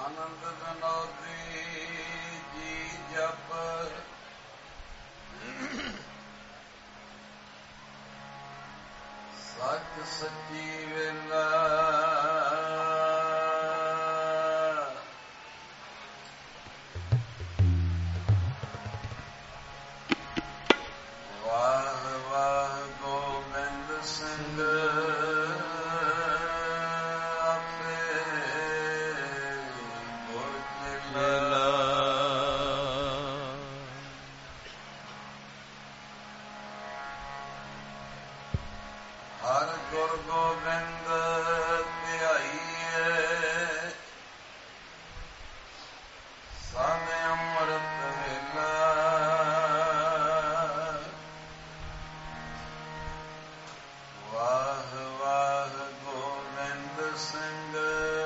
ਆਨੰਦ ਵਿਨੋਦੀ ਜੀ ਜਪ ਸੱਚ ਸੱਚੀ ਵੇਲਾ ਵਾਹ ਵਾਹ ਗੋਬਿੰਦ ਸਿੰਘ ਹਰ ਗੁਰ ਗੋਬਿੰਦ ਧਿਆਈਏ ਸੰਗ ਅੰਮ੍ਰਿਤ ਵੇਲਾ ਵਾਹ ਵਾਹ ਗੋਬਿੰਦ ਸਿੰਘ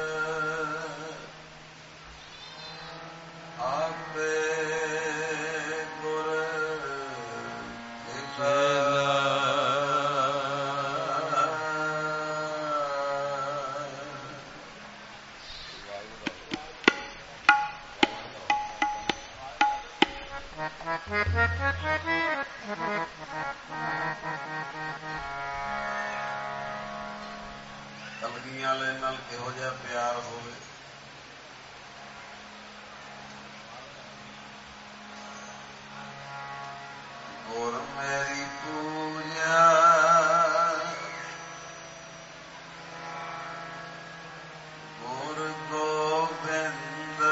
ਆਪੇ ਗੁਰ ਚੇਲਾ ਕਲਗੀਆਂ ਵਾਲੇ ਨਾਲ ਕਿਹੋ ਜਿਹਾ ਪਿਆਰ ਹੋਵੇ। ਗੁਰ ਮੇਰੀ ਪੂਜਾ ਗੁਰ ਗੋਬਿੰਦ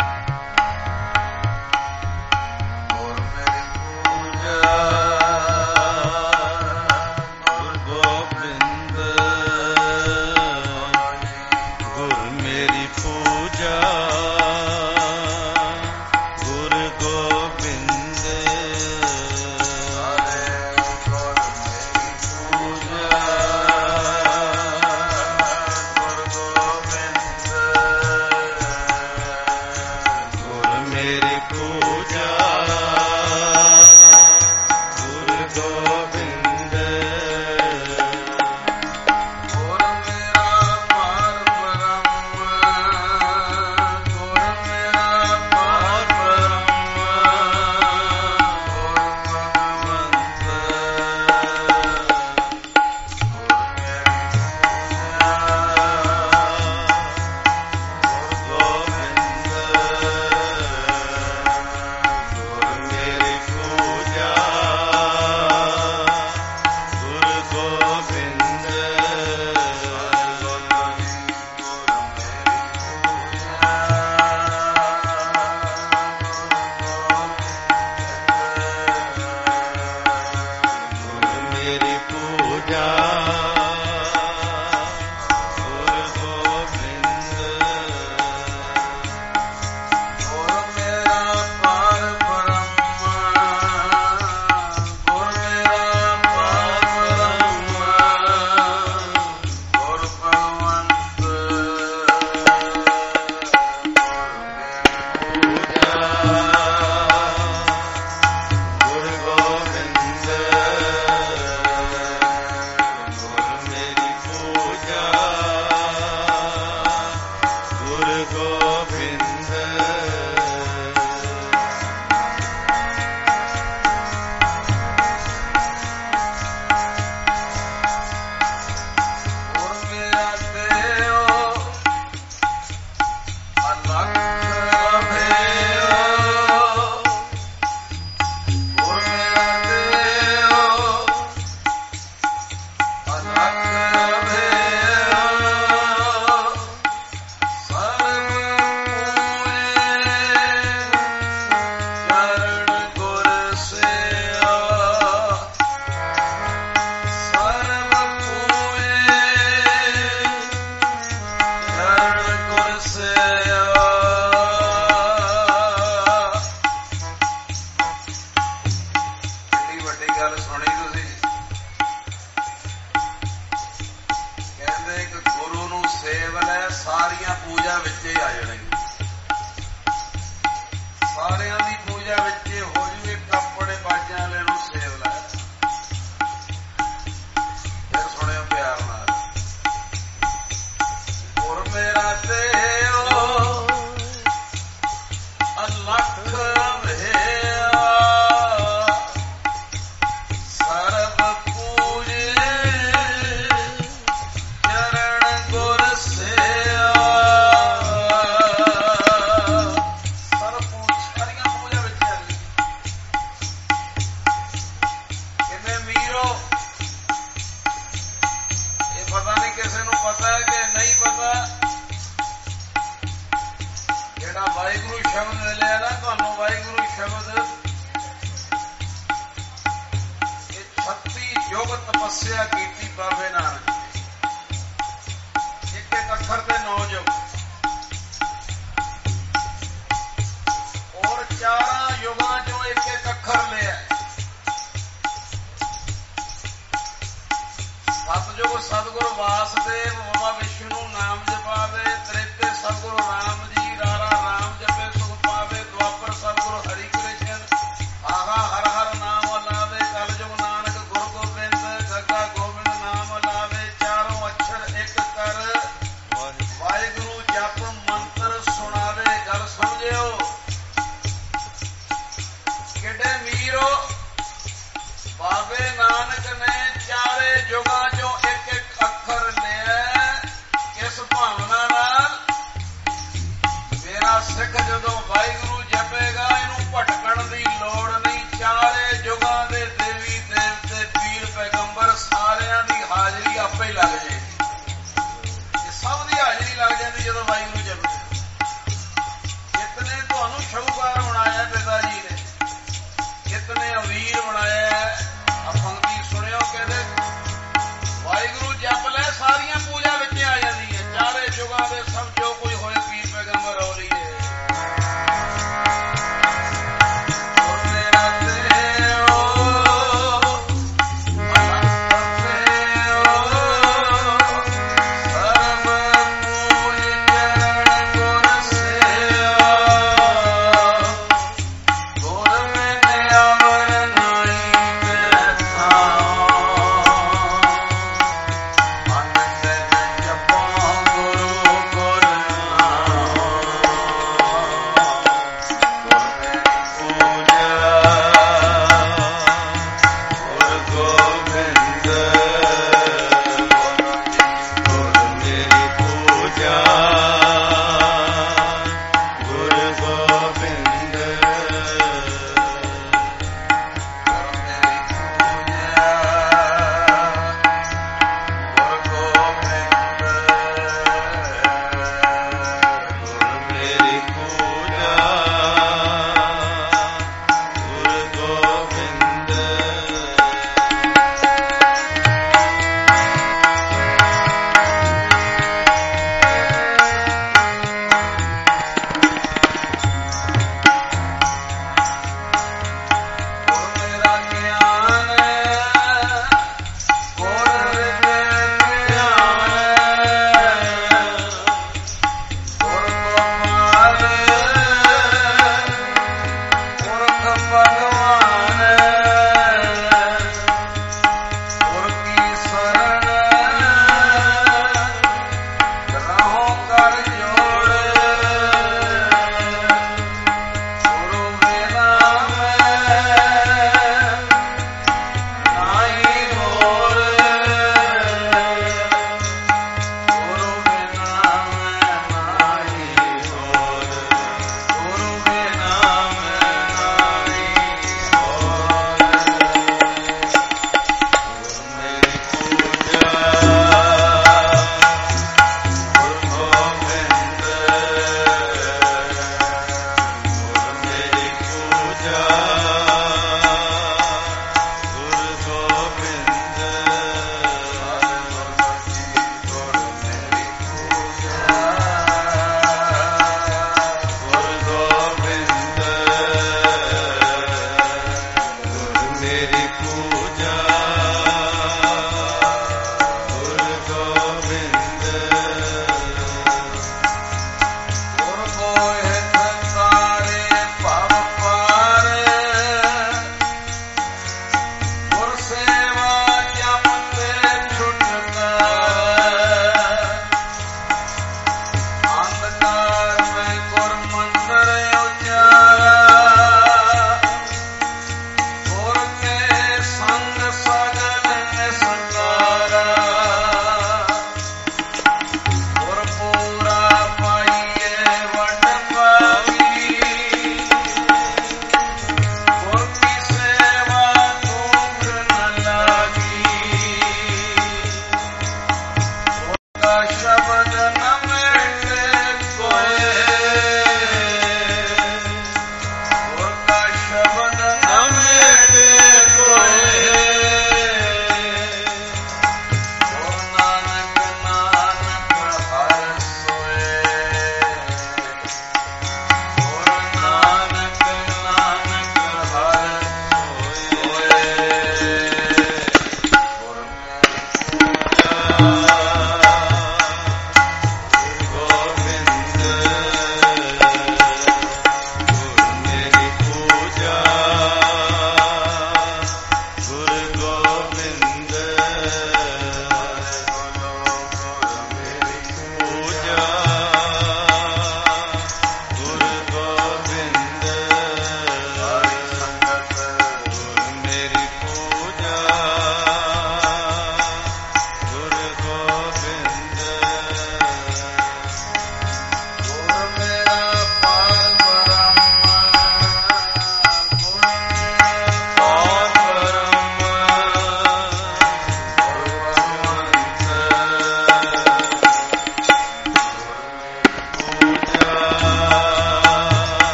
ਗੁਰ ਮੇਰੀ ਪੂਜਾ ਨਾ ਤੁਹਾਨੂੰ ਵਾਹਿਗੁਰੂ ਸ਼ਬਦ, ਇਹ 36 ਯੁਗ ਤਪੱਸਿਆ ਕੀਤੀ ਬਾਬੇ ਨਾਨਕ। ਇੱਕ ਇੱਕ ਅੱਖਰ ਤੇ 9 ਯੁਗ, ਔਰ 4 ਯੁਗਾਂ ਚੋਂ ਇੱਕ ਇੱਕ ਅੱਖਰ ਲਿਆ। ਸਤਿਯੁਗ ਸਤਿਗੁਰ ਵਾਸਦੇਵ ਬਾਬਾ ਵਿਸ਼ਨੂੰ ਨਾਮ ਜਪਾਵੇ, ਤ੍ਰੇਤੇ ਸਤਿਗੁਰੂ ਰਾਮ ਜੀ ਰਾਰਾ ਰਾਮ ਜਪੇ ਸੁਖ ਪਾਵੇ, ਦੁਆਪਰ ਸਤਿਗੁਰੂ ਹਰਿ ਕ੍ਰਿਸ਼ਨ ਆਹਾ ਹਰ ਹਰ ਨਾਮ ਲਾਵੇ, ਕਲਯੁਗ ਨਾਨਕ ਗੁਰ ਗੋਬਿੰਦ ਗੱਗਾ ਗੋਬਿੰਦ ਨਾਮ ਲਾਵੇ। ਚਾਰੋਂ ਅੱਖਰ ਇੱਕ ਕਰ ਵਾਹਿਗੁਰੂ ਜਪ ਮੰਤਰ ਸੁਣਾਵੇ। ਗੱਲ ਸਮਝਿਓ ਕਿੱਡੇ ਮੀਰੋ, ਬਾਬੇ ਨਾਨਕ ਨੇ 4 ਯੁਗਾਂ ਚੋਂ ਇੱਕ ਇੱਕ ਅੱਖਰ ਲਿਆ। ਕਿਸ ਭਾਵਨਾ ਨਾਲ?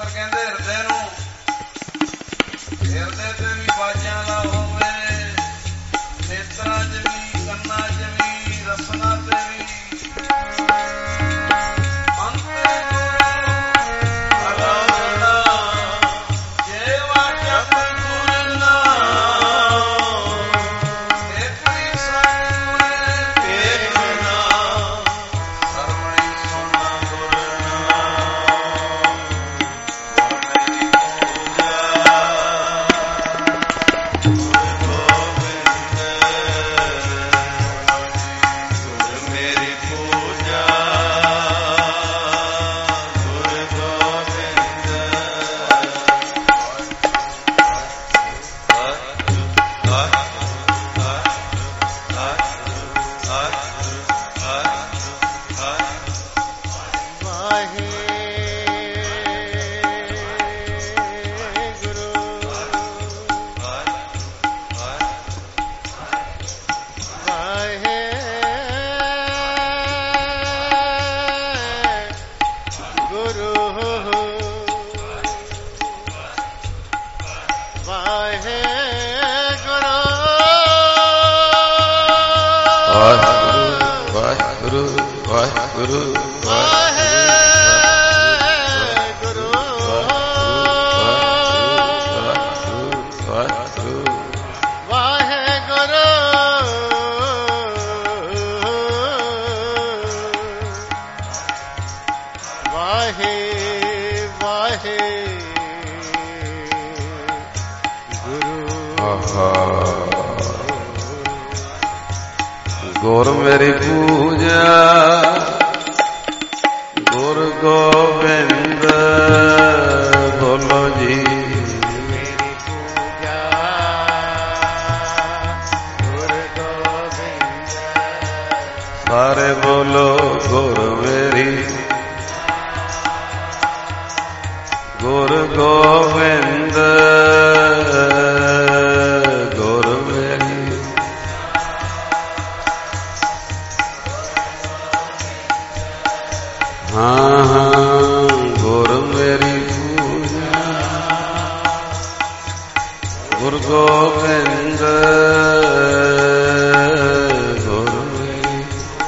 ਸ਼ਾਸਤਰ ਕਹਿੰਦੇ ਹਿਰਦੇ ਨੂੰ, ਹਿਰਦੇ ਤੇ ਵੀ ਬਾਜਿਆਂ ਦਾ ਹੋਵੇ, ਨੇਤਰਾਂ 'ਚ ਵੀ, ਕੰਨਾਂ 'ਚ ਵੀ, ਰਸਨਾ ਤੇ ਵੀ। ਗੁਰ ਮੇਰੀ ਪੂਜਾ, ਗੁਰ ਗੋਬਿੰਦ ਬੋਲੋ ਜੀ ਮੇਰੀ ਪੂਜਾ, ਗੁਰ ਗੋਬਿੰਦ ਸਾਰੇ ਬੋਲੋ ਗੁਰ ਮੇਰੀ, ਗੁਰ ਗੋਬਿੰਦ ਗੋਬਿੰਦ ਗੁਰ ਮੇਰੀ,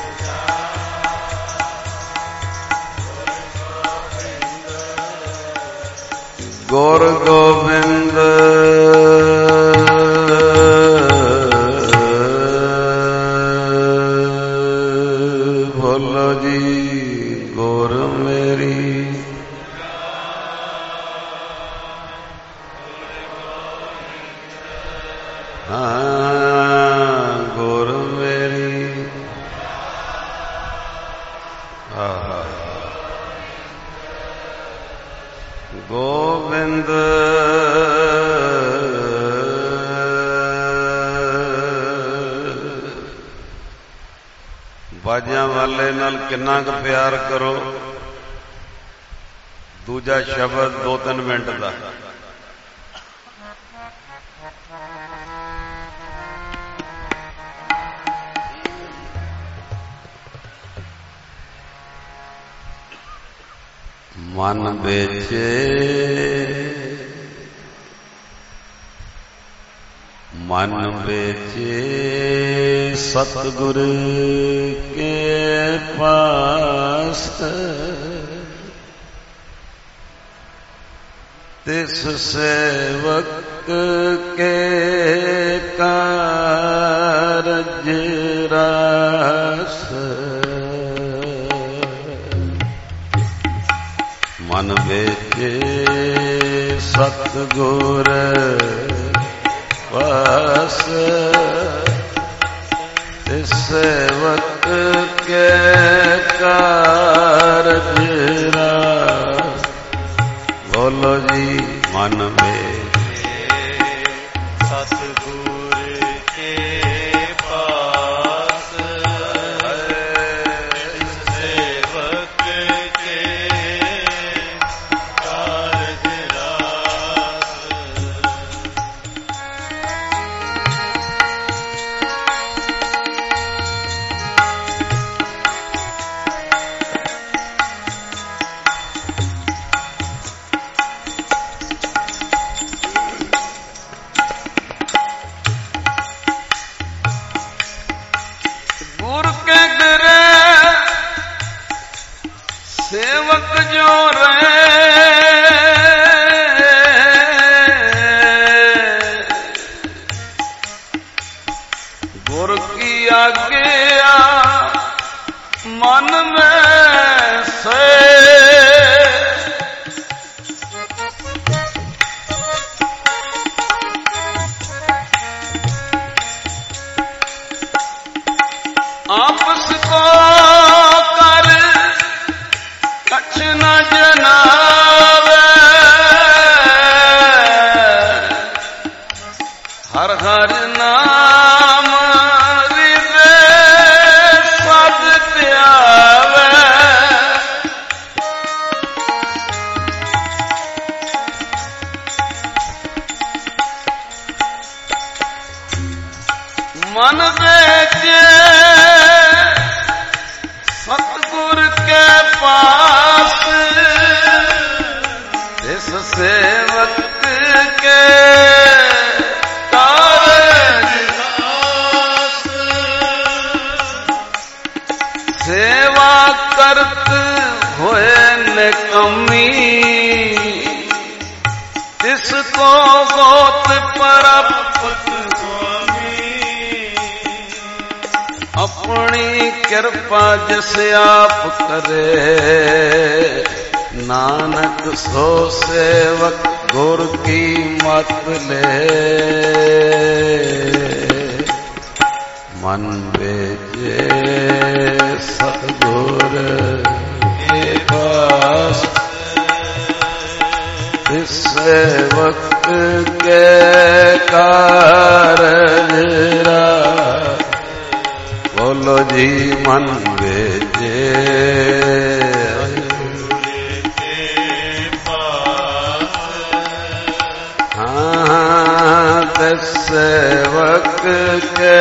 ਗੁਰ ਗੋਬਿੰਦ ਬੋਲੋ ਜੀ ਗੁਰ ਮੇਰੀ, ਗੁਰ ਮੇਰੀ, ਗੋਬਿੰਦ ਬਾਜਾਂ ਵਾਲੇ ਨਾਲ ਕਿੰਨਾ ਕੁ ਪਿਆਰ ਕਰੋ। ਦੂਜਾ ਸ਼ਬਦ 2-3 ਮਿੰਟ ਦਾ। ਮਨ ਵਿੱਚ ਸਤਿਗੁਰ ਕੇ ਪਾਸ, ਤਿਸ ਸੇਵਕ ਕੇ ਕਾਰਜ ਰਾਸ। ਮਨ ਵਿੱਚ ਸਤਿਗੁਰ ਪਾਸ, ਤਿਸ ਸੇਵਕ ਕੇ ਕਾਰਜ ਰਾਸ। ਬੋਲੋ ਜੀ ਮਨ ਵਿੱਚ ਸਤਿਗੁਰ ਕੇ ਪਾਸ, ਤਿਸ ਸੇਵਕ ਕੇ ਕਾਰਜ ਰਾਸ। मन बेचे सतगुर के पास, इस सेवक के कारज सेवा करत होए निकम्मी, तिसको गोत परपत अपनी कृपा जिस आप करे, नानक सो सेवक गुर की मत ले। मन बेचे सतगुर के पास, इस सेवक के कारज बोलो जी मन बेचे हाँ सेवक के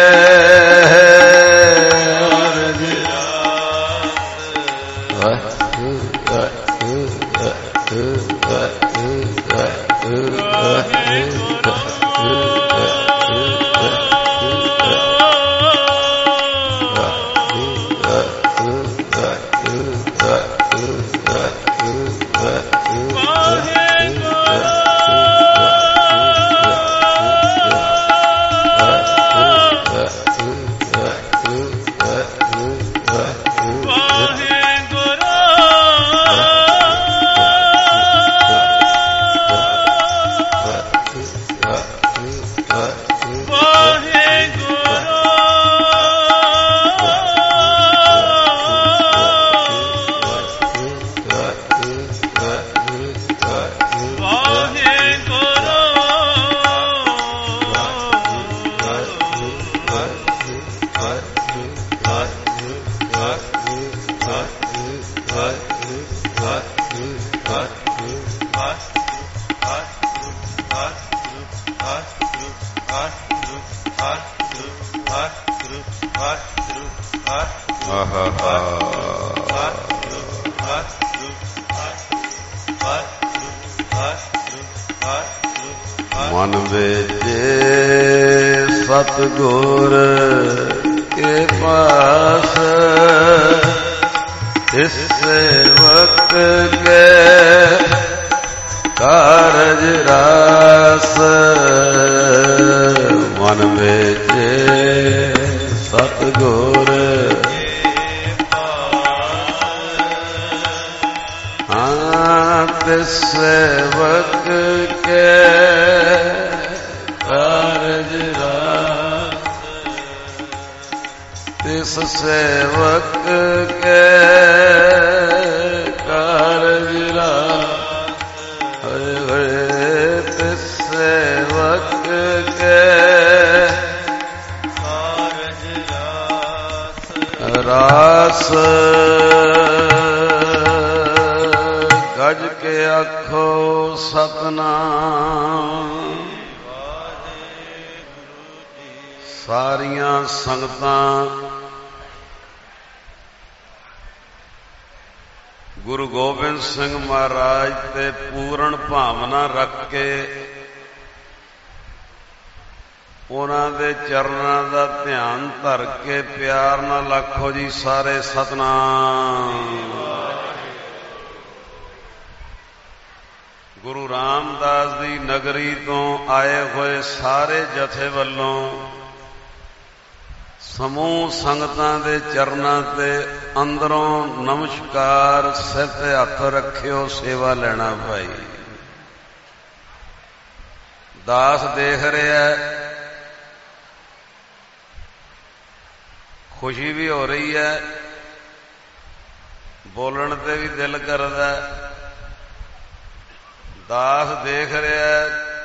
मन बेचे सतगुर के पास, इस सेवक के कारज रास। मन बेचे सतगुर सेवक के कारज रास, तिस सेवक के कारज रास। हरे हरे तिस सेवक के कारज रास। गज के आखो सतनाम, सारियां संगतां गुरु गोबिंद सिंह महाराज ते पूर्ण भावना रख के उन्हां दे चरनां दा ध्यान धर के प्यार नाल आखो जी सारे सतनाम। गुरु रामदास दी नगरी तो आए हुए सारे जथे वल्लों समूह संगतां दे चरनां ते अंदरों नमस्कार, सिर ते हथ रखियो, सेवा लेना भाई। दास देख रहा है, खुशी भी हो रही है, बोलण ते भी दिल करदा है। दास देख रहा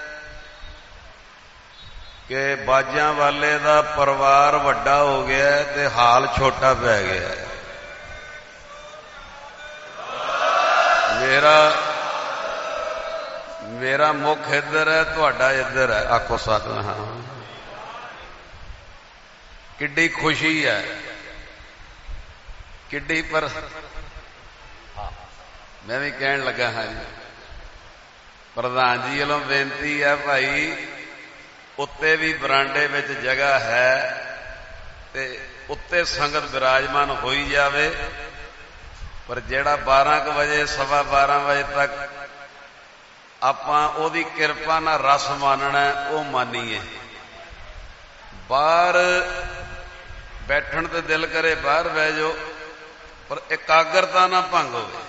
कि बाजां वाले दा परिवार वड्डा हो गया ते हाल छोटा पै गया। मेरा मुख इधर है, तुहाडा इधर है। आखो सतनाम। ਕਿੱਡੀ ਖੁਸ਼ੀ ਹੈ, ਕਿੱਡੀ। ਪਰ ਮੈਂ ਵੀ ਕਹਿਣ ਲੱਗਾ ਹਾਂ ਜੀ, ਪ੍ਰਧਾਨ ਜੀ ਵੱਲੋਂ ਬੇਨਤੀ ਹੈ ਭਾਈ, ਉੱਤੇ ਵੀ ਬਰਾਂਡੇ ਵਿੱਚ ਜਗ੍ਹਾ ਹੈ ਤੇ ਉੱਤੇ ਸੰਗਤ ਵਿਰਾਜਮਾਨ ਹੋਈ ਜਾਵੇ, ਪਰ ਜਿਹੜਾ 12 ਵਜੇ 12:15 ਵਜੇ ਤੱਕ ਆਪਾਂ ਉਹਦੀ ਕਿਰਪਾ ਨਾਲ ਰਸ ਮਾਨਣਾ ਉਹ ਮਾਨੀਏ। ਬਾਹਰ ਬੈਠਣ ਤੇ ਦਿਲ ਕਰੇ ਬਾਹਰ ਬਹਿ ਜਾਓ, ਪਰ ਇਕਾਗਰਤਾ ਨਾ ਭੰਗ ਹੋਵੇ।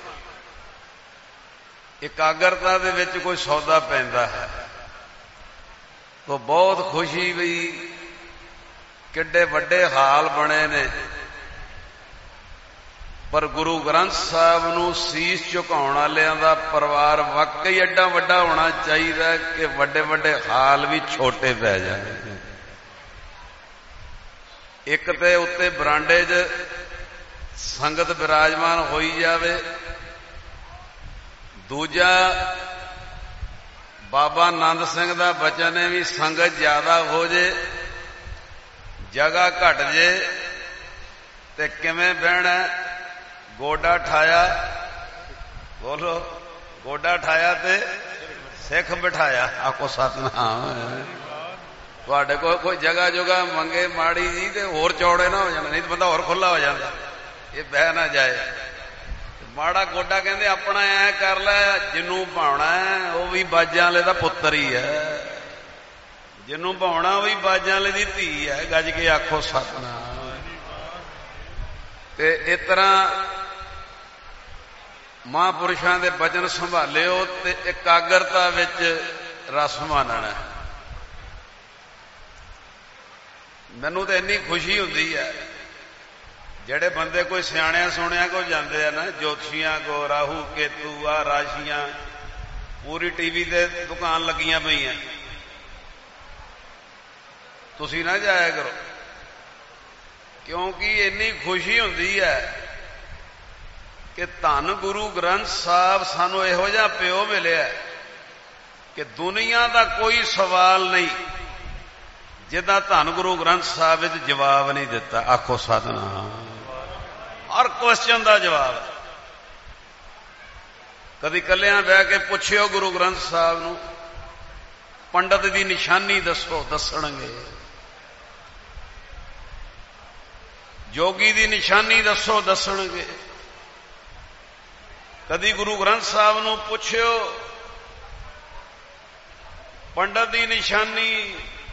ਇਕਾਗਰਤਾ ਦੇ ਵਿੱਚ ਕੋਈ ਸੌਦਾ ਪੈਂਦਾ ਹੈ। ਤੋ ਬਹੁਤ ਖੁਸ਼ੀ ਵੀ ਕਿੱਡੇ ਵੱਡੇ ਹਾਲ ਬਣੇ ਨੇ, ਪਰ ਗੁਰੂ ਗ੍ਰੰਥ ਸਾਹਿਬ ਨੂੰ ਸੀਸ ਝੁਕਾਉਣ ਵਾਲਿਆਂ ਦਾ ਪਰਿਵਾਰ ਵਾਕਈ ਐਡਾ ਵੱਡਾ ਹੋਣਾ ਚਾਹੀਦਾ ਕਿ ਵੱਡੇ ਵੱਡੇ ਹਾਲ ਵੀ ਛੋਟੇ ਪੈ ਜਾਣ। ਇੱਕ ਤੇ ਉੱਤੇ ਬਰਾਂਡੇ 'ਚ ਸੰਗਤ ਵਿਰਾਜਮਾਨ ਹੋਈ ਜਾਵੇ, ਦੂਜਾ ਬਾਬਾ ਆਨੰਦ ਸਿੰਘ ਦਾ ਬਚਨ ਹੈ ਵੀ ਸੰਗਤ ਜ਼ਿਆਦਾ ਹੋ ਜੇ, ਜਗ੍ਹਾ ਘਟ ਜੇ ਤੇ ਕਿਵੇਂ ਬਹਿਣਾ। ਗੋਡਾ ਠਾਇਆ, ਬੋਲੋ, ਗੋਡਾ ਠਾਇਆ ਤੇ ਸਿੱਖ ਬਿਠਾਇਆ। ਆਖੋ ਸਤਿਨਾਮ। ਤੁਹਾਡੇ ਕੋਲ ਕੋਈ ਜਗ੍ਹਾ ਜੁਗਾ ਮੰਗੇ ਮਾੜੀ ਜੀ ਤੇ ਹੋਰ ਚੌੜੇ ਨਾ ਹੋ ਜਾਣਾ, ਨਹੀਂ ਤਾਂ ਬੰਦਾ ਹੋਰ ਖੁੱਲਾ ਹੋ ਜਾਂਦਾ, ਇਹ ਬਹਿ ਨਾ ਜਾਏ। ਮਾੜਾ ਗੋਡਾ ਕਹਿੰਦੇ ਆਪਣਾ ਐ ਕਰ ਲੈ, ਜਿਹਨੂੰ ਭਾਉਣਾ ਉਹ ਵੀ ਬਾਜਾਂ ਵਾਲੇ ਦਾ ਪੁੱਤਰ ਹੀ ਹੈ, ਜਿਹਨੂੰ ਭਾਉਣਾ ਉਹ ਵੀ ਬਾਜਾਂ ਵਾਲੇ ਦੀ ਧੀ ਹੈ। ਗੱਜ ਕੇ ਆਖੋ ਸਤਿਨਾਮ। ਤੇ ਇਸ ਤਰ੍ਹਾਂ ਮਹਾਂਪੁਰਸ਼ਾਂ ਦੇ ਬਚਨ ਸੰਭਾਲਿਓ ਤੇ ਇਕਾਗਰਤਾ ਵਿੱਚ ਰਸ ਮਾਨਣਾ। ਮੈਨੂੰ ਤਾਂ ਇੰਨੀ ਖੁਸ਼ੀ ਹੁੰਦੀ ਹੈ, ਜਿਹੜੇ ਬੰਦੇ ਕੋਈ ਸਿਆਣਿਆਂ ਸੋਹਣਿਆਂ ਕੋਲ ਜਾਂਦੇ ਆ ਨਾ, ਜੋਤਸ਼ੀਆਂ ਕੋ, ਰਾਹੂ ਕੇਤੂ ਆ ਰਾਸ਼ੀਆਂ, ਪੂਰੀ ਟੀਵੀ ਤੇ ਦੁਕਾਨ ਲੱਗੀਆਂ ਪਈਆਂ, ਤੁਸੀਂ ਨਾ ਜਾਇਆ ਕਰੋ, ਕਿਉਂਕਿ ਇੰਨੀ ਖੁਸ਼ੀ ਹੁੰਦੀ ਹੈ ਕਿ ਧੰਨ ਗੁਰੂ ਗ੍ਰੰਥ ਸਾਹਿਬ ਸਾਨੂੰ ਇਹੋ ਜਿਹਾ ਪਿਓ ਮਿਲਿਆ ਕਿ ਦੁਨੀਆ ਦਾ ਕੋਈ ਸਵਾਲ ਨਹੀਂ ਜਿਹਦਾ ਧੰਨ ਗੁਰੂ ਗ੍ਰੰਥ ਸਾਹਿਬ ਵਿੱਚ ਜਵਾਬ ਨਹੀਂ ਦਿੱਤਾ। ਆਖੋ ਸਤਿਨਾਮ। ਹਰ ਕੁਐਸਚਨ ਦਾ ਜਵਾਬ। ਕਦੀ ਇਕੱਲਿਆਂ ਬਹਿ ਕੇ ਪੁੱਛਿਓ ਗੁਰੂ ਗ੍ਰੰਥ ਸਾਹਿਬ ਨੂੰ, ਪੰਡਤ ਦੀ ਨਿਸ਼ਾਨੀ ਦੱਸੋ, ਦੱਸਣਗੇ। ਜੋਗੀ ਦੀ ਨਿਸ਼ਾਨੀ ਦੱਸੋ, ਦੱਸਣਗੇ। ਕਦੀ ਗੁਰੂ ਗ੍ਰੰਥ ਸਾਹਿਬ ਨੂੰ ਪੁੱਛਿਓ ਪੰਡਤ ਦੀ ਨਿਸ਼ਾਨੀ,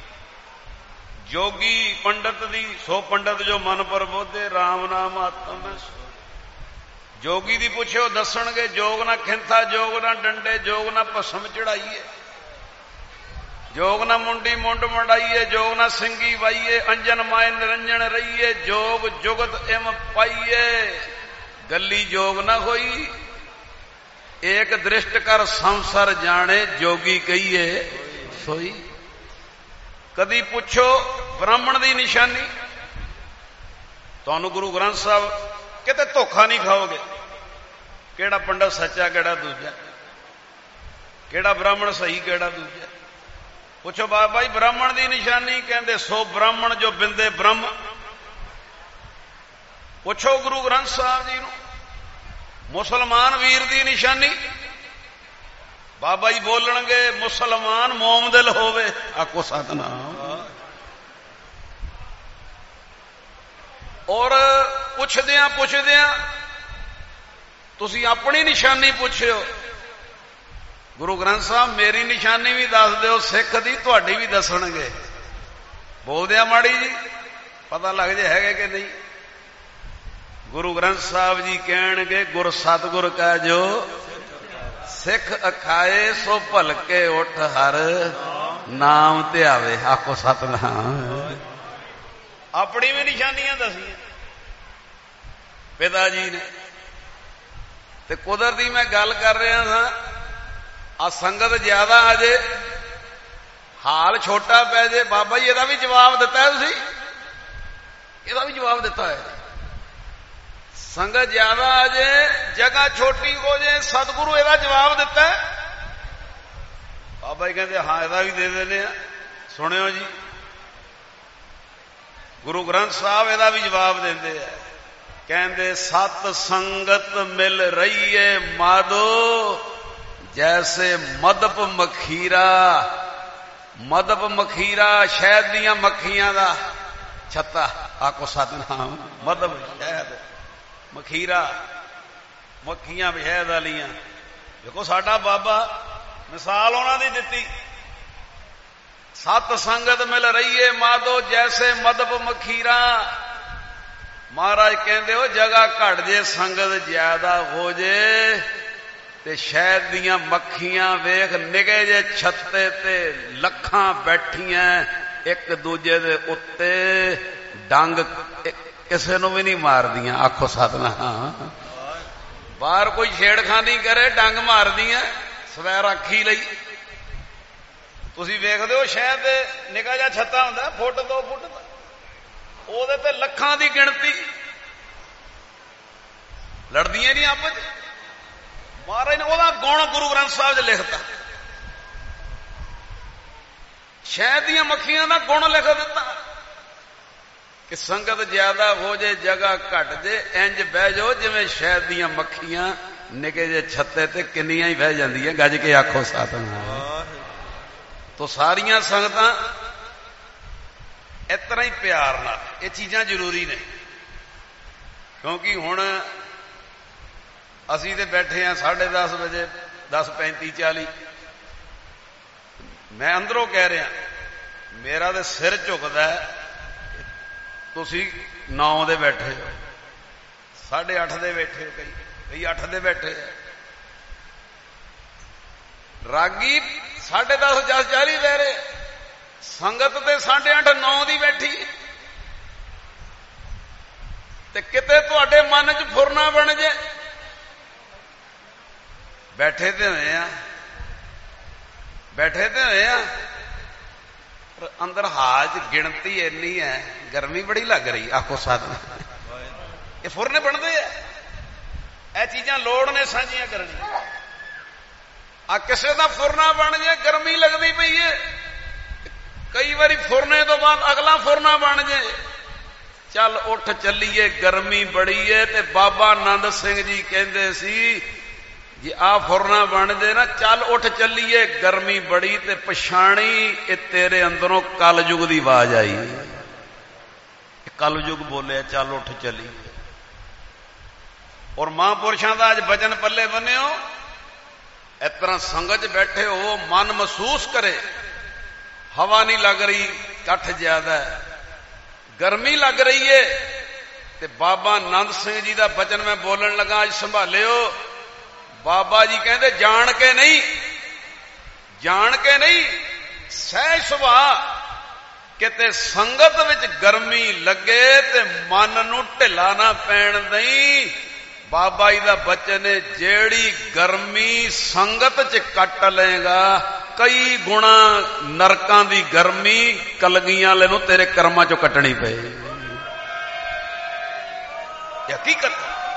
ਜੋਗੀ ਪੰਡਤ ਦੀ, ਸੋ ਪੰਡਤ ਜੋ ਮਨ ਪ੍ਰਬੋਧੇ RAM ਨਾਮ ਆਤਮ ਹੈ। ਜੋਗੀ ਦੀ ਪੁੱਛਿਓ, ਦੱਸਣਗੇ। ਜੋਗ ਨਾ ਖਿੰਥਾ, ਜੋਗ ਨਾ ਡੰਡੇ, ਜੋਗ ਨਾ ਭਸਮ ਚੜਾਈਏ, ਜੋਗ ਨਾ ਮੁੰਡੀ ਮੁੰਡ ਮੰਡਾਈਏ, ਜੋਗ ਨਾ ਸਿੰਘੀ ਵਾਈਏ, ਅੰਜਨ ਮਾਏ ਨਿਰੰਜਨ ਰਹੀਏ, ਜੋਗ ਜੁਗਤ ਇਮ ਪਾਈਏ, ਗੱਲੀ ਜੋਗ ਨਾ ਹੋਈ, ਏਕ ਦ੍ਰਿਸ਼ਟ ਕਰ ਸੰਸਰ ਜਾਣੇ, ਜੋਗੀ ਕਹੀਏ ਸੋਈ। ਕਦੀ ਪੁੱਛੋ ਬ੍ਰਾਹਮਣ ਦੀ ਨਿਸ਼ਾਨੀ, ਤੁਹਾਨੂੰ ਗੁਰੂ ਗ੍ਰੰਥ ਸਾਹਿਬ ਕਿਤੇ ਧੋਖਾ ਨਹੀਂ ਖਾਓਗੇ, ਕਿਹੜਾ ਪੰਡਤ ਸੱਚਾ ਕਿਹੜਾ ਦੂਜਾ, ਕਿਹੜਾ ਬ੍ਰਾਹਮਣ ਸਹੀ ਕਿਹੜਾ ਦੂਜਾ। ਪੁੱਛੋ ਬਾਬਾ ਜੀ ਬ੍ਰਾਹਮਣ ਦੀ ਨਿਸ਼ਾਨੀ, ਕਹਿੰਦੇ ਸੋ ਬ੍ਰਾਹਮਣ ਜੋ ਬਿੰਦੇ ਬ੍ਰਹਮ। ਪੁੱਛੋ ਗੁਰੂ ਗ੍ਰੰਥ ਸਾਹਿਬ ਜੀ ਨੂੰ ਮੁਸਲਮਾਨ ਵੀਰ ਦੀ ਨਿਸ਼ਾਨੀ, ਬਾਬਾ ਜੀ ਬੋਲਣਗੇ ਮੁਸਲਮਾਨ ਮੋਮ ਦਿਲ ਹੋਵੇ। ਆਖੋ ਸਤਿਨਾਮ। ਔਰ ਪੁੱਛਦਿਆਂ ਪੁੱਛਦਿਆਂ ਤੁਸੀਂ ਆਪਣੀ ਨਿਸ਼ਾਨੀ ਪੁੱਛਿਓ, ਗੁਰੂ ਗ੍ਰੰਥ ਸਾਹਿਬ ਮੇਰੀ ਨਿਸ਼ਾਨੀ ਵੀ ਦੱਸ ਦਿਓ, ਸਿੱਖ ਦੀ ਤੁਹਾਡੀ ਵੀ ਦੱਸਣਗੇ। ਬੋਲਦਿਆਂ ਮਾੜੀ ਜੀ ਪਤਾ ਲੱਗ ਜੇ ਹੈਗੇ ਕਿ ਨਹੀਂ। ਗੁਰੂ ਗ੍ਰੰਥ ਸਾਹਿਬ ਜੀ ਕਹਿਣਗੇ ਗੁਰ ਸਤਿਗੁਰ ਕਾ ਜੋ ਸਿੱਖ ਅਖਾਏ, ਸੋ ਭਲਕੇ ਉੱਠ ਹਰ ਨਾਮ ਧਿਆਵੇ। ਆਖੋ ਸਤਿਨਾਮ। ਆਪਣੀ ਵੀ ਨਿਸ਼ਾਨੀਆਂ ਦਸੀਆਂ ਪਿਤਾ ਜੀ ਨੇ। ਤੇ ਕੁਦਰਤੀ ਮੈਂ ਗੱਲ ਕਰ ਰਿਹਾ ਸਾਂ, ਆ ਸੰਗਤ ਜ਼ਿਆਦਾ ਆ ਜੇ, ਹਾਲ ਛੋਟਾ ਪੈ ਜੇ, ਬਾਬਾ ਜੀ ਇਹਦਾ ਵੀ ਜਵਾਬ ਦਿੱਤਾ ਹੈ ਤੁਸੀਂ, ਇਹਦਾ ਵੀ ਜਵਾਬ ਦਿੱਤਾ ਹੈ। ਸੰਗਤ ਜ਼ਿਆਦਾ ਆ ਜੇ, ਜਗ੍ਹਾ ਛੋਟੀ ਹੋ ਜੇ, ਸਤਿਗੁਰੂ ਇਹਦਾ ਜਵਾਬ ਦਿੱਤਾ ਹੈ। ਬਾਬਾ ਜੀ ਕਹਿੰਦੇ ਹਾਂ ਇਹਦਾ ਵੀ ਦੇ ਦਿੰਦੇ ਆ। ਸੁਣਿਓ ਜੀ, ਗੁਰੂ ਗ੍ਰੰਥ ਸਾਹਿਬ ਇਹਦਾ ਵੀ ਜਵਾਬ ਦਿੰਦੇ ਆ, ਕਹਿੰਦੇ ਸਤ ਸੰਗਤ ਮਿਲ ਰਹੀਏ ਮਾਧੋ ਜੈਸੇ ਮਦਪ ਮਖੀਰਾ। ਮਦਪ ਮਖੀਰਾ ਸ਼ਹਿਦ ਦੀਆਂ ਮੱਖੀਆਂ ਦਾ ਛੱਤਾ, ਆਖੋ ਸਤਿਨਾਮ। ਮਦਪ ਸ਼ਹਿਦ, ਮਖੀਰਾ ਮੱਖੀਆਂ ਸ਼ਹਿਦ ਵਾਲੀਆਂ। ਦੇਖੋ ਸਾਡਾ ਬਾਬਾ ਮਿਸਾਲ ਉਹਨਾਂ ਦੀ ਦਿੱਤੀ, ਸਤ ਸੰਗਤ ਮਿਲ ਰਹੀਏ ਮਾਧੋ ਜੈਸੇ ਮਦਪ ਮਖੀਰਾ। ਮਹਾਰਾਜ ਕਹਿੰਦੇ ਉਹ ਜਗ੍ਹਾ ਘਟ ਜੇ, ਸੰਗਤ ਜ਼ਿਆਦਾ ਹੋ ਜੇ ਤੇ ਸ਼ਹਿਦ ਦੀਆਂ ਮੱਖੀਆਂ ਵੇਖ ਨਿਗੇ ਜੇ ਛੱਤੇ ਤੇ ਲੱਖਾਂ ਬੈਠੀਆਂ ਇੱਕ ਦੂਜੇ ਦੇ ਉੱਤੇ, ਡੰਗ ਕਿਸੇ ਨੂੰ ਵੀ ਨਹੀਂ ਮਾਰਦੀਆਂ। ਆਖੋ ਸਤਿਨਾਮ। ਬਾਹਰ ਕੋਈ ਛੇੜਖਾਨੀ ਕਰੇ ਡੰਗ ਮਾਰਦੀਆਂ ਸਵੈ ਰਾਖੀ ਲਈ। ਤੁਸੀਂ ਵੇਖਦੇ ਹੋ ਸ਼ਹਿਦ ਦੇ ਨਿੱਕਾ ਜਿਹਾ ਛੱਤਾ ਹੁੰਦਾ, ਫੁੱਟ 2 ਫੁੱਟ ਦਾ, ਉਹਦੇ ਤੇ ਲੱਖਾਂ ਦੀ ਗਿਣਤੀ ਲੜਦੀਆਂ ਨਹੀਂ ਆਪਸ ਚ। ਮਹਾਰਾਜ ਨੇ ਉਹਦਾ ਗੁਣ ਗੁਰੂ ਗ੍ਰੰਥ ਸਾਹਿਬ 'ਚ ਲਿਖਤਾ, ਸ਼ਹਿਦ ਦੀਆਂ ਮੱਖੀਆਂ ਦਾ ਗੁਣ ਲਿਖ ਦਿੱਤਾ ਕਿ ਸੰਗਤ ਜ਼ਿਆਦਾ ਹੋ ਜੇ ਜਗ੍ਹਾ ਘਟ ਜੇ, ਇੰਜ ਬਹਿ ਜਾਓ ਜਿਵੇਂ ਸ਼ਹਿਦ ਦੀਆਂ ਮੱਖੀਆਂ ਨਿੱਕੇ ਜਿਹੇ ਛੱਤੇ ਤੇ ਕਿੰਨੀਆਂ ਹੀ ਬਹਿ ਜਾਂਦੀਆਂ। ਗੱਜ ਕੇ ਆਖੋ ਸਤਿਨਾਮ। ਤੋ ਸਾਰੀਆਂ ਸੰਗਤਾਂ ਇਸ ਤਰ੍ਹਾਂ ਹੀ ਪਿਆਰ ਨਾਲ, ਇਹ ਚੀਜ਼ਾਂ ਜ਼ਰੂਰੀ ਨੇ। ਕਿਉਂਕਿ ਹੁਣ ਅਸੀਂ ਤੇ ਬੈਠੇ ਹਾਂ 10:30 ਵਜੇ, 10:35 40, ਮੈਂ ਅੰਦਰੋਂ ਕਹਿ ਰਿਹਾ ਮੇਰਾ ਤੇ ਸਿਰ ਝੁਕਦਾ, ਤੁਸੀਂ 9 ਦੇ ਬੈਠੇ ਹੋ, 8:30 ਦੇ ਬੈਠੇ ਹੋ, ਕਈ 8 ਦੇ ਬੈਠੇ ਆ। ਰਾਗੀ 10:30 ਜਸ ਜਾਰੀ ਲੈ ਰਹੇ, ਸੰਗਤ ਤੇ 8:30 9 ਦੀ ਬੈਠੀ। ਤੇ ਕਿਤੇ ਤੁਹਾਡੇ ਮਨ 'ਚ ਫੁਰਨਾ ਬਣ ਜੇ, ਬੈਠੇ ਤੇ ਹੋਏ ਆ, ਬੈਠੇ ਤੇ ਹੋਏ ਆ, ਪਰ ਅੰਦਰ ਹਾਜ ਗਿਣਤੀ ਇੰਨੀ ਹੈ, ਗਰਮੀ ਬੜੀ ਲੱਗ ਰਹੀ। ਆਖੋ ਸਤਿਨਾਮ। ਇਹ ਫੁਰਨੇ ਬਣਦੇ ਆ, ਇਹ ਚੀਜ਼ਾਂ ਲੋੜ ਨੇ ਸਾਂਝੀਆਂ ਕਰਨੀਆਂ। ਆ ਕਿਸੇ ਦਾ ਫੁਰਨਾ ਬਣ ਜੇ, ਗਰਮੀ ਲੱਗਦੀ ਪਈ ਹੈ, ਕਈ ਵਾਰੀ ਫੁਰਨੇ ਤੋਂ ਬਾਅਦ ਅਗਲਾ ਫੁਰਨਾ ਬਣ ਜੇ, ਚੱਲ ਉੱਠ ਚੱਲੀਏ ਗਰਮੀ ਬੜੀ ਹੈ। ਤੇ ਬਾਬਾ ਆਨੰਦ ਸਿੰਘ ਜੀ ਕਹਿੰਦੇ ਸੀ ਜੇ ਆ ਫੁਰਨਾ ਬਣ ਜੇ ਨਾ, ਚੱਲ ਉੱਠ ਚੱਲੀਏ ਗਰਮੀ ਬੜੀ, ਤੇ ਪਛਾਣੀ ਇਹ ਤੇਰੇ ਅੰਦਰੋਂ ਕਲਯੁਗ ਦੀ ਆਵਾਜ਼ ਆਈ। ਕਲਯੁਗ ਬੋਲਿਆ ਚੱਲ ਉੱਠ ਚੱਲੀਏ। ਔਰ ਮਹਾਂਪੁਰਸ਼ਾਂ ਦਾ ਅੱਜ ਬਚਨ ਪੱਲੇ ਬੰਨਿਓ, ਇਸ ਤਰ੍ਹਾਂ ਸੰਗਤ 'ਚ ਬੈਠੇ ਹੋ, ਮਨ ਮਹਿਸੂਸ ਕਰੇ ਹਵਾ ਨਹੀਂ ਲੱਗ ਰਹੀ, ਇਕੱਠ ਜ਼ਿਆਦਾ, ਗਰਮੀ ਲੱਗ ਰਹੀ ਏ। ਤੇ ਬਾਬਾ ਆਨੰਦ ਸਿੰਘ ਜੀ ਦਾ ਬਚਨ ਮੈਂ ਬੋਲਣ ਲੱਗਾ, ਅੱਜ ਸੰਭਾਲਿਓ। ਬਾਬਾ ਜੀ ਕਹਿੰਦੇ ਜਾਣ ਕੇ ਨਹੀਂ, ਜਾਣ ਕੇ ਨਹੀਂ, ਸਹਿਜ ਸੁਭਾਅ ਕਿਤੇ ਸੰਗਤ ਵਿੱਚ ਗਰਮੀ ਲੱਗੇ ਤੇ ਮਨ ਨੂੰ ਢਿੱਲਾ ਨਾ ਪੈਣ ਦਈ। ਬਾਬਾ ਜੀ ਦਾ ਬਚਨ ਹੈ, ਜਿਹੜੀ ਗਰਮੀ ਸੰਗਤ 'ਚ ਕੱਟ ਲਏਗਾ, ਕਈ ਗੁਣਾ ਨਰਕਾਂ ਦੀ ਗਰਮੀ ਕਲਗੀਆਂ ਵਾਲੇ ਨੂੰ ਤੇਰੇ ਕਰਮਾਂ 'ਚੋਂ ਕੱਟਣੀ ਪਏ। ਇਹ ਹਕੀਕਤ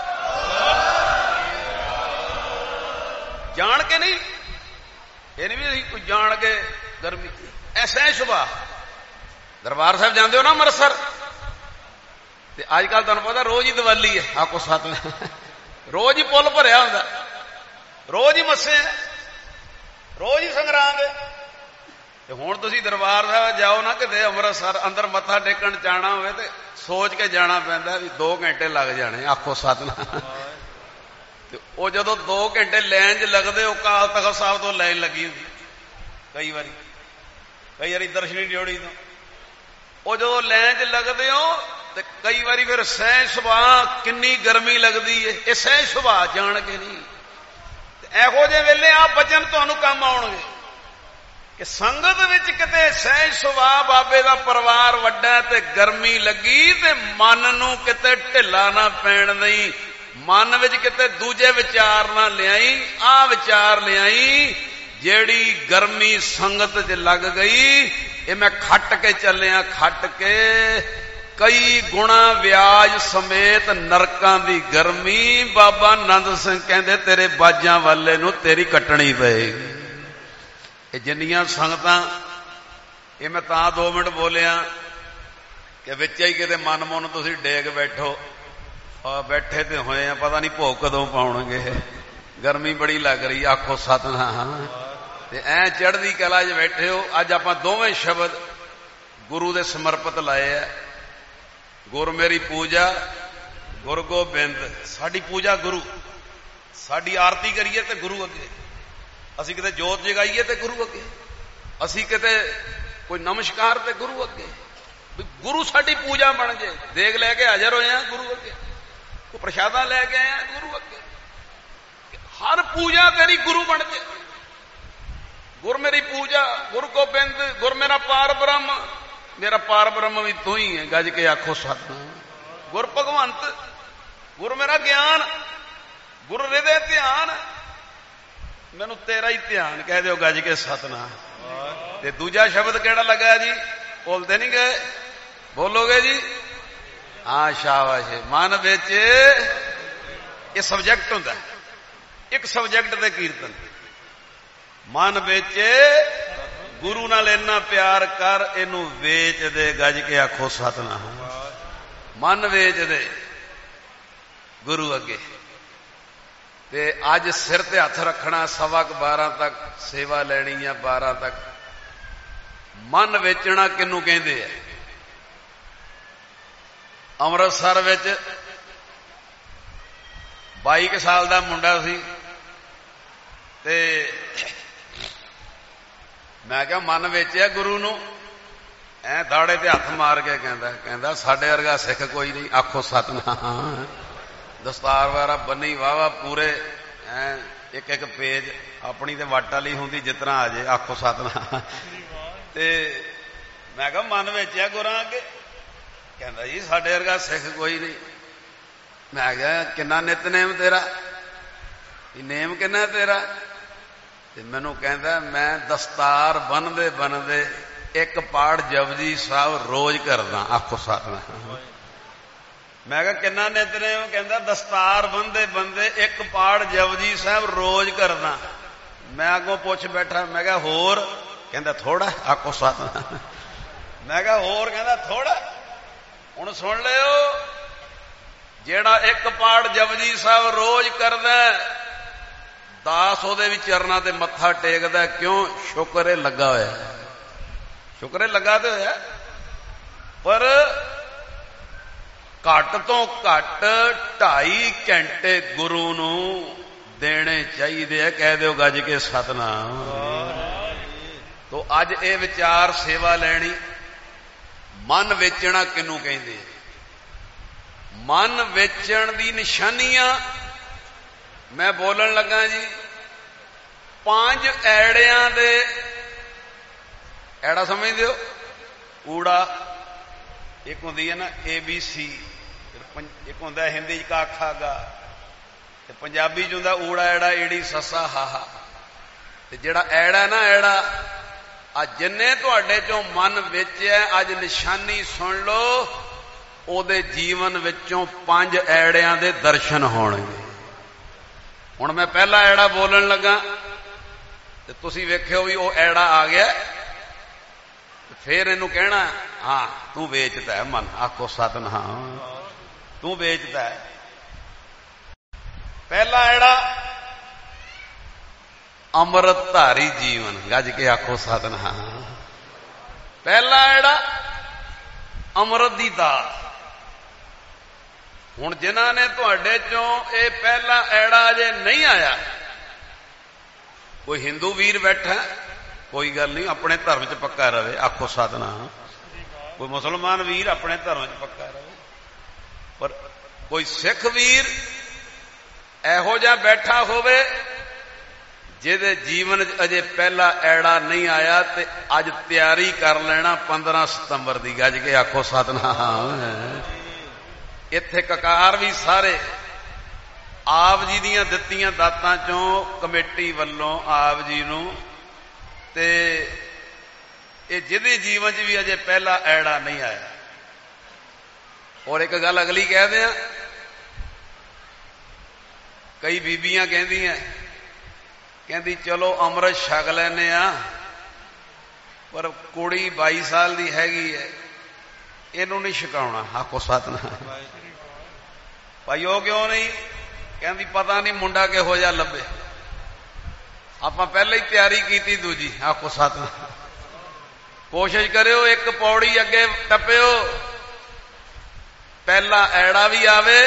ਜਾਣ ਕੇ ਨਹੀਂ, ਇਹ ਨਹੀਂ ਵੀ ਅਸੀਂ ਕੋਈ ਜਾਣ ਕੇ ਗਰਮੀ। ਐਸਾ ਹੈ ਸੁਭਾ। ਦਰਬਾਰ ਸਾਹਿਬ ਜਾਂਦੇ ਹੋ ਨਾ ਅੰਮ੍ਰਿਤਸਰ, ਤੇ ਅੱਜ ਕੱਲ ਤੁਹਾਨੂੰ ਪਤਾ ਰੋਜ਼ ਹੀ ਦੀਵਾਲੀ ਹੈ। ਆਖੋ ਸਤਿਨਾਮ। ਰੋਜ਼ ਹੀ ਪੁੱਲ ਭਰਿਆ ਹੁੰਦਾ, ਰੋਜ਼ ਹੀ ਮੱਸੇ, ਰੋਜ਼ ਹੀ ਸੰਗਰਾਂਦ। ਤੇ ਹੁਣ ਤੁਸੀਂ ਦਰਬਾਰ ਸਾਹਿਬ ਜਾਓ ਨਾ ਕਿਤੇ ਅੰਮ੍ਰਿਤਸਰ, ਅੰਦਰ ਮੱਥਾ ਟੇਕਣ ਜਾਣਾ ਹੋਵੇ ਤੇ ਸੋਚ ਕੇ ਜਾਣਾ ਪੈਂਦਾ ਵੀ 2 ਘੰਟੇ ਲੱਗ ਜਾਣੇ। ਆਖੋ ਸਤਿਨਾਮ। ਤੇ ਉਹ ਜਦੋਂ 2 ਘੰਟੇ ਲਾਈਨ 'ਚ ਲੱਗਦੇ, ਉਹ ਅਕਾਲ ਤਖ਼ਤ ਸਾਹਿਬ ਤੋਂ ਲਾਈਨ ਲੱਗੀ ਹੁੰਦੀ ਕਈ ਵਾਰੀ ਦਰਸ਼ਨੀ ਡਿਓੜੀ ਤੋਂ। ਉਹ ਜਦੋਂ ਲਾਈਨ 'ਚ ਲੱਗਦੇ ਹੋ ਤੇ ਕਈ ਵਾਰੀ ਫਿਰ ਸਹਿਜ ਸੁਭਾਅ ਕਿੰਨੀ ਗਰਮੀ ਲੱਗਦੀ ਏ। ਇਹ ਸਹਿਜ ਸੁਭਾਅ ਜਾਣ ਕੇ ਨਹੀਂ। ਇਹੋ ਜਿਹੇ ਵੇਲੇ ਆ ਬਚਨ ਤੁਹਾਨੂੰ ਕੰਮ ਆਉਣਗੇ ਕਿ ਸੰਗਤ ਵਿੱਚ ਕਿਤੇ ਸਹਿਜ ਸੁਭਾਅ, ਬਾਬੇ ਦਾ ਪਰਿਵਾਰ ਵੱਡਾ ਤੇ ਗਰਮੀ ਲੱਗੀ ਤੇ ਮਨ ਨੂੰ ਕਿਤੇ ਢਿੱਲਾ ਨਾ ਪੈਣ ਦਈ, ਮਨ ਵਿੱਚ ਕਿਤੇ ਦੂਜੇ ਵਿਚਾਰ ਨਾ ਲਿਆਈ, ਆਹ ਵਿਚਾਰ ਲਿਆਈ ਜਿਹੜੀ ਗਰਮੀ ਸੰਗਤ 'ਚ ਲੱਗ ਗਈ, ਇਹ ਮੈਂ ਖੱਟ ਕੇ ਚੱਲਿਆ, ਖੱਟ ਕੇ ਕਈ ਗੁਣਾ ਵਿਆਜ ਸਮੇਤ ਨਰਕਾਂ ਦੀ ਗਰਮੀ। ਬਾਬਾ ਆਨੰਦ ਸਿੰਘ ਕਹਿੰਦੇ ਤੇਰੇ ਬਾਜਾਂ ਵਾਲੇ ਨੂੰ ਤੇਰੀ ਕੱਟਣੀ ਪਏਗੀ। ਇਹ ਜਿੰਨੀਆਂ ਸੰਗਤਾਂ, ਇਹ ਮੈਂ ਤਾਂ 2 ਮਿੰਟ ਬੋਲਿਆ ਕਿ ਵਿੱਚ ਹੀ ਕਿਤੇ ਮਨ ਮੁੰਨ ਤੁਸੀਂ ਡੇਗ ਬੈਠੋ। ਬੈਠੇ ਤੇ ਹੋਏ ਆ, ਪਤਾ ਨਹੀਂ ਭੋਗ ਕਦੋਂ ਪਾਉਣਗੇ, ਗਰਮੀ ਬੜੀ ਲੱਗ ਰਹੀ, ਆਖੋ ਸਤਿਨਾਮ। ਤੇ ਐ ਚੜ੍ਹਦੀ ਕਲਾ 'ਚ ਬੈਠੇ ਹੋ। ਅੱਜ ਆਪਾਂ ਦੋਵੇਂ ਸ਼ਬਦ ਗੁਰੂ ਦੇ ਸਮਰਪਿਤ ਲਾਏ ਆ। ਗੁਰ ਮੇਰੀ ਪੂਜਾ ਗੁਰ ਗੋਬਿੰਦ। ਸਾਡੀ ਪੂਜਾ ਗੁਰੂ, ਸਾਡੀ ਆਰਤੀ ਕਰੀਏ ਤੇ ਗੁਰੂ ਅੱਗੇ, ਅਸੀਂ ਕਿਤੇ ਜੋਤ ਜਗਾਈਏ ਤੇ ਗੁਰੂ ਅੱਗੇ, ਅਸੀਂ ਕਿਤੇ ਕੋਈ ਨਮਸਕਾਰ ਤੇ ਗੁਰੂ ਅੱਗੇ, ਗੁਰੂ ਸਾਡੀ ਪੂਜਾ ਬਣ ਜੇ। ਦੇਗ ਲੈ ਕੇ ਹਾਜ਼ਰ ਹੋਏ ਆ ਗੁਰੂ ਅੱਗੇ, ਕੋਈ ਪ੍ਰਸ਼ਾਦਾ ਲੈ ਕੇ ਆਏ ਆ ਗੁਰੂ ਅੱਗੇ, ਹਰ ਪੂਜਾ ਤੇਰੀ ਗੁਰੂ ਬਣ ਜੇ। ਗੁਰ ਮੇਰੀ ਪੂਜਾ ਗੁਰ ਗੋਬਿੰਦ। ਗੁਰ ਮੇਰਾ ਪਾਰ ਬ੍ਰਹਮ, ਮੇਰਾ ਪਾਰ ਬ੍ਰਹਮ ਵੀ ਤੂੰ ਹੀ ਹੈ, ਗੱਜ ਕੇ ਆਖੋ ਸਤਿਨਾਮ। ਗੁਰ ਭਗਵੰਤ, ਗੁਰ ਮੇਰਾ ਗਿਆਨ, ਗੁਰ ਹਿਰਦੇ ਧਿਆਨ, ਮੈਨੂੰ ਤੇਰਾ ਹੀ ਧਿਆਨ, ਕਹਿ ਦਿਓ ਗੱਜ ਕੇ ਸਤਿਨਾਮ। ਤੇ ਦੂਜਾ ਸ਼ਬਦ ਕਿਹੜਾ ਲੱਗਾ ਜੀ? ਬੋਲਦੇ ਨਹੀਂ ਗਏ, ਬੋਲੋਗੇ ਜੀ? ਹਾਂ, ਸ਼ਾਬਾਸ਼। ਮਨ ਵਿੱਚ ਇਹ ਸਬਜੈਕਟ ਹੁੰਦਾ, ਇੱਕ ਸਬਜੈਕਟ ਤੇ ਕੀਰਤਨ। ਮਨ ਵਿੱਚ ਗੁਰੂ ਨਾਲ ਇੰਨਾ ਪਿਆਰ ਕਰ, ਇਹਨੂੰ ਵੇਚ ਦੇ, ਗੱਜ ਕੇ ਆਖੋ ਸਤਿਨਾਮ। ਮਨ ਵੇਚ ਦੇ ਗੁਰੂ ਅੱਗੇ। ਤੇ ਅੱਜ ਸਿਰ ਤੇ ਹੱਥ ਰੱਖਣਾ, 12:15 ਤੱਕ ਸੇਵਾ ਲੈਣੀ ਆ, 12 ਤੱਕ। ਮਨ ਵੇਚਣਾ ਕਿਹਨੂੰ ਕਹਿੰਦੇ ਆ? ਅੰਮ੍ਰਿਤਸਰ ਵਿੱਚ 22 ਸਾਲ ਦਾ ਮੁੰਡਾ ਸੀ, ਤੇ ਮੈਂ ਕਿਹਾ ਮਨ ਵੇਚਿਆ ਗੁਰੂ ਨੂੰ? ਐ ਦਾੜੇ ਤੇ ਹੱਥ ਮਾਰ ਕੇ ਕਹਿੰਦਾ ਸਾਡੇ ਵਰਗਾ ਸਿੱਖ ਕੋਈ ਨਹੀਂ, ਆਖੋ ਸਤਿਨਾਮ। ਦਸਤਾਰ ਵਾਰਾ ਬੰਨੀ ਵਾਵਾ ਪੂਰੇ, ਐ ਇੱਕ ਇੱਕ ਪੇਜ, ਆਪਣੀ ਤੇ ਵੱਟ ਵਾਲੀ ਹੁੰਦੀ ਜਿਸ ਤਰ੍ਹਾਂ ਆ ਜੇ, ਆਖੋ ਸਤਿਨਾਮ। ਤੇ ਮੈਂ ਕਿਹਾ ਮਨ ਵੇਚਿਆ ਗੁਰਾਂ ਅੱਗੇ? ਕਹਿੰਦਾ ਜੀ ਸਾਡੇ ਵਰਗਾ ਸਿੱਖ ਕੋਈ ਨਹੀਂ। ਮੈਂ ਕਿਹਾ ਕਿੰਨਾ ਨਿਤਨੇਮ ਤੇਰਾ? ਨੇਮ ਕਿੰਨਾ ਤੇਰਾ? ਤੇ ਮੈਨੂੰ ਕਹਿੰਦਾ ਮੈਂ ਦਸਤਾਰ ਬੰਨਦੇ ਬੰਨਦੇ ਇੱਕ ਪਾਠ ਜਪਜੀ ਸਾਹਿਬ ਰੋਜ਼ ਕਰਦਾ, ਆਖੋ ਸਤਿਨਾਮ। ਮੈਂ ਕਿਹਾ ਕਿੰਨਾ ਨਿਤਨੇਮ? ਕਹਿੰਦਾ ਦਸਤਾਰ ਬੰਨਦੇ ਬੰਨਦੇ ਇੱਕ ਪਾਠ ਜਪਜੀ ਸਾਹਿਬ ਰੋਜ਼ ਕਰਦਾ। ਮੈਂ ਅੱਗੋਂ ਪੁੱਛ ਬੈਠਾ, ਮੈਂ ਕਿਹਾ ਹੋਰ? ਕਹਿੰਦਾ ਥੋੜਾ, ਆਖੋ ਸਤਿਨਾਮ। ਮੈਂ ਕਿਹਾ ਹੋਰ? ਕਹਿੰਦਾ ਥੋੜਾ। ਹੁਣ ਸੁਣ ਲਿਓ, ਜਿਹੜਾ ਇੱਕ ਪਾਠ ਜਪਜੀ ਸਾਹਿਬ ਰੋਜ਼ ਕਰਦਾ, ਦਾਸ ਉਹਦੇ ਵੀ ਚਰਨਾਂ ਤੇ ਮੱਥਾ ਟੇਕਦਾ। ਕਿਉਂ? ਸ਼ੁਕਰ ਇਹ ਲੱਗਾ ਹੋਇਆ, ਸ਼ੁਕਰ ਇਹ ਲੱਗਾ ਤੇ ਹੋਇਆ। ਪਰ ਘੱਟ ਤੋਂ ਘੱਟ 2.5 ਘੰਟੇ ਗੁਰੂ ਨੂੰ ਦੇਣੇ ਚਾਹੀਦੇ ਆ, ਕਹਿ ਦਿਓ ਗੱਜ ਕੇ ਸਤਿਨਾਮ। ਤੋ ਅੱਜ ਇਹ ਵਿਚਾਰ, ਸੇਵਾ ਲੈਣੀ। ਮਨ ਵੇਚਣਾ ਕਿਹਨੂੰ ਕਹਿੰਦੇ? ਮਨ ਵੇਚਣ ਦੀ ਨਿਸ਼ਾਨੀਆਂ ਮੈਂ ਬੋਲਣ ਲੱਗਾ ਜੀ। 5 ਐੜਿਆਂ ਦੇ, ਐੜਾ ਸਮਝਦੇ ਹੋ? ਊੜਾ ਇੱਕ ਹੁੰਦੀ ਹੈ ਨਾ ABC, ਇੱਕ ਹੁੰਦਾ ਹਿੰਦੀ ਚ ਕਾ ਖਾ ਗਾ, ਤੇ ਪੰਜਾਬੀ ਚ ਹੁੰਦਾ ਊੜਾ ਐੜਾ ਈੜੀ ਸੱਸਾ ਹਾਹਾ। ਤੇ ਜਿਹੜਾ ਐੜਾ ਨਾ, ਐੜਾ, ਅੱਜ ਜਿੰਨੇ ਤੁਹਾਡੇ ਚੋਂ ਮਨ ਵਿੱਚ ਹੈ, ਅੱਜ ਨਿਸ਼ਾਨੀ ਸੁਣ ਲਓ, ਉਹਦੇ ਜੀਵਨ ਵਿੱਚੋਂ 5 ਐੜਿਆਂ ਦੇ ਦਰਸ਼ਨ ਹੋਣਗੇ। ਹੁਣ ਮੈਂ ਪਹਿਲਾ ਐੜਾ ਬੋਲਣ ਲੱਗਾ ਤੇ ਤੁਸੀਂ ਵੇਖਿਓ ਵੀ ਉਹ ਐੜਾ ਆ ਗਿਆ, ਫੇਰ ਇਹਨੂੰ ਕਹਿਣਾ ਹਾਂ ਤੂੰ ਵੇਚਦਾ ਹੈ ਮਨ, ਆਖੋ ਸਤਿਨਾਮ। ਤੂੰ ਵੇਚਦਾ ਹੈ। ਪਹਿਲਾ ਐੜਾ ਅੰਮ੍ਰਿਤ ਧਾਰੀ ਜੀਵਨ, ਗੱਜ ਕੇ ਆਖੋ ਸਤਿਨਾਮ। ਪਹਿਲਾ ਐੜਾ ਅੰਮ੍ਰਿਤ ਦੀ ਦਾਤ। ਹੁਣ ਜਿਨ੍ਹਾਂ ਨੇ ਤੁਹਾਡੇ ਚੋਂ ਇਹ ਪਹਿਲਾ ਐੜਾ ਅਜੇ ਨਹੀਂ ਆਇਆ, ਕੋਈ ਹਿੰਦੂ ਵੀਰ ਬੈਠਾ, ਕੋਈ ਗੱਲ ਨਹੀਂ, ਆਪਣੇ ਧਰਮ 'ਚ ਪੱਕਾ ਰਵੇ, ਆਖੋ ਸਤਿਨਾਮ। ਕੋਈ ਮੁਸਲਮਾਨ ਵੀਰ ਆਪਣੇ ਧਰਮ 'ਚ ਪੱਕਾ ਰਵੇ। ਪਰ ਕੋਈ ਸਿੱਖ ਵੀਰ ਇਹੋ ਜਿਹਾ ਬੈਠਾ ਹੋਵੇ ਜਿਹਦੇ ਜੀਵਨ 'ਚ ਅਜੇ ਪਹਿਲਾ ਐੜਾ ਨਹੀਂ ਆਇਆ, ਤੇ ਅੱਜ ਤਿਆਰੀ ਕਰ ਲੈਣਾ 15 ਸਤੰਬਰ ਦੀ, ਗੱਜ ਕੇ ਆਖੋ ਸਤਿਨਾਮ। ਇੱਥੇ ਕਕਾਰ ਵੀ ਸਾਰੇ ਆਪ ਜੀ ਦੀਆਂ ਦਿੱਤੀਆਂ ਦਾਤਾਂ ਚੋਂ ਕਮੇਟੀ ਵੱਲੋਂ ਆਪ ਜੀ ਨੂੰ, ਤੇ ਇਹ ਜਿਹਦੇ ਜੀਵਨ 'ਚ ਵੀ ਅਜੇ ਪਹਿਲਾ ਐੜਾ ਨਹੀਂ ਆਇਆ। ਔਰ ਇੱਕ ਗੱਲ ਅਗਲੀ ਕਹਿ ਦਿਆਂ, ਕਈ ਬੀਬੀਆਂ ਕਹਿੰਦੀ ਚਲੋ ਅੰਮ੍ਰਿਤ ਛਕ ਲੈਨੇ ਆ, ਪਰ ਕੁੜੀ 22 ਸਾਲ ਦੀ ਹੈਗੀ ਹੈ, ਇਹਨੂੰ ਨਹੀਂ ਛਕਾਉਣਾ। ਆਖੋ ਸਤਿਨਾਮ। ਭਾਈ ਉਹ ਕਿਉਂ ਨਹੀਂ? ਕਹਿੰਦੀ ਪਤਾ ਨਹੀਂ ਮੁੰਡਾ ਕਿਹੋ ਜਿਹਾ ਲੱਭੇ, ਆਪਾਂ ਪਹਿਲਾਂ ਹੀ ਤਿਆਰੀ ਕੀਤੀ ਦੂਜੀ। ਆਖੋ ਸਤਿਨਾਮ। ਕੋਸ਼ਿਸ਼ ਕਰਿਓ ਇੱਕ ਪੌੜੀ ਅੱਗੇ ਟੱਪਿਓ, ਪਹਿਲਾ ਐੜਾ ਵੀ ਆਵੇ,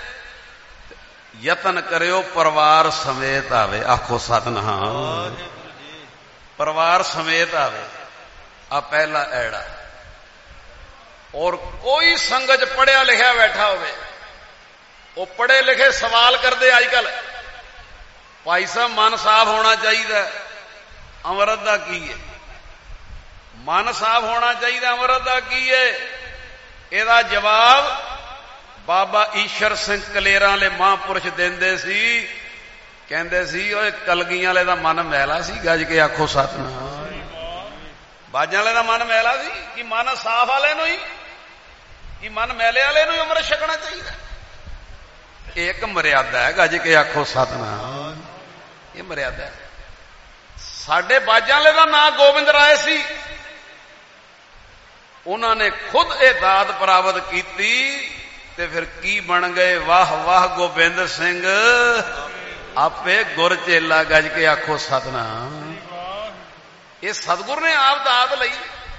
ਯਤਨ ਕਰਿਓ ਪਰਿਵਾਰ ਸਮੇਤ ਆਵੇ। ਆਖੋ ਸਤਿਨਾਮ। ਪਰਿਵਾਰ ਸਮੇਤ ਆਵੇ, ਆ ਪਹਿਲਾ ਐੜਾ। ਔਰ ਕੋਈ ਸੰਗਤ ਪੜਿਆ ਲਿਖਿਆ ਬੈਠਾ ਹੋਵੇ, ਉਹ ਪੜ੍ਹੇ ਲਿਖੇ ਸਵਾਲ ਕਰਦੇ ਅੱਜ ਕੱਲ, ਭਾਈ ਸਾਹਿਬ ਮਨ ਸਾਫ਼ ਹੋਣਾ ਚਾਹੀਦਾ, ਅੰਮ੍ਰਿਤ ਦਾ ਕੀ ਹੈ? ਮਨ ਸਾਫ਼ ਹੋਣਾ ਚਾਹੀਦਾ, ਅੰਮ੍ਰਿਤ ਦਾ ਕੀ ਹੈ? ਇਹਦਾ ਜਵਾਬ ਬਾਬਾ ਈਸ਼ਰ ਸਿੰਘ ਕਲੇਰਾਂ ਵਾਲੇ ਮਹਾਂਪੁਰਸ਼ ਦਿੰਦੇ ਸੀ। ਕਹਿੰਦੇ ਸੀ ਓਏ ਕਲਗੀਆਂ ਵਾਲੇ ਦਾ ਮਨ ਮੈਲਾ ਸੀ। ਗੱਜ ਕੇ ਆਖੋ ਸਤਿਨਾਮ। ਬਾਜਾਂ ਵਾਲੇ ਦਾ ਮਨ ਮੈਲਾ ਸੀ ਕਿ ਮਨ ਸਾਫ਼ ਵਾਲੇ ਨੂੰ ਹੀ, ਕਿ ਮਨ ਮੈਲੇ ਵਾਲੇ ਨੂੰ ਹੀ ਅੰਮ੍ਰਿਤ ਛਕਣਾ ਚਾਹੀਦਾ? ਇਹ ਇੱਕ ਮਰਿਆਦਾ ਹੈ। ਗੱਜ ਕੇ ਆਖੋ ਸਤਿਨਾਮ। ਇਹ ਮਰਿਆਦਾ ਹੈ। ਸਾਡੇ ਬਾਜਾਂ ਵਾਲੇ ਦਾ ਨਾਂ ਗੋਬਿੰਦ ਰਾਏ ਸੀ, ਉਹਨਾਂ ਨੇ ਖੁਦ ਇਹ ਦਾਤ ਪ੍ਰਾਪਤ ਕੀਤੀ ਤੇ ਫਿਰ ਕੀ ਬਣ ਗਏ? ਵਾਹ ਵਾਹ ਗੋਬਿੰਦ ਸਿੰਘ ਆਪੇ ਗੁਰ ਚੇਲਾ। ਗੱਜ ਕੇ ਆਖੋ ਸਤਿਨਾਮ। ਇਹ ਸਤਿਗੁਰ ਨੇ ਆਪ ਦਾਤ ਲਈ,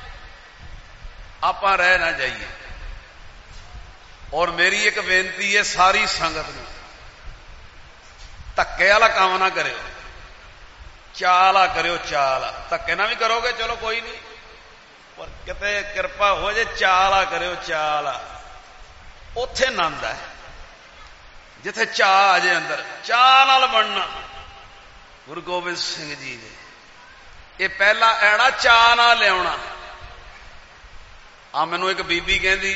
ਆਪਾਂ ਰਹਿ ਨਾ ਜਾਈਏ। ਔਰ ਮੇਰੀ ਇੱਕ ਬੇਨਤੀ ਹੈ ਸਾਰੀ ਸੰਗਤ ਨੂੰ, ਧੱਕੇ ਵਾਲਾ ਕੰਮ ਨਾ ਕਰਿਓ, ਚਾਲਾ ਕਰਿਓ। ਚਾਲ ਧੱਕੇ ਨਾਲ ਵੀ ਕਰੋਗੇ ਚਲੋ ਕੋਈ ਨਹੀਂ, ਪਰ ਕਿਤੇ ਕਿਰਪਾ ਹੋ ਜੇ ਚਾਲਾ ਕਰਿਓ। ਚਾਲ ਉੱਥੇ ਆਨੰਦ ਹੈ ਜਿੱਥੇ ਚਾਹ ਆ ਜੇ ਅੰਦਰ, ਚਾਹ ਨਾਲ ਬਣਨਾ। ਗੁਰੂ ਗੋਬਿੰਦ ਸਿੰਘ ਜੀ ਨੇ ਇਹ ਪਹਿਲਾ ਐੜਾ ਚਾਹ ਨਾਲ ਲਿਆਉਣਾ। ਆ ਮੈਨੂੰ ਇੱਕ ਬੀਬੀ ਕਹਿੰਦੀ,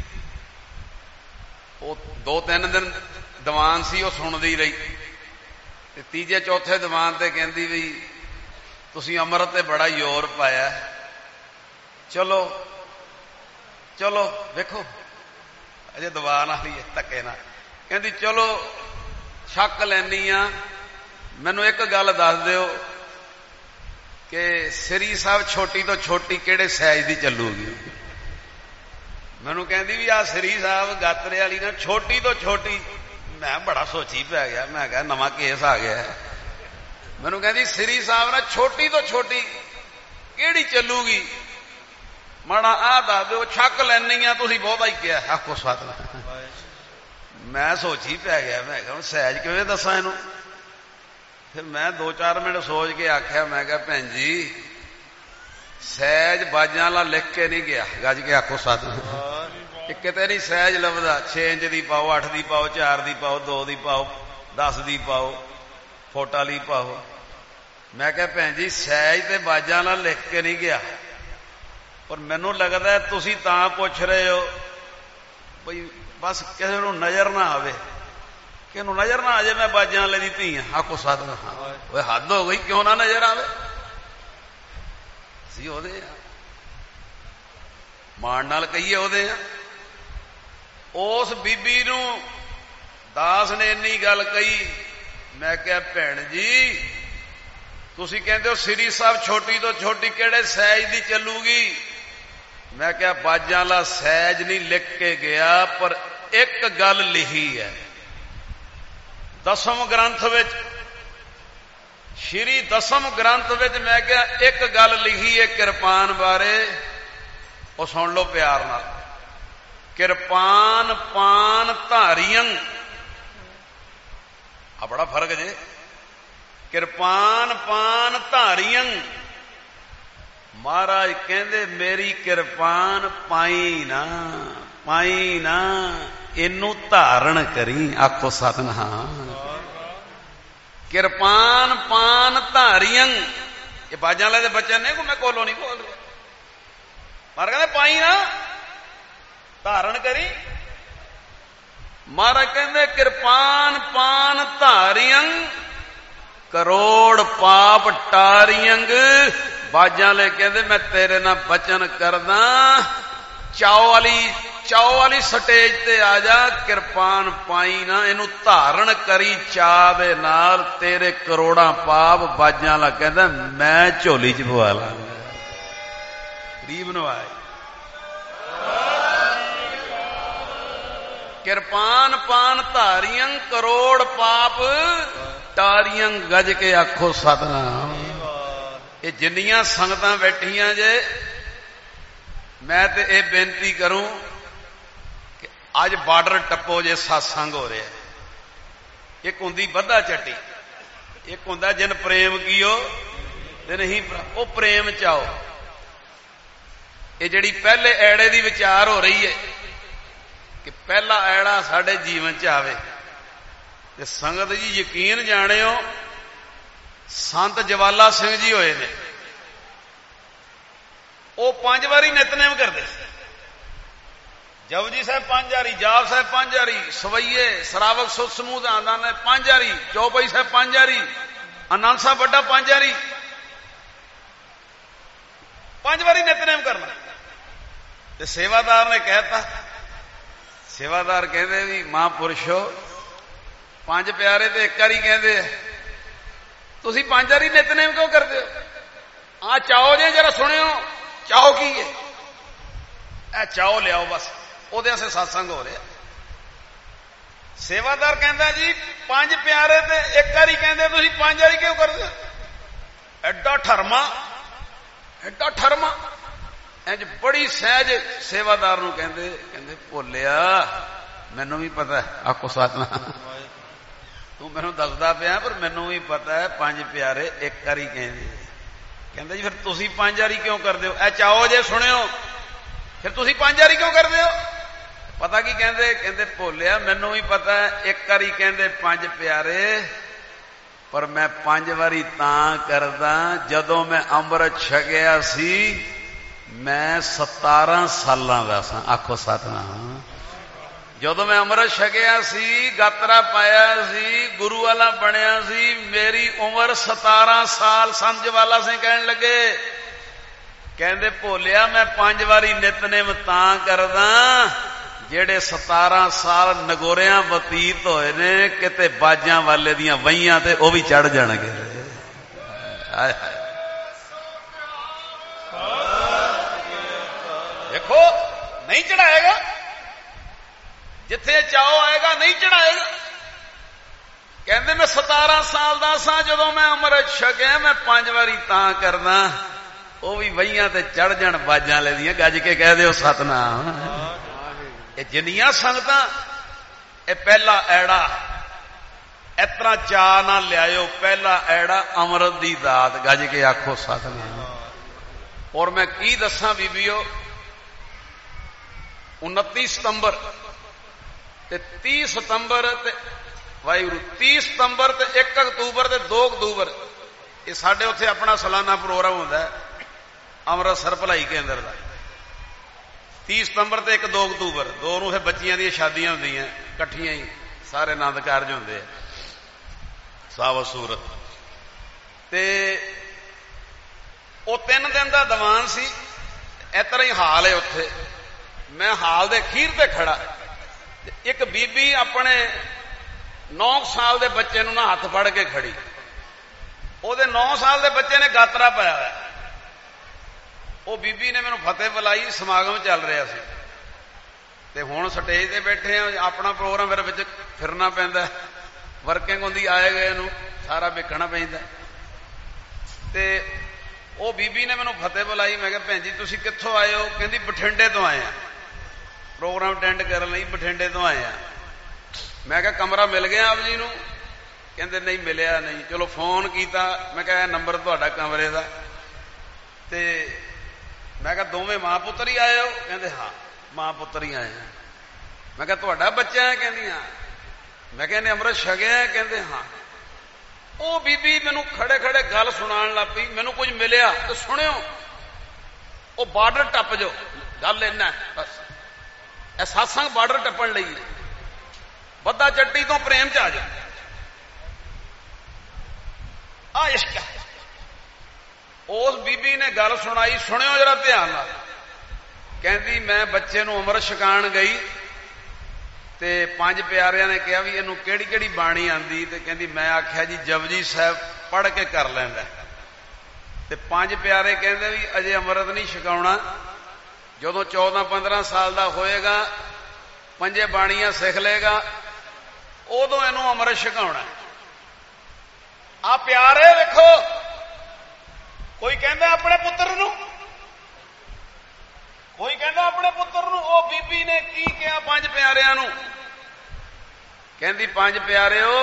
ਉਹ 2-3 ਦਿਨ ਦੀਵਾਨ ਸੀ, ਉਹ ਸੁਣਦੀ ਰਹੀ ਤੇ ਤੀਜੇ ਚੌਥੇ ਦੀਵਾਨ ਤੇ ਕਹਿੰਦੀ ਵੀ ਤੁਸੀਂ ਅੰਮ੍ਰਿਤ ਤੇ ਬੜਾ ਜ਼ੋਰ ਪਾਇਆ, ਚਲੋ ਚਲੋ ਵੇਖੋ ਅਜੇ ਦੀਵਾਨ ਵਾਲੀ ਹੈ, ਧੱਕੇ ਨਾਲ ਕਹਿੰਦੀ ਚਲੋ ਛੱਕ ਲੈਂਦੀ ਆ। ਮੈਨੂੰ ਇੱਕ ਗੱਲ ਦੱਸ ਦਿਓ ਕਿ ਸ੍ਰੀ ਸਾਹਿਬ ਛੋਟੀ ਤੋਂ ਛੋਟੀ ਕਿਹੜੇ ਸਾਈਜ਼ ਦੀ ਚੱਲੂਗੀ? ਮੈਨੂੰ ਕਹਿੰਦੀ ਵੀ ਆ ਸ੍ਰੀ ਸਾਹਿਬ ਗਾਤਰੇ ਵਾਲੀ ਨਾ ਛੋਟੀ ਤੋਂ ਛੋਟੀ। ਮੈਂ ਬੜਾ ਸੋਚੀ ਪੈ ਗਿਆ, ਮੈਂ ਕਿਹਾ ਨਵਾਂ ਕੇਸ ਆ ਗਿਆ। ਮੈਨੂੰ ਕਹਿੰਦੀ ਸ੍ਰੀ ਸਾਹਿਬ ਨਾਲ ਛੋਟੀ ਤੋਂ ਛੋਟੀ ਕਿਹੜੀ ਚੱਲੂਗੀ? ਮਾੜਾ ਆਹ ਦੱਸ ਦਿਓ, ਛੱਕ ਲੈਣੀ ਆ। ਤੁਸੀਂ ਬਹੁਤਾ ਹੀ ਕਿਹਾ। ਆਖੋ ਸਤਿਨਾਮ। ਮੈਂ ਸੋਚੀ ਪੈ ਗਿਆ, ਮੈਂ ਕਿਹਾ ਸਹਿਜ ਕਿਵੇਂ ਦੱਸਾਂ ਇਹਨੂੰ? ਫਿਰ ਮੈਂ 2-4 ਮਿੰਟ ਸੋਚ ਕੇ ਆਖਿਆ, ਮੈਂ ਕਿਹਾ ਭੈਣ ਜੀ ਸਹਿਜ ਬਾਜਾਂ ਵਾਲਾ ਲਿਖ ਕੇ ਨਹੀਂ ਗਿਆ। ਗੱਜ ਕੇ ਆਖੋ ਸਤਿਨਾਮ। ਇਹ ਕਿਤੇ ਨਹੀਂ ਸਹਿਜ ਲੱਭਦਾ। 6 ਇੰਚ ਦੀ ਪਾਓ, 8 ਦੀ ਪਾਓ, 4 ਦੀ ਪਾਓ, 2 ਦੀ ਪਾਓ, 10 ਦੀ ਪਾਓ, ਫੋਟਾ ਲਈ ਪਾਓ। ਮੈਂ ਕਿਹਾ ਭੈਣ ਜੀ ਸਹਿਜ ਤੇ ਬਾਜਾਂ ਵਾਲਾ ਲਿਖ ਕੇ ਨਹੀਂ ਗਿਆ, ਪਰ ਮੈਨੂੰ ਲੱਗਦਾ ਤੁਸੀਂ ਤਾਂ ਪੁੱਛ ਰਹੇ ਹੋ ਬਈ ਬਸ ਕਿਸੇ ਨੂੰ ਨਜ਼ਰ ਨਾ ਆਵੇ, ਕਿਸੇ ਨੂੰ ਨਜ਼ਰ ਨਾ ਆ ਜਾਏ ਮੈਂ ਬਾਜਾਂ ਵਾਲੇ ਦੀ ਧੀ ਹਾਂ। ਆਖੋ ਸਤਿਨਾਮ। ਓਏ ਹੱਦ ਹੋ ਗਈ, ਕਿਉਂ ਨਾ ਨਜ਼ਰ ਆਵੇ? ਅਸੀਂ ਉਹਦੇ ਆ, ਮਾਣ ਨਾਲ ਕਹੀਏ ਉਹਦੇ ਆ। ਉਸ ਬੀਬੀ ਨੂੰ ਦਾਸ ਨੇ ਇੰਨੀ ਗੱਲ ਕਹੀ। ਮੈਂ ਕਿਹਾ ਭੈਣ ਜੀ ਤੁਸੀਂ ਕਹਿੰਦੇ ਹੋ ਸ੍ਰੀ ਸਾਹਿਬ ਛੋਟੀ ਤੋਂ ਛੋਟੀ ਕਿਹੜੇ ਸਾਈਜ਼ ਦੀ ਚੱਲੂਗੀ? ਮੈਂ ਕਿਹਾ ਬਾਜਾਂ ਵਾਲਾ ਸਾਈਜ਼ ਨਹੀਂ ਲਿਖ ਕੇ ਗਿਆ, ਪਰ ਇੱਕ ਗੱਲ ਲਿਖੀ ਹੈ ਦਸਮ ਗ੍ਰੰਥ ਵਿੱਚ, ਸ਼੍ਰੀ ਦਸਮ ਗ੍ਰੰਥ ਵਿੱਚ। ਮੈਂ ਕਿਹਾ ਇੱਕ ਗੱਲ ਲਿਖੀ ਹੈ ਕਿਰਪਾਨ ਬਾਰੇ, ਉਹ ਸੁਣ ਲਓ ਪਿਆਰ ਨਾਲ। ਕਿਰਪਾਨ ਪਾਨ ਧਾਰੀਆਂ, ਆ ਬੜਾ ਫਰਕ ਜੇ। ਕਿਰਪਾਨ ਪਾਨ ਧਾਰੀਆਂ, ਮਹਾਰਾਜ ਕਹਿੰਦੇ ਮੇਰੀ ਕਿਰਪਾਨ ਪਾਈ ਨਾ, ਪਾਈ ਨਾ, ਇਹਨੂੰ ਧਾਰਨ ਕਰੀ। ਆਖੋ ਸਤਿਨਾਮ। ਕਿਰਪਾਨ ਪਾਨ ਧਾਰੀਆਂ, ਇਹ ਬਾਜਾਂ ਵਾਲੇ ਦੇ ਬੱਚੇ ਨੇ, ਮੈਂ ਕੋਲੋਂ ਨਹੀਂ ਬੋਲ ਰਿਹਾ। ਮਹਾਰਾਜ ਕਹਿੰਦੇ ਪਾਈ ਨਾ, ਧਾਰਨ ਕਰੀ। ਮਹਾਰਾਜ ਕਹਿੰਦੇ ਕਿਰਪਾਨ ਪਾਨ ਧਾਰੀਆਂ, ਕਰੋੜ ਪਾਪ ਟਾਰੀਆਂ। ਬਾਜਾਂ ਵਾਲੇ ਕਹਿੰਦੇ ਮੈਂ ਤੇਰੇ ਨਾਲ ਬਚਨ ਕਰਦਾ, ਚਾਓ ਵਾਲੀ ਸਟੇਜ ਤੇ ਆ ਜਾ, ਕਿਰਪਾਨ ਪਾਈ ਨਾ, ਇਹਨੂੰ ਧਾਰਨ ਕਰੀ ਚਾਹ ਦੇ ਨਾਲ, ਤੇਰੇ ਕਰੋੜਾਂ ਪਾਪ। ਬਾਜਾਂ ਵਾਲਾ ਕਹਿੰਦਾ ਮੈਂ ਝੋਲੀ ਚ ਪਵਾ ਲਾਂਗਾ। ਗਰੀਬ ਨਵਾਜ ਕਿਰਪਾਨ ਪਾਨ ਧਾਰੀਆਂ ਕਰੋੜ ਪਾਪ ਟਾਰੀਆਂ ਗੱਜ ਕੇ ਆਖੋ ਸਤਨਾਮ। ਇਹ ਜਿੰਨੀਆਂ ਸੰਗਤਾਂ ਬੈਠੀਆਂ ਜੇ, ਮੈਂ ਤੇ ਇਹ ਬੇਨਤੀ ਕਰੂੰ ਕਿ ਅੱਜ ਬਾਰਡਰ ਟੱਪੋ ਜੇ ਸਤਸੰਗ ਹੋ ਰਿਹਾ। ਇੱਕ ਹੁੰਦੀ ਬੱਧਾ ਚੱਟੀ, ਇੱਕ ਹੁੰਦਾ ਜਿਨ ਪ੍ਰੇਮ ਕੀਓ ਤੇ ਨਹੀਂ, ਉਹ ਪ੍ਰੇਮ ਚ ਆਓ। ਇਹ ਜਿਹੜੀ ਪਹਿਲੇ ਐੜੇ ਦੀ ਵਿਚਾਰ ਹੋ ਰਹੀ ਹੈ ਕਿ ਪਹਿਲਾ ਐੜਾ ਸਾਡੇ ਜੀਵਨ ਚ ਆਵੇ। ਤੇ ਸੰਗਤ ਜੀ ਯਕੀਨ ਜਾਣਿਓ, ਸੰਤ ਜਵਾਲਾ ਸਿੰਘ ਜੀ ਹੋਏ ਨੇ, ਉਹ 5 ਵਾਰੀ ਨਿਤਨੇਮ ਕਰਦੇ। ਜਪਜੀ ਸਾਹਿਬ 5 ਵਾਰੀ, ਜਾਪ ਸਾਹਿਬ 5 ਵਾਰੀ, ਸਵਈਏ ਸਰਾਵਕ ਸੁਤ ਸਮੂਹ ਦਾ ਆਂਦਾ ਨੇ 5 ਵਾਰੀ, ਚੌਪਈ ਸਾਹਿਬ 5 ਵਾਰੀ, ਆਨੰਦ ਸਾਹਿਬ ਵੱਡਾ 5 ਵਾਰੀ, 5 ਵਾਰੀ ਨਿਤਨੇਮ ਕਰਨਾ। ਤੇ ਸੇਵਾਦਾਰ ਨੇ ਕਹਿਤਾ, ਸੇਵਾਦਾਰ ਕਹਿੰਦੇ ਵੀ ਮਹਾਂਪੁਰਸ਼ੋ 5 ਪਿਆਰੇ ਤੇ ਇੱਕ ਵਾਰੀ ਕਹਿੰਦੇ, ਤੁਸੀਂ 5 ਵਾਰੀ ਨਿਤਨੇਮ ਕਿਉਂ ਕਰਦੇ ਹੋ? ਆ ਚਾਓ ਜੇ ਜਰਾ ਸੁਣਿਓ, ਚਾਓ ਕੀ ਹੈ? ਇਹ ਚਾਓ ਲਿਆਓ ਬਸ, ਉਹਦੇ ਵਾਸਤੇ ਸਤਸੰਗ ਹੋ ਰਿਹਾ। ਸੇਵਾਦਾਰ ਕਹਿੰਦਾ ਜੀ 5 ਪਿਆਰੇ ਤੇ ਇੱਕ ਵਾਰੀ ਕਹਿੰਦੇ, ਤੁਸੀਂ 5 ਵਾਰੀ ਕਿਉਂ ਕਰਦੇ ਹੋ? ਐਡਾ ਠਰਮਾ, ਐਡਾ ਠਰਮਾ। ਇੰਜ ਬੜੀ ਸਹਿਜ ਸੇਵਾਦਾਰ ਨੂੰ ਕਹਿੰਦੇ, ਕਹਿੰਦੇ ਭੋਲਿਆ ਮੈਨੂੰ ਵੀ ਪਤਾ ਹੈ, ਆਖੋ ਸਤਨਾਮ। ਤੂੰ ਮੈਨੂੰ ਦੱਸਦਾ ਪਿਆ ਪਰ ਮੈਨੂੰ ਵੀ ਪਤਾ ਹੈ 5 ਪਿਆਰੇ ਇੱਕ ਵਾਰੀ ਕਹਿੰਦੇ। ਕਹਿੰਦਾ ਜੀ ਫਿਰ ਤੁਸੀਂ 5 ਵਾਰੀ ਕਿਉਂ ਕਰਦੇ ਹੋ? ਇਹ ਚਾਹੋ ਜੇ ਸੁਣਿਓ, ਫਿਰ ਤੁਸੀਂ 5 ਵਾਰੀ ਕਿਉਂ ਕਰਦੇ ਹੋ? ਪਤਾ ਕੀ ਕਹਿੰਦੇ? ਕਹਿੰਦੇ ਭੋਲਿਆ ਮੈਨੂੰ ਵੀ ਪਤਾ ਹੈ ਇੱਕ ਵਾਰੀ ਕਹਿੰਦੇ 5 ਪਿਆਰੇ, ਪਰ ਮੈਂ 5 ਵਾਰੀ ਤਾਂ ਕਰਦਾ ਜਦੋਂ ਮੈਂ ਅੰਮ੍ਰਿਤ ਛਕਿਆ ਸੀ, ਮੈਂ 17 ਸਾਲਾਂ ਦਾ ਸਾਂ, ਆਖੋ ਸਤਨਾਮ। ਜਦੋਂ ਮੈਂ ਅੰਮ੍ਰਿਤ ਛਕਿਆ ਸੀ, ਗਾਤਰਾ ਪਾਇਆ ਸੀ, ਗੁਰੂ ਵਾਲਾ ਬਣਿਆ ਸੀ, ਮੇਰੀ ਉਮਰ 17 ਸਾਲ। ਸੰਤ ਜਵਾਲਾ ਸਿੰਘ ਕਹਿਣ ਲੱਗੇ, ਕਹਿੰਦੇ ਭੋਲਿਆ ਮੈਂ 5 ਵਾਰੀ ਨਿਤਨੇਮ ਤਾਂ ਕਰਦਾ ਜਿਹੜੇ 17 ਸਾਲ ਨਗੋਰਿਆਂ ਬਤੀਤ ਹੋਏ ਨੇ, ਕਿਤੇ ਬਾਜਾਂ ਵਾਲੇ ਦੀਆਂ ਵਹੀਆਂ ਤੇ ਉਹ ਵੀ ਚੜ ਜਾਣਗੇ। ਹਾਏ ਹਾਏ, ਦੇਖੋ ਨਹੀਂ ਚੜਾਏਗਾ, ਜਿੱਥੇ ਚਾਓ ਆਏਗਾ ਨਹੀਂ ਚੜਾਏਗਾ। ਕਹਿੰਦੇ ਮੈਂ 17 ਸਾਲ ਦਾ ਸਾਂ ਜਦੋਂ ਮੈਂ ਅੰਮ੍ਰਿਤ ਛਕਿਆ, ਮੈਂ 5 ਵਾਰੀ ਤਾਂ ਕਰਦਾ ਉਹ ਵੀ ਵਹੀਆਂ ਤੇ ਚੜ ਜਾਣ ਬਾਜਾਂ ਲੈ ਦੀਆਂ, ਗੱਜ ਕੇ ਕਹਿ ਦਿਓ ਸਤਨਾਮ। ਇਹ ਜਿੰਨੀਆਂ ਸੰਗਤਾਂ, ਇਹ ਪਹਿਲਾ ਐੜਾ ਇਸ ਤਰ੍ਹਾਂ ਚਾਅ ਨਾਲ ਲਿਆਇਓ, ਪਹਿਲਾ ਐੜਾ ਅੰਮ੍ਰਿਤ ਦੀ ਦਾਤ, ਗੱਜ ਕੇ ਆਖੋ ਸਤਨਾਮ। ਔਰ ਮੈਂ ਕੀ ਦੱਸਾਂ ਬੀਬੀਓ, 29 ਸਤੰਬਰ ਤੇ 30 ਸਤੰਬਰ ਤੇ ਵਾਹਿਗੁਰੂ 30 ਸਤੰਬਰ ਤੇ 1 ਅਕਤੂਬਰ ਤੇ 2 ਅਕਤੂਬਰ ਇਹ ਸਾਡੇ ਉੱਥੇ ਆਪਣਾ ਸਾਲਾਨਾ ਪ੍ਰੋਗਰਾਮ ਹੁੰਦਾ ਹੈ ਅੰਮ੍ਰਿਤਸਰ ਭਲਾਈ ਕੇਂਦਰ ਦਾ। 30 ਸਤੰਬਰ ਤੇ 1-2 ਅਕਤੂਬਰ, 2 ਨੂੰ ਫਿਰ ਬੱਚੀਆਂ ਦੀਆਂ ਸ਼ਾਦੀਆਂ ਹੁੰਦੀਆਂ ਇਕੱਠੀਆਂ ਹੀ, ਸਾਰੇ ਆਨੰਦ ਕਾਰਜ ਹੁੰਦੇ ਆ ਸਾਵਤ ਸੂਰਤ। ਤੇ ਉਹ 3 ਦਿਨ ਦਾ ਦੀਵਾਨ ਸੀ। ਇਸ ਤਰ੍ਹਾਂ ਹੀ ਹਾਲ ਹੈ ਉੱਥੇ। ਮੈਂ ਹਾਲ ਦੇ ਅਖੀਰ ਤੇ ਖੜਾ, ਇੱਕ ਬੀਬੀ ਆਪਣੇ 9 ਸਾਲ ਦੇ ਬੱਚੇ ਨੂੰ ਨਾ ਹੱਥ ਫੜ ਕੇ ਖੜੀ। ਉਹਦੇ 9 ਸਾਲ ਦੇ ਬੱਚੇ ਨੇ ਗਾਤਰਾ ਪਾਇਆ ਹੋਇਆ। ਉਹ ਬੀਬੀ ਨੇ ਮੈਨੂੰ ਫਤਿਹ ਬੁਲਾਈ, ਸਮਾਗਮ ਚੱਲ ਰਿਹਾ ਸੀ ਤੇ ਹੁਣ ਸਟੇਜ ਤੇ ਬੈਠੇ ਆ, ਆਪਣਾ ਪ੍ਰੋਗਰਾਮ ਫਿਰ ਵਿੱਚ ਫਿਰਨਾ ਪੈਂਦਾ, ਵਰਕਿੰਗ ਹੁੰਦੀ, ਆਏ ਗਏ ਨੂੰ ਸਾਰਾ ਵੇਖਣਾ ਪੈਂਦਾ। ਤੇ ਉਹ ਬੀਬੀ ਨੇ ਮੈਨੂੰ ਫਤਿਹ ਬੁਲਾਈ। ਮੈਂ ਕਿਹਾ ਭੈਣ ਜੀ ਤੁਸੀਂ ਕਿੱਥੋਂ ਆਏ ਹੋ? ਕਹਿੰਦੀ ਬਠਿੰਡੇ ਤੋਂ ਆਏ ਆ, ਪ੍ਰੋਗਰਾਮ ਅਟੈਂਡ ਕਰਨ ਲਈ ਬਠਿੰਡੇ ਤੋਂ ਆਏ ਆ। ਮੈਂ ਕਿਹਾ ਕਮਰਾ ਮਿਲ ਗਿਆ ਆਪ ਜੀ ਨੂੰ? ਕਹਿੰਦੇ ਨਹੀਂ ਮਿਲਿਆ ਨਹੀਂ। ਚਲੋ ਫੋਨ ਕੀਤਾ, ਮੈਂ ਕਿਹਾ ਨੰਬਰ ਤੁਹਾਡਾ ਕਮਰੇ ਦਾ। ਤੇ ਮੈਂ ਕਿਹਾ ਦੋਵੇਂ ਮਾਂ ਪੁੱਤਰ ਹੀ ਆਏ ਹੋ? ਕਹਿੰਦੇ ਹਾਂ ਮਾਂ ਪੁੱਤਰ ਹੀ ਆਏ ਆ। ਮੈਂ ਕਿਹਾ ਤੁਹਾਡਾ ਬੱਚਾ ਹੈ? ਕਹਿੰਦੀ ਹਾਂ। ਮੈਂ ਕਿਹਾ ਇਹਨੇ ਅੰਮ੍ਰਿਤ ਛਕਿਆ? ਕਹਿੰਦੇ ਹਾਂ। ਉਹ ਬੀਬੀ ਮੈਨੂੰ ਖੜੇ ਖੜੇ ਗੱਲ ਸੁਣਾਉਣ ਲੱਗ ਪਈ। ਮੈਨੂੰ ਕੁਝ ਮਿਲਿਆ ਤੇ ਸੁਣਿਓ, ਉਹ ਬਾਰਡਰ ਟੱਪ ਜਾਓ, ਗੱਲ ਇੰਨਾ ਬਸ। ਇਹ ਸਤਸੰਗ ਬਾਰਡਰ ਟੱਪਣ ਲਈ, ਬੱਧਾ ਚੱਟੀ ਤੋਂ ਪ੍ਰੇਮ ਚ ਆ ਜਾ, ਆ ਇਸ਼ਕ। ਉਸ ਬੀਬੀ ਨੇ ਗੱਲ ਸੁਣਾਈ, ਸੁਣਿਓ ਜਰਾ ਧਿਆਨ ਨਾਲ। ਕਹਿੰਦੀ ਮੈਂ ਬੱਚੇ ਨੂੰ ਅੰਮ੍ਰਿਤ ਛਕਾਉਣ ਗਈ ਤੇ 5 ਪਿਆਰਿਆਂ ਨੇ ਕਿਹਾ ਵੀ ਇਹਨੂੰ ਕਿਹੜੀ ਕਿਹੜੀ ਬਾਣੀ ਆਂਦੀ? ਤੇ ਕਹਿੰਦੀ ਮੈਂ ਆਖਿਆ ਜੀ ਜਪਜੀ ਸਾਹਿਬ ਪੜ੍ਹ ਕੇ ਕਰ ਲੈਂਦਾ। ਤੇ 5 ਪਿਆਰੇ ਕਹਿੰਦੇ ਵੀ ਅਜੇ ਅੰਮ੍ਰਿਤ ਨਹੀਂ ਛਕਾਉਣਾ, ਜਦੋਂ 14-15 ਸਾਲ ਦਾ ਹੋਏਗਾ ਪੰਜੇ ਬਾਣੀਆਂ ਸਿੱਖ ਲਏਗਾ, ਉਦੋਂ ਇਹਨੂੰ ਅੰਮ੍ਰਿਤ ਛਕਾਉਣਾ। ਆ ਪਿਆਰੇ ਵੇਖੋ, ਕੋਈ ਕਹਿੰਦਾ ਆਪਣੇ ਪੁੱਤਰ ਨੂੰ, ਕੋਈ ਕਹਿੰਦਾ ਆਪਣੇ ਪੁੱਤਰ ਨੂੰ। ਉਹ ਬੀਬੀ ਨੇ ਕੀ ਕਿਹਾ ਪੰਜ ਪਿਆਰਿਆਂ ਨੂੰ? ਕਹਿੰਦੀ ਪੰਜ ਪਿਆਰਿਓ,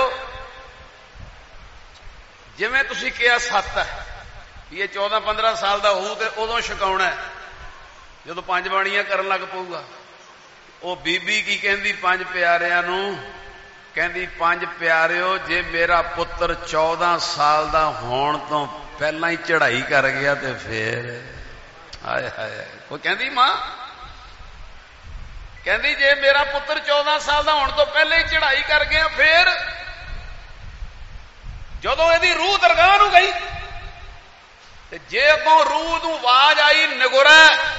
ਜਿਵੇਂ ਤੁਸੀਂ ਕਿਹਾ ਸੱਤ ਹੈ, ਇਹ 14-15 ਸਾਲ ਦਾ ਹੋਊ ਤੇ ਉਦੋਂ ਛਕਾਉਣਾ, ਜਦੋਂ ਪੰਜ ਬਾਣੀਆਂ ਕਰਨ ਲੱਗ ਪਊਗਾ। ਉਹ ਬੀਬੀ ਕੀ ਕਹਿੰਦੀ ਪੰਜ ਪਿਆਰਿਆਂ ਨੂੰ? ਕਹਿੰਦੀ ਪੰਜ ਪਿਆਰਿਓ, ਜੇ ਮੇਰਾ ਪੁੱਤਰ 14 ਸਾਲ ਦਾ ਹੋਣ ਤੋਂ ਪਹਿਲਾਂ ਹੀ ਚੜ੍ਹਾਈ ਕਰ ਗਿਆ ਤੇ ਫੇਰ ਹਾਏ ਹਾਏ। ਉਹ ਕਹਿੰਦੀ ਮਾਂ, ਕਹਿੰਦੀ ਜੇ ਮੇਰਾ ਪੁੱਤਰ 14 ਸਾਲ ਦਾ ਹੋਣ ਤੋਂ ਪਹਿਲਾਂ ਹੀ ਚੜ੍ਹਾਈ ਕਰ ਗਿਆ, ਫੇਰ ਜਦੋਂ ਇਹਦੀ ਰੂਹ ਦਰਗਾਹ ਨੂੰ ਗਈ ਤੇ ਜੇ ਅੱਗੋਂ ਰੂਹ ਨੂੰ ਆਵਾਜ਼ ਆਈ ਨਗੁਰਾ,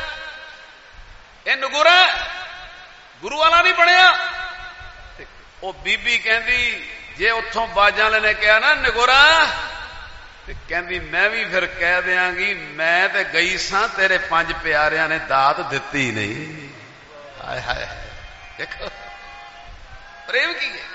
ਇਹ ਨਗੁਰਾ ਗੁਰੂ ਵਾਲਾ ਨਹੀਂ ਬਣਿਆ। ਤੇ ਉਹ ਬੀਬੀ ਕਹਿੰਦੀ ਜੇ ਉੱਥੋਂ ਬਾਜਾਂ ਵਾਲੇ ਨੇ ਕਿਹਾ ਨਾ ਨਗੁਰਾ, ਤੇ ਕਹਿੰਦੀ ਮੈਂ ਵੀ ਫਿਰ ਕਹਿ ਦਿਆਂਗੀ ਮੈਂ ਤੇ ਗਈ ਸਾਂ, ਤੇਰੇ ਪੰਜ ਪਿਆਰਿਆਂ ਨੇ ਦਾਤ ਦਿੱਤੀ ਨਹੀਂ। ਹਾਏ ਹਾਏ, ਦੇਖੋ ਪ੍ਰੇਮ ਕੀ ਹੈ।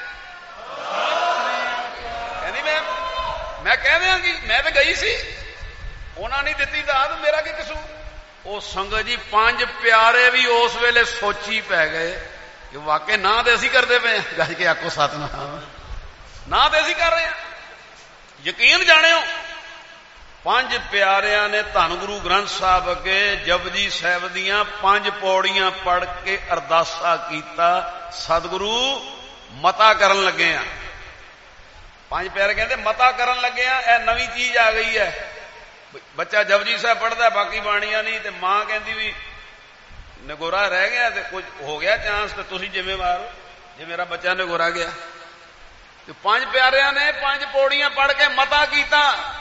ਕਹਿੰਦੀ ਮੈਂ ਕਹਿ ਦਿਆਂਗੀ ਮੈਂ ਤੇ ਗਈ ਸੀ, ਉਹਨਾਂ ਨੇ ਦਿੱਤੀ ਦਾਤ, ਮੇਰਾ ਕੀ ਕਸੂਰ। ਉਹ ਸੰਗਤ ਜੀ ਪੰਜ ਪਿਆਰੇ ਵੀ ਉਸ ਵੇਲੇ ਸੋਚੀ ਪੈ ਗਏ ਕਿ ਵਾਕਈ ਨਾ ਤੇ ਅਸੀਂ ਕਰਦੇ ਪਏ, ਗੱਜ ਕੇ ਆਖੋ ਸਤਿਨਾਮ, ਨਾ ਤੇ ਅਸੀਂ ਕਰ ਰਹੇ ਹਾਂ। ਯਕੀਨ ਜਾਣਿਓ, ਪੰਜ ਪਿਆਰਿਆਂ ਨੇ ਧੰਨ ਗੁਰੂ ਗ੍ਰੰਥ ਸਾਹਿਬ ਅੱਗੇ ਜਪਜੀ ਸਾਹਿਬ ਦੀਆਂ 5 ਪੌੜੀਆਂ ਪੜ੍ਹ ਕੇ ਅਰਦਾਸਾ ਕੀਤਾ, ਸਤਿਗੁਰੂ ਮਤਾ ਕਰਨ ਲੱਗੇ ਆ। ਪੰਜ ਪਿਆਰੇ ਕਹਿੰਦੇ ਮਤਾ ਕਰਨ ਲੱਗੇ ਆ, ਇਹ ਨਵੀਂ ਚੀਜ਼ ਆ ਗਈ ਹੈ। ਬੱਚਾ ਜਪਜੀ ਸਾਹਿਬ ਪੜ੍ਹਦਾ, ਬਾਕੀ ਬਾਣੀਆਂ ਨਹੀਂ, ਤੇ ਮਾਂ ਕਹਿੰਦੀ ਵੀ ਨਗੋਰਾ ਰਹਿ ਗਿਆ ਤੇ ਕੁਝ ਹੋ ਗਿਆ ਚਾਂਸ, ਤੇ ਤੁਸੀਂ ਜ਼ਿੰਮੇਵਾਰ ਹੋ ਜੇ ਮੇਰਾ ਬੱਚਾ ਨਗੋਰਾ ਗਿਆ। ਤੇ ਪੰਜ ਪਿਆਰਿਆਂ ਨੇ 5 ਪੌੜੀਆਂ ਪੜ੍ਹ ਕੇ ਮਤਾ ਕੀਤਾ।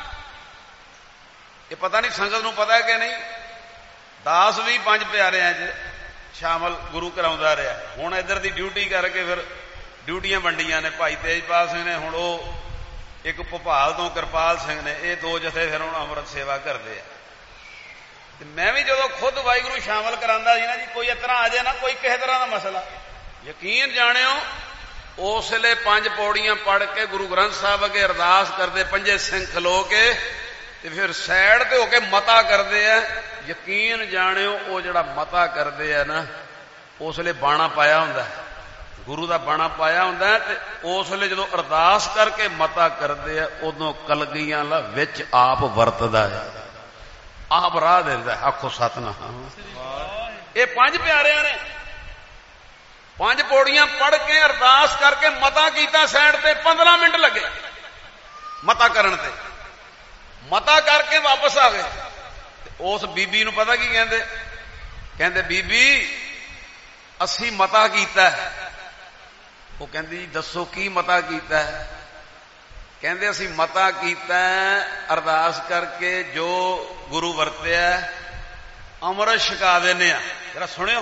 ਇਹ ਪਤਾ ਨਹੀਂ ਸੰਗਤ ਨੂੰ ਪਤਾ ਕਿ ਨਹੀਂ, ਦਾਸ ਵੀ ਪੰਜ ਪਿਆਰਿਆਂ 'ਚ ਸ਼ਾਮਲ ਗੁਰੂ ਕਰਾਉਂਦਾ ਰਿਹਾ। ਹੁਣ ਇੱਧਰ ਦੀ ਡਿਊਟੀ ਕਰਕੇ ਫਿਰ ਡਿਊਟੀਆਂ ਵੰਡੀਆਂ ਨੇ, ਭਾਈ ਤੇਜਪਾਲ ਸਿੰਘ ਨੇ, ਹੁਣ ਉਹ ਇੱਕ ਭੋਪਾਲ ਤੋਂ ਕਿਰਪਾਲ ਸਿੰਘ ਨੇ, ਇਹ 2 ਜਥੇ ਫਿਰ ਹੁਣ ਅੰਮ੍ਰਿਤ ਸੇਵਾ ਕਰਦੇ ਆ। ਤੇ ਮੈਂ ਵੀ ਜਦੋਂ ਖੁਦ ਵਾਹਿਗੁਰੂ ਸ਼ਾਮਲ ਕਰਾਂਦਾ ਸੀ ਨਾ ਜੀ, ਕੋਈ ਇਸ ਤਰ੍ਹਾਂ ਆ ਜਾਏ ਨਾ, ਕੋਈ ਕਿਸੇ ਤਰ੍ਹਾਂ ਦਾ ਮਸਲਾ, ਯਕੀਨ ਜਾਣਿਓ ਉਸ ਵੇਲੇ 5 ਪੌੜੀਆਂ ਪੜ੍ਹ ਕੇ ਗੁਰੂ ਗ੍ਰੰਥ ਸਾਹਿਬ ਅੱਗੇ ਅਰਦਾਸ ਕਰਦੇ, ਪੰਜੇ ਸਿੰਘ ਖਲੋ ਕੇ, ਤੇ ਫਿਰ ਸਾਈਡ ਤੇ ਹੋ ਕੇ ਮਤਾ ਕਰਦੇ ਆ। ਯਕੀਨ ਜਾਣਿਓ ਉਹ ਜਿਹੜਾ ਮਤਾ ਕਰਦੇ ਆ ਨਾ, ਉਸ ਵੇਲੇ ਬਾਣਾ ਪਾਇਆ ਹੁੰਦਾ, ਗੁਰੂ ਦਾ ਬਾਣਾ ਪਾਇਆ ਹੁੰਦਾ, ਤੇ ਉਸ ਵੇਲੇ ਜਦੋਂ ਅਰਦਾਸ ਕਰਕੇ ਮਤਾ ਕਰਦੇ ਆ, ਉਦੋਂ ਕਲਗੀਆਂ ਵਾਲਾ ਵਿੱਚ ਆਪ ਵਰਤਦਾ ਹੈ, ਆਪ ਰਾਹ ਦਿੰਦਾ। ਆਖੋ ਸਤਿਨਾਮ। ਇਹ ਪੰਜ ਪਿਆਰਿਆਂ ਨੇ 5 ਪੌੜੀਆਂ ਪੜ੍ਹ ਕੇ ਅਰਦਾਸ ਕਰਕੇ ਮਤਾ ਕੀਤਾ, ਸਾਈਡ ਤੇ 15 ਮਿੰਟ ਲੱਗੇ ਮਤਾ ਕਰਨ ਤੇ। ਮਤਾ ਕਰਕੇ ਵਾਪਸ ਆ ਗਏ। ਉਸ ਬੀਬੀ ਨੂੰ ਪਤਾ ਕੀ ਕਹਿੰਦੇ? ਕਹਿੰਦੇ ਬੀਬੀ ਅਸੀਂ ਮਤਾ ਕੀਤਾ। ਉਹ ਕਹਿੰਦੀ ਦੱਸੋ ਕੀ ਮਤਾ ਕੀਤਾ? ਕਹਿੰਦੇ ਅਸੀਂ ਮਤਾ ਕੀਤਾ ਅਰਦਾਸ ਕਰਕੇ ਜੋ ਗੁਰੂ ਵਰਤਿਆ ਅੰਮ੍ਰਿਤ ਛਕਾ ਦਿੰਦੇ ਆ। ਜਰਾ ਸੁਣਿਓ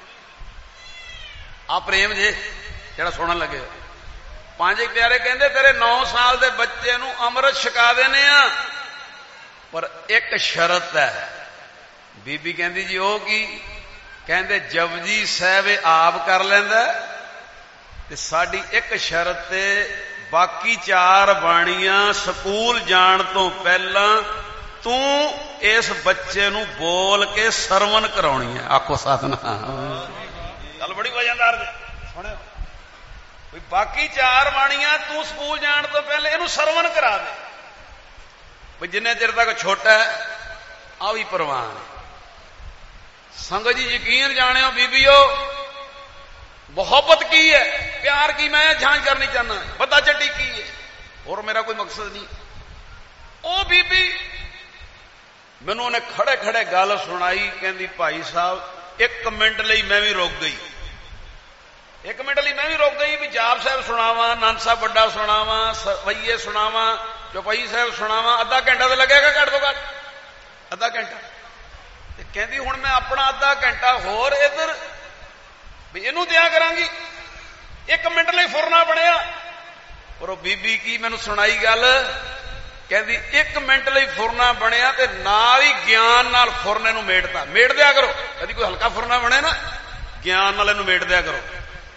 ਆ ਪ੍ਰੇਮ ਜੇ ਜਿਹੜਾ ਸੁਣਨ ਲੱਗੇ। 5 ਪਿਆਰੇ ਕਹਿੰਦੇ ਤੇਰੇ 9 ਸਾਲ ਦੇ ਬੱਚੇ ਨੂੰ ਅੰਮ੍ਰਿਤ ਛਕਾ ਦਿੰਦੇ ਆ, ਪਰ ਇੱਕ ਸ਼ਰਤ ਹੈ। ਬੀਬੀ ਕਹਿੰਦੀ ਜੀ ਉਹ ਕੀ? ਕਹਿੰਦੇ ਜਪਜੀ ਸਾਹਿਬ ਆਪ ਕਰ ਲੈਂਦਾ, ਤੇ ਸਾਡੀ ਇੱਕ ਸ਼ਰਤ ਤੇ ਬਾਕੀ 4 ਬਾਣੀਆਂ ਸਕੂਲ ਜਾਣ ਤੋਂ ਪਹਿਲਾਂ ਤੂੰ ਇਸ ਬੱਚੇ ਨੂੰ ਬੋਲ ਕੇ ਸਰਵਨ ਕਰਾਉਣੀ ਹੈ। ਆਖੋ ਸਤਿਨਾਮ। ਗੱਲ ਬੜੀ ਵਜਨਦਾਰ ਜੀ, ਸੁਣਿਓ ਵੀ ਬਾਕੀ 4 ਬਾਣੀਆਂ ਤੂੰ ਸਕੂਲ ਜਾਣ ਤੋਂ ਪਹਿਲਾਂ ਇਹਨੂੰ ਸਰਵਨ ਕਰਾ ਦੇ, ਵੀ ਜਿੰਨੇ ਚਿਰ ਤੱਕ ਛੋਟਾ ਹੈ ਆ ਵੀ ਪ੍ਰਵਾਨ। ਸੰਗਤ ਜੀ ਯਕੀਨ ਜਾਣਿਓ ਬੀਬੀਓ, ਮੁਹੱਬਤ ਕੀ ਹੈ, ਪਿਆਰ ਕੀ, ਮੈਂ ਜਾਂਚ ਕਰਨੀ ਚਾਹੁੰਦਾ, ਬੱਦਾ ਚੱਟੀ ਕੀ ਹੈ, ਹੋਰ ਮੇਰਾ ਕੋਈ ਮਕਸਦ ਨਹੀਂ। ਉਹ ਬੀਬੀ ਮੈਨੂੰ ਉਹਨੇ ਖੜੇ ਖੜੇ ਗੱਲ ਸੁਣਾਈ, ਕਹਿੰਦੀ ਭਾਈ ਸਾਹਿਬ 1 ਮਿੰਟ ਲਈ ਮੈਂ ਵੀ ਰੁਕ ਗਈ। 1 ਮਿੰਟ ਲਈ ਮੈਂ ਵੀ ਰੁਕ ਗਈ ਵੀ ਜਾਪ ਸਾਹਿਬ ਸੁਣਾਵਾਂ, ਆਨੰਦ ਸਾਹਿਬ ਵੱਡਾ ਸੁਣਾਵਾਂ, ਸਵਈਏ ਸੁਣਾਵਾਂ, ਚੌਪਈ ਸਾਹਿਬ ਸੁਣਾਵਾਂ। ਅੱਧਾ ਘੰਟਾ ਤਾਂ ਲੱਗੇਗਾ ਘੱਟ ਤੋਂ ਘੱਟ, ਅੱਧਾ ਘੰਟਾ। ਤੇ ਕਹਿੰਦੀ ਹੁਣ ਮੈਂ ਆਪਣਾ ਅੱਧਾ ਘੰਟਾ ਹੋਰ ਇੱਧਰ ਵੀ ਇਹਨੂੰ ਦਿਆ ਕਰਾਂਗੀ, 1 ਮਿੰਟ ਲਈ ਫੁਰਨਾ ਬਣਿਆ। ਪਰ ਉਹ ਬੀਬੀ ਕੀ ਮੈਨੂੰ ਸੁਣਾਈ ਗੱਲ, ਕਹਿੰਦੀ 1 ਮਿੰਟ ਲਈ ਫੁਰਨਾ ਬਣਿਆ ਤੇ ਨਾਲ ਹੀ ਗਿਆਨ ਨਾਲ ਫੁਰਨੇ ਨੂੰ ਮੇੜਤਾ। ਮੇੜ ਦਿਆ ਕਰੋ, ਕਦੀ ਕੋਈ ਹਲਕਾ ਫੁਰਨਾ ਬਣੇ ਨਾ, ਗਿਆਨ ਨਾਲ ਇਹਨੂੰ ਮੇੜ ਦਿਆ ਕਰੋ।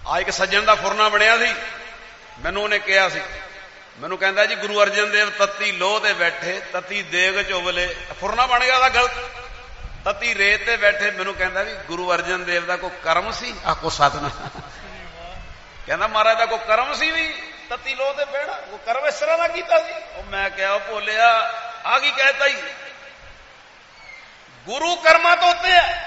ਆ ਇੱਕ ਸੱਜਣ ਦਾ ਫੁਰਨਾ ਬਣਿਆ ਸੀ, ਮੈਨੂੰ ਉਹਨੇ ਕਿਹਾ ਸੀ, ਮੈਨੂੰ ਕਹਿੰਦਾ ਜੀ ਗੁਰੂ ਅਰਜਨ ਦੇਵ ਤੱਤੀ ਲੋਹ ਤੇ ਬੈਠੇ, ਤੱਤੀ ਦੇਗ ਚੁਬਲੇ, ਫੁਰਨਾ ਬਣ ਗਿਆ ਉਹਦਾ ਗਲਤ, ਤੱਤੀ ਰੇਤ ਤੇ ਬੈਠੇ। ਮੈਨੂੰ ਕਹਿੰਦਾ ਵੀ ਗੁਰੂ ਅਰਜਨ ਦੇਵ ਦਾ ਕੋਈ ਕਰਮ ਸੀ? ਆਖੋ ਸਤਿਨਾਮ। ਕਹਿੰਦਾ ਮਹਾਰਾਜ ਦਾ ਕੋਈ ਕਰਮ ਸੀ ਵੀ ਤੱਤੀ ਲੋਹ ਤੇ ਬਹਿਣਾ? ਉਹ ਕਰਮ ਇਸ ਤਰ੍ਹਾਂ ਦਾ ਕੀਤਾ ਸੀ? ਉਹ ਮੈਂ ਕਿਹਾ, ਉਹ ਭੋਲਿਆ ਆ ਕੀ ਕਹਿਤਾ ਹੀ, ਗੁਰੂ ਕਰਮਾਂ ਤੋਂ ਉੱਤੇ ਹੈ।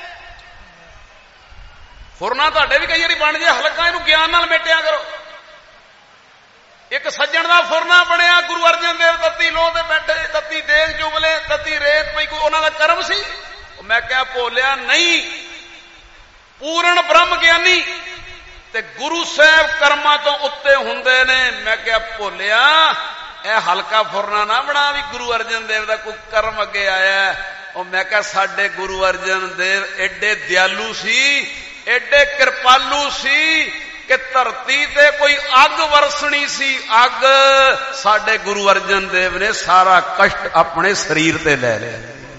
ਫੁਰਨਾ ਤੁਹਾਡੇ ਵੀ ਕਈ ਵਾਰੀ ਬਣ ਜੇ ਹਲਕਾ, ਇਹਨੂੰ ਗਿਆਨ ਨਾਲ ਮੇਟਿਆ ਕਰੋ। ਇੱਕ ਸੱਜਣ ਦਾ ਫੁਰਨਾ ਬਣਿਆ, ਗੁਰੂ ਅਰਜਨ ਦੇਵ ਤੱਤੀ ਲੋਹ ਤੇ ਬੈਠੇ, ਤੱਤੀ ਦੇਗ ਚੁਬਲੇ, ਤੱਤੀ ਰੇਤ ਪਈ, ਕੋਈ ਉਹਨਾਂ ਦਾ ਕਰਮ ਸੀ? ਮੈਂ ਕਿਹਾ ਭੋਲਿਆ ਨਹੀਂ, ਪੂਰਨ ਬ੍ਰਹਮ ਗਿਆਨੀ ਤੇ ਗੁਰੂ ਸਾਹਿਬ ਕਰਮਾਂ ਤੋਂ ਉੱਤੇ ਹੁੰਦੇ ਨੇ। ਮੈਂ ਕਿਹਾ ਭੋਲਿਆ ਇਹ ਹਲਕਾ ਫੁਰਨਾ ਨਾ ਬਣਾ ਵੀ ਗੁਰੂ ਅਰਜਨ ਦੇਵ ਦਾ ਕੋਈ ਕਰਮ ਅੱਗੇ ਆਇਆ। ਉਹ ਮੈਂ ਕਿਹਾ ਸਾਡੇ ਗੁਰੂ ਅਰਜਨ ਦੇਵ ਐਡੇ ਦਿਆਲੂ ਸੀ, ਐਡੇ ਕਿਰਪਾਲੂ ਸੀ ਕਿ ਧਰਤੀ ਤੇ ਕੋਈ ਅੱਗ ਵਰਸਣੀ ਸੀ, ਅੱਗ ਸਾਡੇ ਗੁਰੂ ਅਰਜਨ ਦੇਵ ਨੇ ਸਾਰਾ ਕਸ਼ਟ ਆਪਣੇ ਸਰੀਰ ਤੇ ਲੈ ਲਿਆ।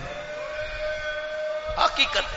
ਹਕੀਕਤ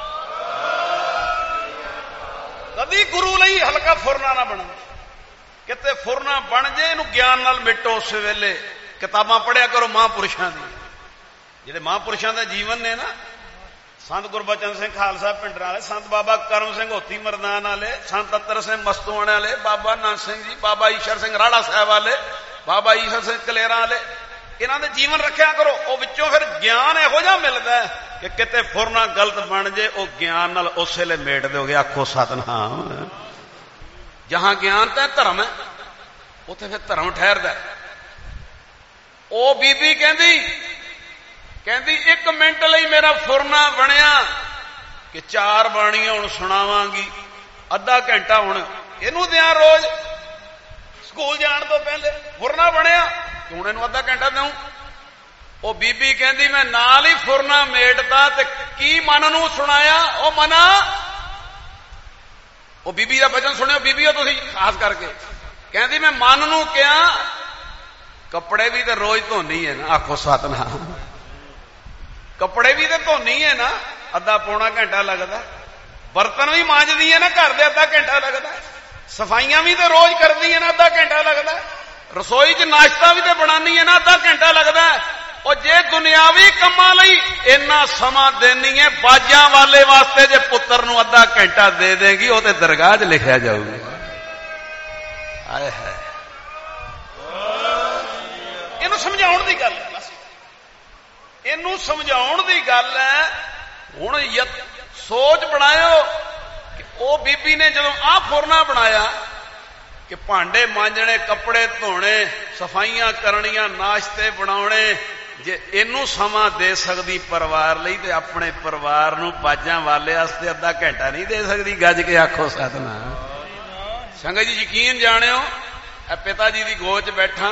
ਕਦੀ ਗੁਰੂ ਲਈ ਹਲਕਾ ਫੁਰਨਾ ਨਾ ਬਣੇ, ਕਿਤੇ ਫੁਰਨਾ ਬਣ ਜੇ ਇਹਨੂੰ ਗਿਆਨ ਨਾਲ ਮਿਟੋ। ਉਸ ਵੇਲੇ ਕਿਤਾਬਾਂ ਪੜ੍ਹਿਆ ਕਰੋ ਮਹਾਂਪੁਰਸ਼ਾਂ ਦੀ, ਜਿਹੜੇ ਮਹਾਂਪੁਰਸ਼ਾਂ ਦਾ ਜੀਵਨ ਨੇ ਨਾ, ਸੰਤ ਗੁਰਬਚਨ ਸਿੰਘ ਖਾਲਸਾ ਪਿੰਡਰਾਂ ਵਾਲੇ, ਸੰਤ ਬਾਬਾ ਕਰਮ ਸਿੰਘ ਹੋਤੀ ਮਰਦਾਨ ਵਾਲੇ, ਸੰਤ ਅਤਰ ਸਿੰਘ ਮਸਤੂਆਣੇ ਵਾਲੇ, ਬਾਬਾ ਨਾਨਕ ਸਿੰਘ ਜੀ, ਬਾਬਾ ਈਸ਼ਰ ਸਿੰਘ ਰਾੜਾ ਸਾਹਿਬ ਵਾਲੇ, ਬਾਬਾ ਈਸ਼ਰ ਸਿੰਘ ਕਲੇਰਾਂ ਵਾਲੇ, ਇਹਨਾਂ ਦੇ ਜੀਵਨ ਰੱਖਿਆ ਕਰੋ। ਉਹ ਵਿੱਚੋਂ ਫਿਰ ਗਿਆਨ ਇਹੋ ਜਿਹਾ ਮਿਲਦਾ ਕਿ ਕਿਤੇ ਫੁਰਨਾ ਗਲਤ ਬਣ ਜੇ ਉਹ ਗਿਆਨ ਨਾਲ ਉਸੇ ਵੇਲੇ ਮੇਟ ਦਿਓਗੇ। ਆਖੋ ਸਤਿਨਾਮ। ਜਹਾਂ ਗਿਆਨ ਤਾਂ ਧਰਮ ਹੈ, ਉੱਥੇ ਫਿਰ ਧਰਮ ਠਹਿਰਦਾ। ਉਹ ਬੀਬੀ ਕਹਿੰਦੀ 1 ਮਿੰਟ ਲਈ ਮੇਰਾ ਫੁਰਨਾ ਬਣਿਆ ਕਿ 4 ਬਾਣੀਆਂ ਹੁਣ ਸੁਣਾਵਾਂਗੀ, ਅੱਧਾ ਘੰਟਾ ਹੁਣ ਇਹਨੂੰ ਦਿਆਂ ਰੋਜ਼ ਸਕੂਲ ਜਾਣ ਤੋਂ ਪਹਿਲੇ। ਫੁਰਨਾ ਬਣਿਆ ਕਿ ਹੁਣ ਇਹਨੂੰ ਅੱਧਾ ਘੰਟਾ ਦਿਉਂ। ਉਹ ਬੀਬੀ ਕਹਿੰਦੀ ਮੈਂ ਨਾਲ ਹੀ ਫੁਰਨਾ ਮੇਟਦਾ ਤੇ ਕੀ ਮਨ ਨੂੰ ਸੁਣਾਇਆ। ਉਹ ਮਨਾ, ਉਹ ਬੀਬੀ ਦਾ ਬਚਨ ਸੁਣਿਓ, ਬੀਬੀਓ ਤੁਸੀਂ ਖਾਸ ਕਰਕੇ। ਕਹਿੰਦੀ ਮੈਂ ਮਨ ਨੂੰ ਕਿਹਾ ਕੱਪੜੇ ਵੀ ਤੇ ਰੋਜ਼ ਧੋਣੀ ਹੈ ਨਾ। ਆਖੋ ਸਤਿਨਾਮ। ਕੱਪੜੇ ਵੀ ਤੇ ਧੋਣੀ ਹੈ ਨਾ, ਅੱਧਾ ਪੌਣਾ ਘੰਟਾ ਲੱਗਦਾ। ਬਰਤਨ ਵੀ ਮਾਂਜਦੀ ਹੈ ਨਾ ਘਰ ਦੇ, ਅੱਧਾ ਘੰਟਾ ਲੱਗਦਾ। ਸਫਾਈਆਂ ਵੀ ਤੇ ਰੋਜ਼ ਕਰਦੀ ਹੈ ਨਾ, ਅੱਧਾ ਘੰਟਾ ਲੱਗਦਾ। ਰਸੋਈ 'ਚ ਨਾਸ਼ਤਾ ਵੀ ਤੇ ਬਣਾਉਣੀ ਹੈ ਨਾ, ਅੱਧਾ ਘੰਟਾ ਲੱਗਦਾ। ਉਹ ਜੇ ਦੁਨਿਆਵੀ ਕੰਮਾਂ ਲਈ ਇੰਨਾ ਸਮਾਂ ਦੇਣੀ ਹੈ, ਬਾਜਾਂ ਵਾਲੇ ਵਾਸਤੇ ਜੇ ਪੁੱਤਰ ਨੂੰ ਅੱਧਾ ਘੰਟਾ ਦੇ ਦੇਗੀ ਉਹ ਤੇ ਦਰਗਾਹ 'ਚ ਲਿਖਿਆ ਜਾਊਗਾ। ਆਏ ਹੈ, ਇਹਨੂੰ ਸਮਝਾਉਣ ਦੀ ਗੱਲ ਹੈ, ਬਸ ਇਹਨੂੰ ਸਮਝਾਉਣ ਦੀ ਗੱਲ ਹੈ। ਹੁਣ ਸੋਚ ਬਣਾਇਓ ਕਿ ਉਹ ਬੀਬੀ ਨੇ ਜਦੋਂ ਆਹ ਫੁਰਨਾ ਬਣਾਇਆ ਕਿ ਭਾਂਡੇ ਮਾਂਜਣੇ, ਕੱਪੜੇ ਧੋਣੇ, ਸਫਾਈਆਂ ਕਰਨੀਆਂ, ਨਾਸ਼ਤੇ ਬਣਾਉਣੇ, ਜੇ ਇਹਨੂੰ ਸਮਾਂ ਦੇ ਸਕਦੀ ਪਰਿਵਾਰ ਲਈ ਤੇ ਆਪਣੇ ਪਰਿਵਾਰ ਨੂੰ ਬਾਜਾਂ ਵਾਲੇ ਵਾਸਤੇ ਅੱਧਾ ਘੰਟਾ ਨਹੀਂ ਦੇ ਸਕਦੀ। ਗੱਜ ਕੇ ਆਖੋ ਸਤਿਨਾਮ। ਸੰਗਤ ਜੀ ਯਕੀਨ ਜਾਣਿਓ, ਇਹ ਪਿਤਾ ਜੀ ਦੀ ਗੋਦ 'ਚ ਬੈਠਾ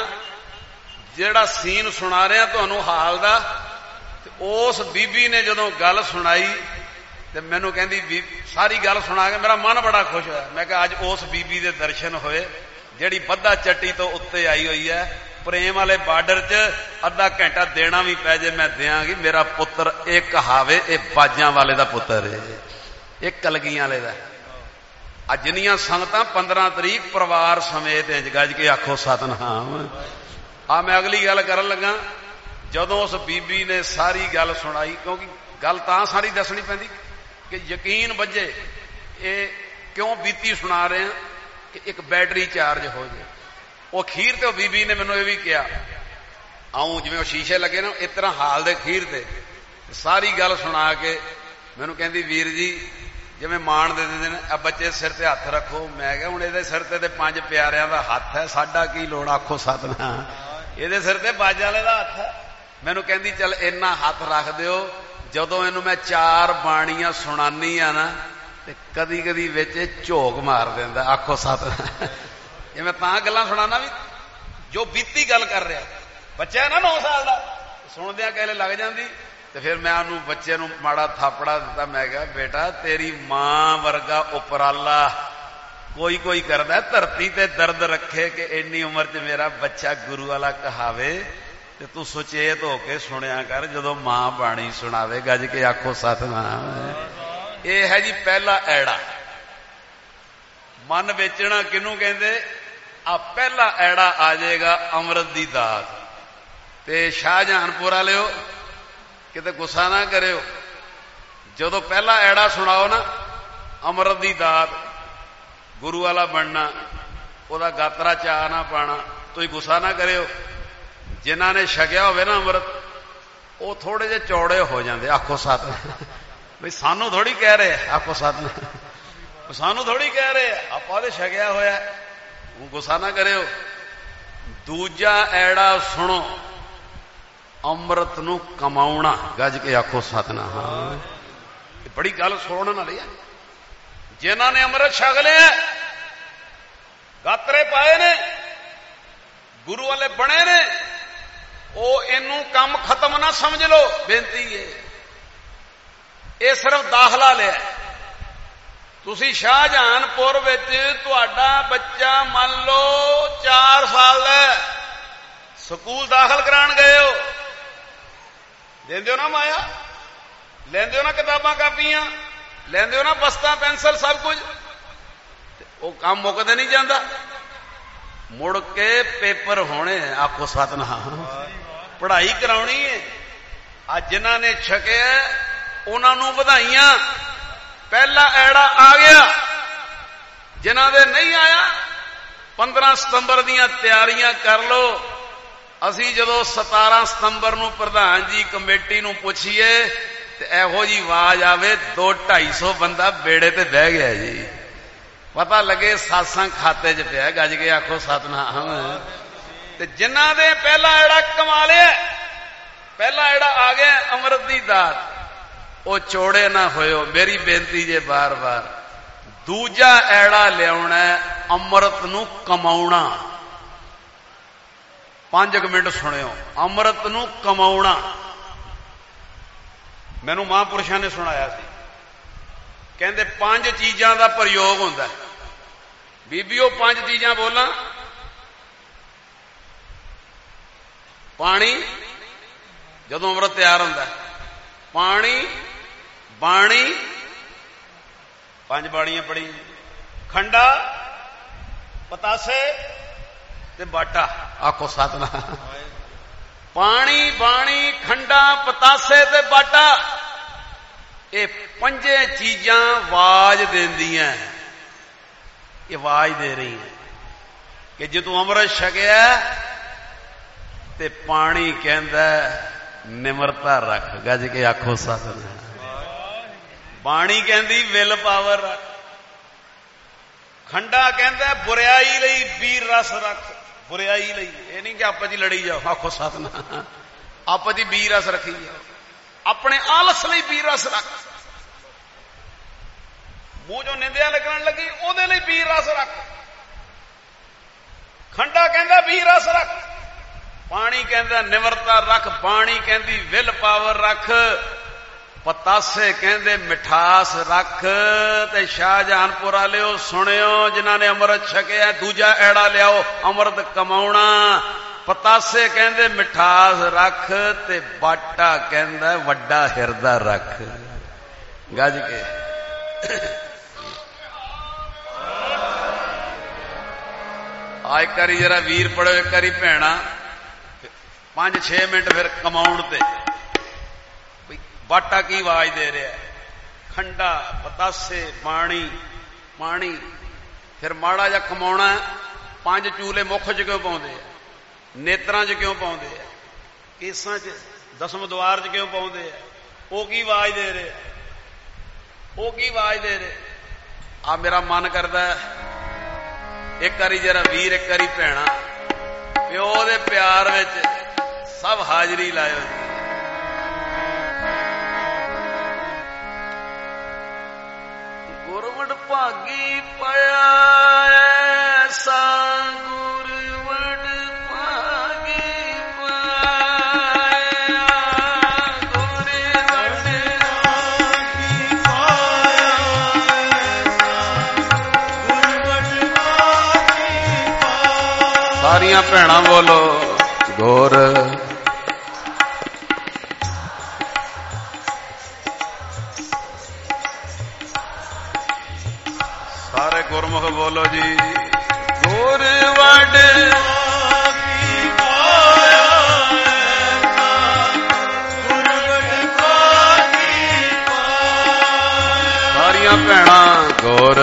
ਜਿਹੜਾ ਸੀਨ ਸੁਣਾ ਰਿਹਾ ਤੁਹਾਨੂੰ ਹਾਲ ਦਾ, ਤੇ ਉਸ ਬੀਬੀ ਨੇ ਜਦੋਂ ਗੱਲ ਸੁਣਾਈ ਤੇ ਮੈਨੂੰ ਕਹਿੰਦੀ ਸਾਰੀ ਗੱਲ ਸੁਣਾ ਕੇ ਮੇਰਾ ਮਨ ਬੜਾ ਖੁਸ਼ ਹੋਇਆ। ਮੈਂ ਕਿਹਾ ਅੱਜ ਉਸ ਬੀਬੀ ਦੇ ਦਰਸ਼ਨ ਹੋਏ ਜਿਹੜੀ ਬੱਧਾ ਚੱਟੀ ਤੋਂ ਉੱਤੇ ਆਈ ਹੋਈ ਹੈ। ਪ੍ਰੇਮ ਵਾਲੇ ਬਾਰਡਰ 'ਚ ਅੱਧਾ ਘੰਟਾ ਦੇਣਾ ਵੀ ਪੈ ਜੇ ਮੈਂ ਦਿਆਂਗੀ। ਮੇਰਾ ਪੁੱਤਰ ਇਹ ਕਹਾਵੇ ਇਹ ਬਾਜਾਂ ਵਾਲੇ ਦਾ ਪੁੱਤਰ ਹੈ, ਇਹ ਕਲਗੀਆਂ ਵਾਲੇ ਦਾ। ਅੱਜ ਜਿੰਨੀਆਂ ਸੰਗਤਾਂ 15 ਤਰੀਕ ਪਰਿਵਾਰ ਸਮੇਤ ਇੰਜ ਗੱਜ ਕੇ ਆਖੋ ਸਤਿਨਾਮ। ਆ ਮੈਂ ਅਗਲੀ ਗੱਲ ਕਰਨ ਲੱਗਾ। ਜਦੋਂ ਉਸ ਬੀਬੀ ਨੇ ਸਾਰੀ ਗੱਲ ਸੁਣਾਈ, ਕਿਉਂਕਿ ਗੱਲ ਤਾਂ ਸਾਰੀ ਦੱਸਣੀ ਪੈਂਦੀ ਕਿ ਯਕੀਨ ਵੱਜੇ ਇਹ ਕਿਉਂ ਬੀਤੀ ਸੁਣਾ ਰਹੇ ਹਾਂ ਕਿ ਇੱਕ ਬੈਟਰੀ ਚਾਰਜ ਹੋ ਜਾਏ। ਉਹ ਅਖੀਰ ਤੇ ਉਹ ਬੀਬੀ ਨੇ ਮੈਨੂੰ ਇਹ ਵੀ ਕਿਹਾ, ਆਉਂ ਜਿਵੇਂ ਉਹ ਸ਼ੀਸ਼ੇ ਲੱਗੇ ਨਾ ਇਸ ਤਰ੍ਹਾਂ ਹਾਲ ਦੇ ਅਖੀਰ ਤੇ ਸਾਰੀ ਗੱਲ ਸੁਣਾ ਕੇ ਮੈਨੂੰ ਕਹਿੰਦੀ ਵੀਰ ਜੀ ਜਿਵੇਂ ਮਾਣ ਦੇ ਦਿੰਦੇ ਨੇ ਆ ਬੱਚੇ ਸਿਰ ਤੇ ਹੱਥ ਰੱਖੋ। ਮੈਂ ਕਿਹਾ ਹੁਣ ਇਹਦੇ ਸਿਰ ਤੇ 5 ਪਿਆਰਿਆਂ ਦਾ ਹੱਥ ਹੈ, ਸਾਡਾ ਕੀ ਲੋੜ। ਆਖੋ ਸਤਿਨਾਮ। ਇਹਦੇ ਸਿਰ ਤੇ ਬਾਜਾਂ ਵਾਲੇ ਦਾ ਹੱਥ ਹੈ। ਮੈਨੂੰ ਕਹਿੰਦੀ ਚੱਲ ਇੰਨਾ ਹੱਥ ਰੱਖ ਦਿਓ, ਜਦੋਂ ਇਹਨੂੰ ਮੈਂ 4 ਬਾਣੀਆਂ ਸੁਣਾਨੀ ਆ ਨਾ ਤੇ ਕਦੀ ਕਦੀ ਵਿੱਚ ਝੋਕ ਮਾਰ ਦਿੰਦਾ। ਆਖੋ ਸਤਿਨਾਮ। ਜੇ ਮੈਂ ਤਾਂ ਗੱਲਾਂ ਸੁਣਾਣਾ ਵੀ ਜੋ ਬੀਤੀ ਗੱਲ ਕਰ ਰਿਹਾ, ਬੱਚਾ ਨਾ 9 ਸਾਲ ਦਾ, ਸੁਣਦਿਆਂ ਕਹਿਲੇ ਲੱਗ ਜਾਂਦੀ। ਤੇ ਫਿਰ ਮੈਂ ਉਹਨੂੰ ਬੱਚੇ ਨੂੰ ਮਾੜਾ ਥਾਪੜਾ ਦਿੱਤਾ। ਮੈਂ ਕਿਹਾ ਬੇਟਾ ਤੇਰੀ ਮਾਂ ਵਰਗਾ ਉਪਰਾਲਾ ਕੋਈ ਕਰਦਾ, ਧਰਤੀ ਤੇ ਦਰਦ ਰੱਖੇ ਕਿ ਇੰਨੀ ਉਮਰ 'ਚ ਮੇਰਾ ਬੱਚਾ ਗੁਰੂ ਵਾਲਾ ਕਹਾਵੇ, ਤੇ ਤੂੰ ਸੁਚੇਤ ਹੋ ਕੇ ਸੁਣਿਆ ਕਰ ਜਦੋਂ ਮਾਂ ਬਾਣੀ ਸੁਣਾਵੇ। ਗੱਜ ਕੇ ਆਖੋ ਸਤਿਨਾਮ। ਇਹ ਹੈ ਜੀ ਪਹਿਲਾ ਐੜਾ। ਮਨ ਵੇਚਣਾ ਕਿਹਨੂੰ ਕਹਿੰਦੇ? ਆ ਪਹਿਲਾ ਐੜਾ ਆ ਜਾਏਗਾ ਅੰਮ੍ਰਿਤ ਦੀ ਦਾਤ। ਤੇ ਸ਼ਾਹਜਹਾਨਪੁਰ ਵਾਲਿਓ ਕਿਤੇ ਗੁੱਸਾ ਨਾ ਕਰਿਓ, ਜਦੋਂ ਪਹਿਲਾ ਐੜਾ ਸੁਣਾਓ ਨਾ ਅੰਮ੍ਰਿਤ ਦੀ ਦਾਤ, ਗੁਰੂ ਵਾਲਾ ਬਣਨਾ, ਉਹਦਾ ਗਾਤਰਾ ਚਾਅ ਨਾ ਪਾਣਾ, ਤੁਸੀਂ ਗੁੱਸਾ ਨਾ ਕਰਿਓ। ਜਿਨ੍ਹਾਂ ਨੇ ਛਕਿਆ ਹੋਵੇ ਨਾ ਅੰਮ੍ਰਿਤ, ਉਹ ਥੋੜੇ ਜਿਹੇ ਚੌੜੇ ਹੋ ਜਾਂਦੇ। ਆਖੋ ਸਤਿ, ਬਈ ਸਾਨੂੰ ਥੋੜੀ ਕਹਿ ਰਹੇ, ਆਖੋ ਸਤਿ, ਸਾਨੂੰ ਥੋੜੀ ਕਹਿ ਰਹੇ, ਆਪਾਂ ਉਹਦੇ ਛਕਿਆ ਹੋਇਆ, ਉਹ ਗੁੱਸਾ ਨਾ ਕਰਿਓ। ਦੂਜਾ ਐੜਾ ਸੁਣੋ, ਅੰਮ੍ਰਿਤ ਨੂੰ ਕਮਾਉਣਾ, ਗੱਜ ਕੇ ਆਖੋ ਸਤਿਨਾਮ। ਇਹ ਬੜੀ ਗੱਲ ਸੁਣਨ ਵਾਲੀ ਹੈ। ਜਿਨ੍ਹਾਂ ਨੇ ਅੰਮ੍ਰਿਤ ਛਕ ਲਿਆ, ਗਾਤਰੇ ਪਾਏ ਨੇ, ਗੁਰੂ ਵਾਲੇ ਬਣੇ ਨੇ, ਉਹ ਇਹਨੂੰ ਕੰਮ ਖਤਮ ਨਾ ਸਮਝ ਲਓ। ਬੇਨਤੀ ਹੈ, ਇਹ ਸਿਰਫ ਦਾਖਲਾ ਲਿਆ। ਤੁਸੀਂ ਸ਼ਾਹਜਹਾਨਪੁਰ ਵਿੱਚ ਤੁਹਾਡਾ ਬੱਚਾ ਮੰਨ ਲਓ 4 ਸਾਲ ਦਾ, ਸਕੂਲ ਦਾਖਲ ਕਰਾਉਣ ਗਏ ਹੋ, ਲੈਂਦੇ ਹੋ ਨਾ ਮਾਇਆ, ਲੈਂਦੇ ਹੋ ਨਾ ਕਿਤਾਬਾਂ ਕਾਪੀਆਂ, ਲੈਂਦੇ ਹੋ ਨਾ ਬਸਤਾ ਪੈਨਸਲ ਸਭ ਕੁਝ, ਉਹ ਕੰਮ ਮੁੱਕਦੇ ਨਹੀਂ ਜਾਂਦਾ। ਮੁੜ ਕੇ ਪੇਪਰ ਹੋਣੇ, ਆਖੋ ਸਤਿਨਾਮ। ਪੜ੍ਹਾਈ ਕਰਾਉਣੀ ਹੈ। ਅੱਜ ਜਿਨ੍ਹਾਂ ਨੇ ਛਕਿਆ ਉਹਨਾਂ ਨੂੰ ਵਧਾਈਆਂ, ਪਹਿਲਾ ਐੜਾ ਆ ਗਿਆ। ਜਿਨ੍ਹਾਂ ਦੇ ਨਹੀਂ ਆਇਆ 15 ਸਤੰਬਰ ਦੀਆਂ ਤਿਆਰੀਆਂ ਕਰ ਲਓ। ਅਸੀਂ ਜਦੋਂ 17 ਸਤੰਬਰ ਨੂੰ ਪ੍ਰਧਾਨ ਜੀ ਕਮੇਟੀ ਨੂੰ ਪੁੱਛੀਏ ਤੇ ਇਹੋ ਜੀ ਆਵਾਜ਼ ਆਵੇ 200-250 ਬੰਦਾ ਬੇੜੇ ਤੇ ਬਹਿ ਗਿਆ ਜੀ, ਪਤਾ ਲੱਗੇ ਸਾਸਾਂ ਖਾਤੇ 'ਚ ਪਿਆ। ਗੱਜ ਕੇ ਆਖੋ ਸਤਿਨਾਮ। ਤੇ ਜਿਨ੍ਹਾਂ ਦੇ ਪਹਿਲਾ ਐੜਾ ਕਮਾ ਲਿਆ, ਪਹਿਲਾ ਐੜਾ ਆ ਗਿਆ ਅੰਮ੍ਰਿਤ ਦੀ ਦਾਤ, ਉਹ ਚੋੜੇ ਨਾ ਹੋਇਓ, ਮੇਰੀ ਬੇਨਤੀ ਜੇ ਬਾਰ-ਬਾਰ। ਦੂਜਾ ਐੜਾ ਲਿਆਉਣਾ, ਅੰਮ੍ਰਿਤ ਨੂੰ ਕਮਾਉਣਾ। 5 ਮਿੰਟ ਸੁਣਿਓ, ਅੰਮ੍ਰਿਤ ਨੂੰ ਕਮਾਉਣਾ। ਮੈਨੂੰ ਮਹਾਂਪੁਰਸ਼ਾਂ ਨੇ ਸੁਣਾਇਆ ਸੀ, ਕਹਿੰਦੇ 5 ਚੀਜ਼ਾਂ ਦਾ ਪ੍ਰਯੋਗ ਹੁੰਦਾ। ਬੀਬੀਓ 5 ਚੀਜ਼ਾਂ ਬੋਲਾਂ। ਪਾਣੀ, ਜਦੋਂ ਅੰਮ੍ਰਿਤ ਤਿਆਰ ਹੁੰਦਾ, ਪਾਣੀ, ਬਾਣੀ, 5 ਬਾਣੀਆਂ ਪੜੀ, ਖੰਡਾ, ਪਤਾਸੇ ਤੇ ਬਾਟਾ, ਆਖੋ ਸਤਿਨਾਮ। ਪਾਣੀ, ਬਾਣੀ, ਖੰਡਾ, ਪਤਾਸੇ ਤੇ ਬਾਟਾ, ਇਹ 5 ਚੀਜ਼ਾਂ ਆਵਾਜ਼ ਦਿੰਦੀਆਂ। ਇਹ ਆਵਾਜ਼ ਦੇ ਰਹੀ ਹੈ ਕਿ ਜਦੋਂ ਅੰਮ੍ਰਿਤ ਛਕਿਆ ਤੇ ਪਾਣੀ ਕਹਿੰਦਾ ਨਿਮਰਤਾ ਰੱਖ, ਗੱਜ ਕੇ ਆਖੋ ਸਤਿਨਾਮ। ਬਾਣੀ ਕਹਿੰਦੀ ਵਿਲ ਪਾਵਰ ਰੱਖ। ਖੰਡਾ ਕਹਿੰਦਾ ਬੁਰਿਆਈ ਲਈ ਵੀਰ ਰਸ ਰੱਖ, ਬੁਰਿਆਈ ਲਈ, ਇਹ ਨਹੀਂ ਕਿ ਆਪਸ ਚ ਲੜੀ ਜਾਓ, ਆਖੋ ਸਤਿਨਾਮ। ਆਪਸ ਚ ਵੀਰ ਰਸ ਰੱਖੀ ਜਾਓ, ਆਪਣੇ ਆਲਸ ਲਈ ਵੀਰ ਰਸ ਰੱਖ। ਮੂੰਹ ਚੋਂ ਨਿੰਦਿਆ ਲੱਗਣ ਲੱਗੀ, ਉਹਦੇ ਲਈ ਵੀਰ ਰਸ ਰੱਖ। ਖੰਡਾ ਕਹਿੰਦਾ ਵੀਰ ਰਸ ਰੱਖ, ਪਾਣੀ ਕਹਿੰਦਾ ਨਿਮਰਤਾ ਰੱਖ, ਬਾਣੀ ਕਹਿੰਦੀ ਵਿਲ ਪਾਵਰ ਰੱਖ, ਪਤਾਸੇ ਕਹਿੰਦੇ ਮਿਠਾਸ ਰੱਖ। ਤੇ ਸ਼ਾਹਜਹਾਨਪੁਰ ਵਾਲਿਓ ਸੁਣਿਓ, ਜਿਨ੍ਹਾਂ ਨੇ ਅੰਮ੍ਰਿਤ ਛਕਿਆ, ਦੂਜਾ ਐੜਾ ਲਿਆਓ, ਅੰਮ੍ਰਿਤ ਕਮਾਉਣਾ। ਪਤਾਸੇ ਕਹਿੰਦੇ ਮਿਠਾਸ ਰੱਖ, ਤੇ ਬਾਟਾ ਕਹਿੰਦਾ ਵੱਡਾ ਹਿਰਦਾ ਰੱਖ। ਗੱਜ ਕੇ ਆ ਇੱਕ ਵਾਰੀ ਜਰਾ ਵੀਰ ਪੜੋ, ਇੱਕ ਵਾਰੀ ਭੈਣਾ, 5-6 ਮਿੰਟ ਫਿਰ ਕਮਾਉਣ ਤੇ। ਬਾਟਾ ਕੀ ਆਵਾਜ਼ ਦੇ ਰਿਹਾ? ਖੰਡਾ, ਪਤਾਸੇ, ਬਾਣੀ, ਪਾਣੀ। ਫਿਰ ਮਾੜਾ ਜਿਹਾ ਕਮਾਉਣਾ, 5 ਚੂਲੇ ਮੁੱਖ 'ਚ ਕਿਉਂ ਪਾਉਂਦੇ ਆ? ਨੇਤਰਾਂ 'ਚ ਕਿਉਂ ਪਾਉਂਦੇ ਆ? ਕੇਸਾਂ 'ਚ, ਦਸਮ ਦੁਆਰ 'ਚ ਕਿਉਂ ਪਾਉਂਦੇ ਆ? ਉਹ ਕੀ ਆਵਾਜ਼ ਦੇ ਰਿਹਾ? ਉਹ ਕੀ ਆਵਾਜ਼ ਦੇ ਰਹੇ? ਆ ਮੇਰਾ ਮਨ ਕਰਦਾ ਇੱਕ ਵਾਰੀ ਜਰਾ ਵੀਰ, ਇੱਕ ਵਾਰੀ ਭੈਣਾ, ਪਿਓ ਦੇ ਪਿਆਰ ਵਿੱਚ ਸਭ ਹਾਜ਼ਰੀ ਲਾਇਓ ਜੀ। ਗੁਰਮਤਿ ਭਾਗੀ ਪਾਇਆ ਐਸਾ, ਗੁਰਮਤਿ ਭਾਗੀ ਪਾਇਆ, ਗੁਰਮਤਿ ਭਾਗੀ ਪਾਇਆ ਐਸਾ, ਗੁਰਮਤਿ ਭਾਗੀ ਪਾਇਆ। ਸਾਰੀਆਂ ਭੈਣਾਂ ਬੋਲੋ ਗੁਰ। ਸਾਰੇ ਗੁਰਮੁਖ ਬੋਲੋ ਜੀ। ਗੁਰ ਵਡ ਸਾਰੀਆਂ ਭੈਣਾਂ ਗੁਰ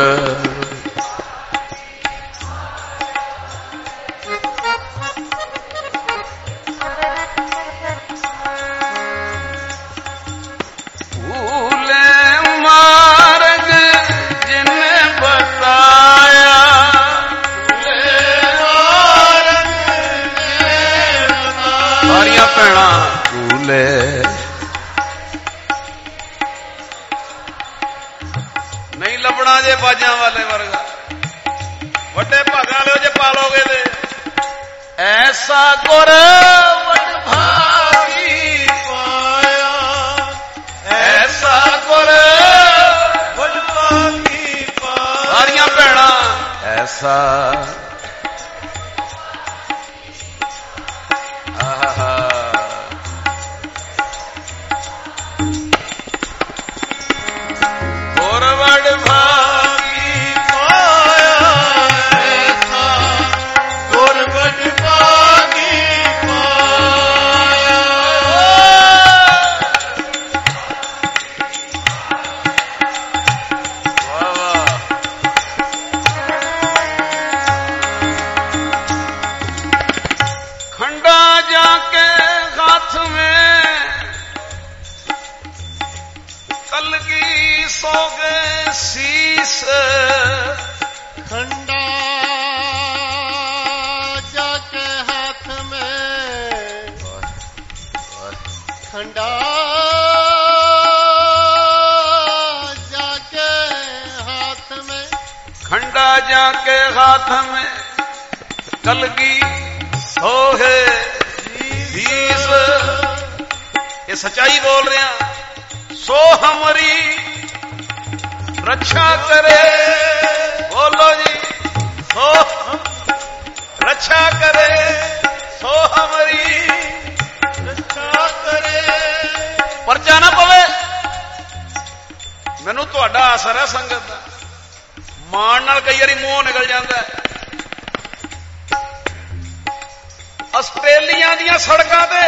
नहीं लभना जे बाजा वाले वर्गा वड्डे भागा लो जे पालोगे दे ऐसा गुर वडभागी पाया ऐसा गुर वडभागी पाया सारियां भैणा ऐसा खंडा जाके हाथ में खंडा जाके हाथ में खंडा जाके हाथ में कलगी सोहे शीस ये सच्चाई बोल रहे हैं। सो हमारी रक्षा करे बोलो जी सो रक्षा करे सो हमारी रक्षा करे परचा ना पवे मैनू तुहाडा असर है संगत दा मान नाल कई बारी मूंह निकल जाता है। आस्ट्रेलिया दियां सड़कां ते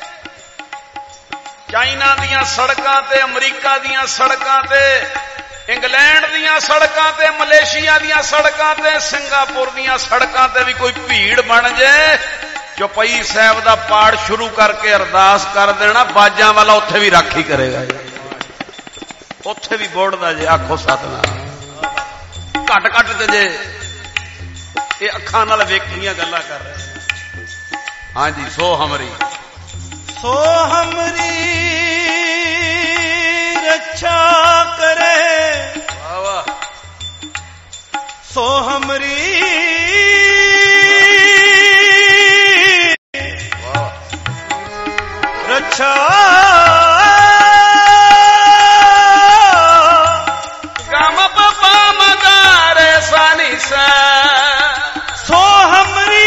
चाइना दियां सड़कां ते अमरीका दियां सड़कां ते इंग्लैंड दियां सड़कां ते मलेशिया दियां सड़कां ते सिंगापुर दियां सड़कां ते भी कोई भीड़ बन जाए चौपाई साहब दा पाठ शुरू करके अरदास कर देना बाजां वाला उत्थे भी राखी करेगा उत्थे भी बोड़दा जे आखो सतनाम घट घट ते जे ये अखां नाल वेखियां गल्लां कर रहे। हाँ जी सो हमरी रक्षा करे सो हमरी रक्षा गम पपा मगारे सानी सा सो हमरी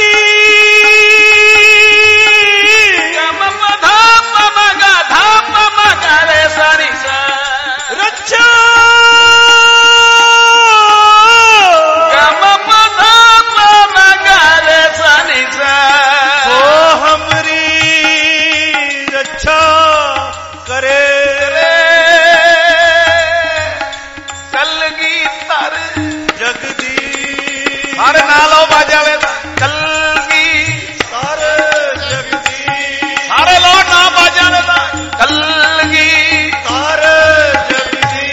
सारे नालो बाजा कलगी सारे जगदी सारे लो ना बाजा कलगी सारे जगदी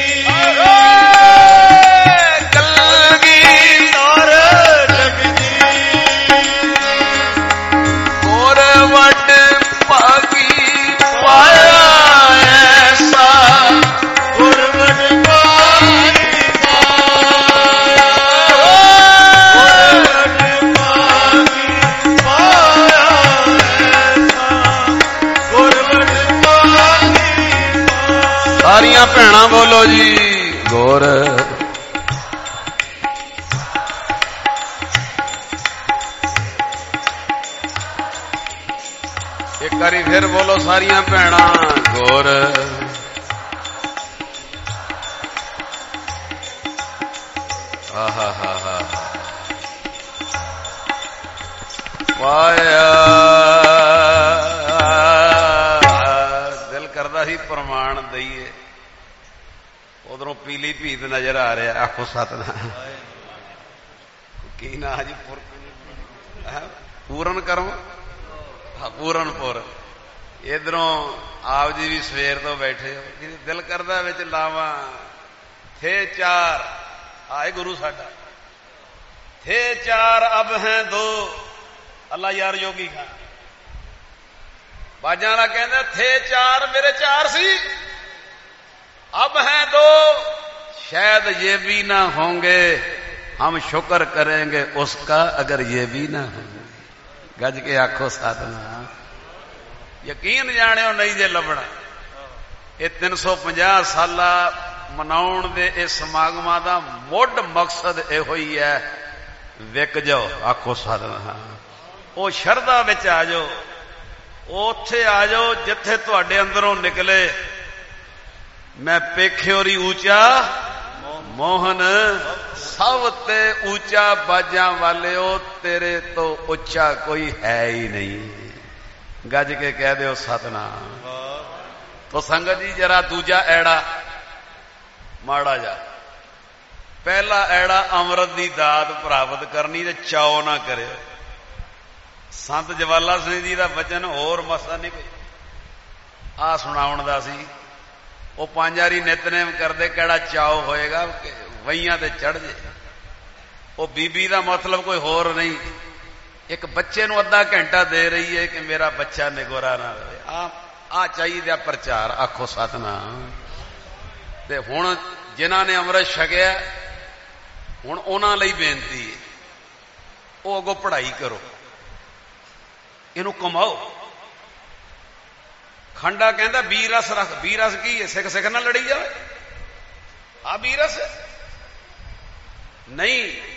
कलगी सारे जगदी और वड पागी पाया ऐसा और वड सारियां भैणा बोलो जी गौर एक बारी फिर बोलो सारियां भैणा गौर आहा करता सी प्रमाण दईए, उधरों पीली भीत नजर आ रहा। आखो सतनाम। की ना जी पूरन कर्म, पूरनपुर। इधरों आप जी भी सवेर तो बैठे हो, दिल करदा विच लावा। थे चार, आए गुरु साडा, थे चार अब हैं दो। अल्लाह यार योगी खां बाजा वाला कहता थे चार, मेरे चार सी, अब हैं दो, शायद ये भी ना होंगे, हम शुक्र करेंगे उसका अगर ये भी ना होंगे। गज के आखो सतनाम। यकीन जानियो नहीं जे लभना। ये 350 साला मनाउण दे इस समागमां दा मुੱਢ मकसद इहो ही है, विक जाओ। आखो सतनाम। ओ शरधा विच आ जाओ, उत्थे आ जाओ जिथे तुहाडे अंदरों निकले मैं पेखियोरी ऊंचा मोहन, सब ते ऊंचा बाजा वाले हो, तेरे तो उच्चा कोई है ही नहीं। गज के कह दो सतनाम। तो संगत जी जरा दूजा ऐड़ा माड़ा जा। पहला ऐड़ा अमृत की दात प्राप्त करनी ते चाओ ना करे। संत जवाला सिंह जी का वचन होर मसा नहीं कोई आ सुनाउण दा सी। वो 5 वारी नितनेम करते, केड़ा चाओ होएगा वहियां ते चढ़ जे। वो बीबी का मतलब कोई होर नहीं, एक बच्चे नूं अद्धा घंटा दे रही है कि मेरा बच्चा निगोरा ना रहे। आ चाहिए प्रचार। आखो सतनाम। ते हुण जिन्हां ने अमृत छकिया हुण उन्हां लई बेनती है, वो अगों पढ़ाई करो, इनू कमाओ। खंडा कहता बी रस रख। बी रस की है? सिख सिख ना लड़ी जाए। आ बी रस नहीं।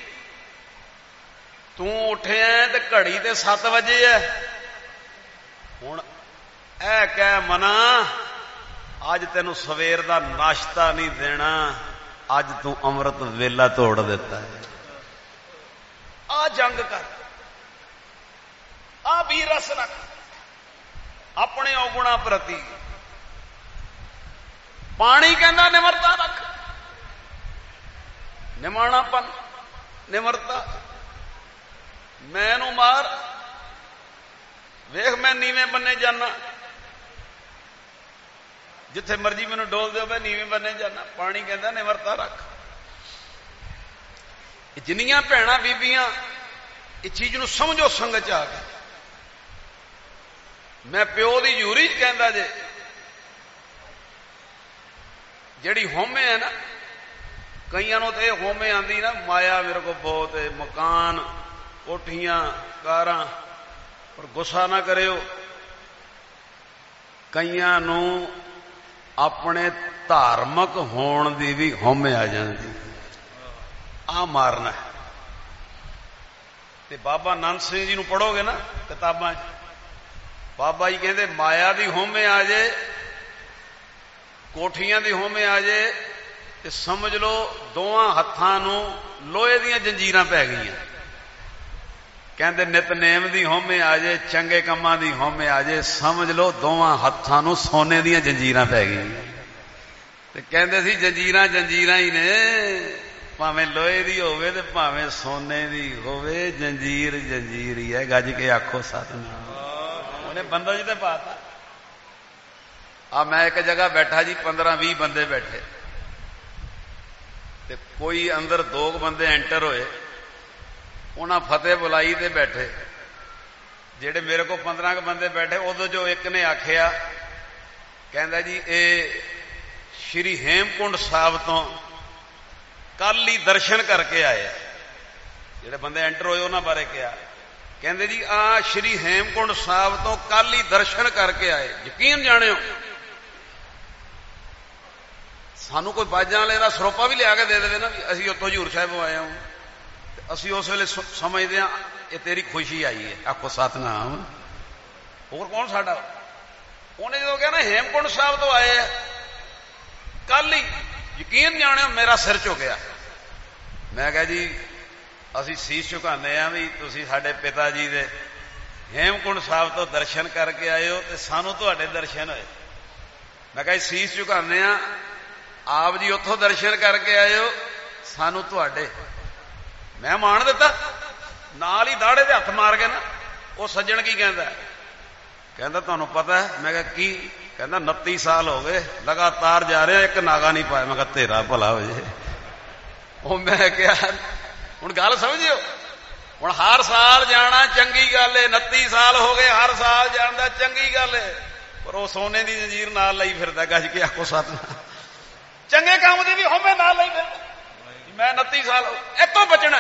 तू उठे ते घड़ी ते 7 बजे है। हुण ऐ कह मना अज तेनू सवेर का नाश्ता नहीं देना, अज तू अमृत वेला तोड़ देता है। आ जंग कर, आ भी रस रख अपने अवगुणा प्रति। पानी कहना निमरता रख, निमाणापन निमरता। मैनू मार वेख, मैं नीवें बन्ने जाना, जिथे मर्जी मैनू डोल दो, मैं नीवें बन्ने जाना। पानी कहता निमरता रख। जिन्नियां भैणां बीबियां इस चीज नूं समझो संगत च आ गए। मैं प्यो की यूरी कहता जे, जिहड़ी होमे है ना, कईयां नूं ते होमे आंदी ना, माया मेरे को बहुत है, मकान कोठियां कारां, पर गुस्सा ना करियो। कईयां नूं अपने धार्मिक होण दी भी होमे आ जाती। आ मारना है। ते बाबा नंद सिंह जी नूं पढ़ोगे ना किताबां, बाबा जी कहते माया दी होमे आ जाए, कोठियां दी होमे आ जाए, ते समझ लो दोवां हत्थां नूं लोहे दीयां जंजीरां पै गईयां। कहते नितनेम दी होमे आ जाए, चंगे कम्मां दी होमे आ जाए, समझ लो दोवां हत्थां नूं सोने दीयां जंजीरां पै गईयां। ते कहते सी जंजीरां जंजीरां ही ने, भावें लोहे दी होवे ते भावें सोने दी होवे, जंजीर जंजीर ही है। गज के आखो सतनाम। उन्हें बंदा जी ते पाता। मैं एक जगह बैठा जी, 15-20 बंदे बैठे, ते कोई अंदर 2 बंदे एंटर होए, उन्हां फतेह बुलाई ते बैठे। जेड़े मेरे को 15 बंदे बैठे, उदों जो एक ने आखिया, कहंदा जी ये श्री हेमकुंड साहब तो कल ही दर्शन करके आए। जेड़े बंदे एंटर होए उन्हां बारे कहा, कहंदे जी आ श्री हेमकुंड साहब तो कल ही दर्शन करके आए। यकीन जानियो सानू कोई बाजां वाले दा सरोपा भी लिया के दे देवे ना, असीं उत्थों हजूर साहिब आए हूं, असीं उस वेले समझदे हां ये तेरी खुशी आई है। आखो सतनाम। होर कौन साडा? उन्हें जो कहा ना हेमकुंड साहब तो आए कल ही, यकीन जानियो मेरा सिर झुकिया। मैं कहा जी असीं सीस झुकाने आ भी तुसीं साडे पिता जी दे हेमकुंड साहब तो दर्शन करके आए हो, ते सानू तुहाडे दर्शन होए। ਮੈਂ ਕਿਹਾ ਸੀਸ ਝੁਕਾਉਂਦੇ ਆ, ਆਪ ਜੀ ਉੱਥੋਂ ਦਰਸ਼ਨ ਕਰਕੇ ਆਇਓ, ਸਾਨੂੰ ਤੁਹਾਡੇ। ਮੈਂ ਮਾਣ ਦਿੱਤਾ, ਨਾਲ ਹੀ ਦਾੜੇ ਦੇ ਹੱਥ ਮਾਰ ਕੇ ਨਾ। ਉਹ ਸੱਜਣ ਕੀ ਕਹਿੰਦਾ, ਕਹਿੰਦਾ ਤੁਹਾਨੂੰ ਪਤਾ ਹੈ? ਮੈਂ ਕਿਹਾ ਕੀ? ਕਹਿੰਦਾ 29 ਸਾਲ ਹੋ ਗਏ ਲਗਾਤਾਰ ਜਾ ਰਹੇ, ਇੱਕ ਨਾਗਾ ਨਹੀਂ ਪਾਇਆ। ਮੈਂ ਕਿਹਾ ਤੇਰਾ ਭਲਾ ਹੋ ਜੇ। ਉਹ ਮੈਂ ਕਿਹਾ ਹੁਣ ਗੱਲ ਸਮਝਿਓ, ਹੁਣ ਹਰ ਸਾਲ ਜਾਣਾ ਚੰਗੀ ਗੱਲ ਏ, 29 ਸਾਲ ਹੋ ਗਏ ਹਰ ਸਾਲ ਜਾਣਦਾ ਚੰਗੀ ਗੱਲ ਏ, ਪਰ ਉਹ ਸੋਨੇ ਦੀ ਜੰਜੀਰ ਨਾਲ ਲਈ ਫਿਰਦਾ, ਗੱਜ ਕੇ ਆਖੋ ਸਤਿਨਾਮ। ਚੰਗੇ ਕੰਮ ਦੀ ਵੀ ਹਉਮੈ ਨਾਲ ਲਈ ਫਿਰਦਾ। ਮੈਂ 29 ਸਾਲ ਇਹ ਤੋਂ ਬਚਣਾ।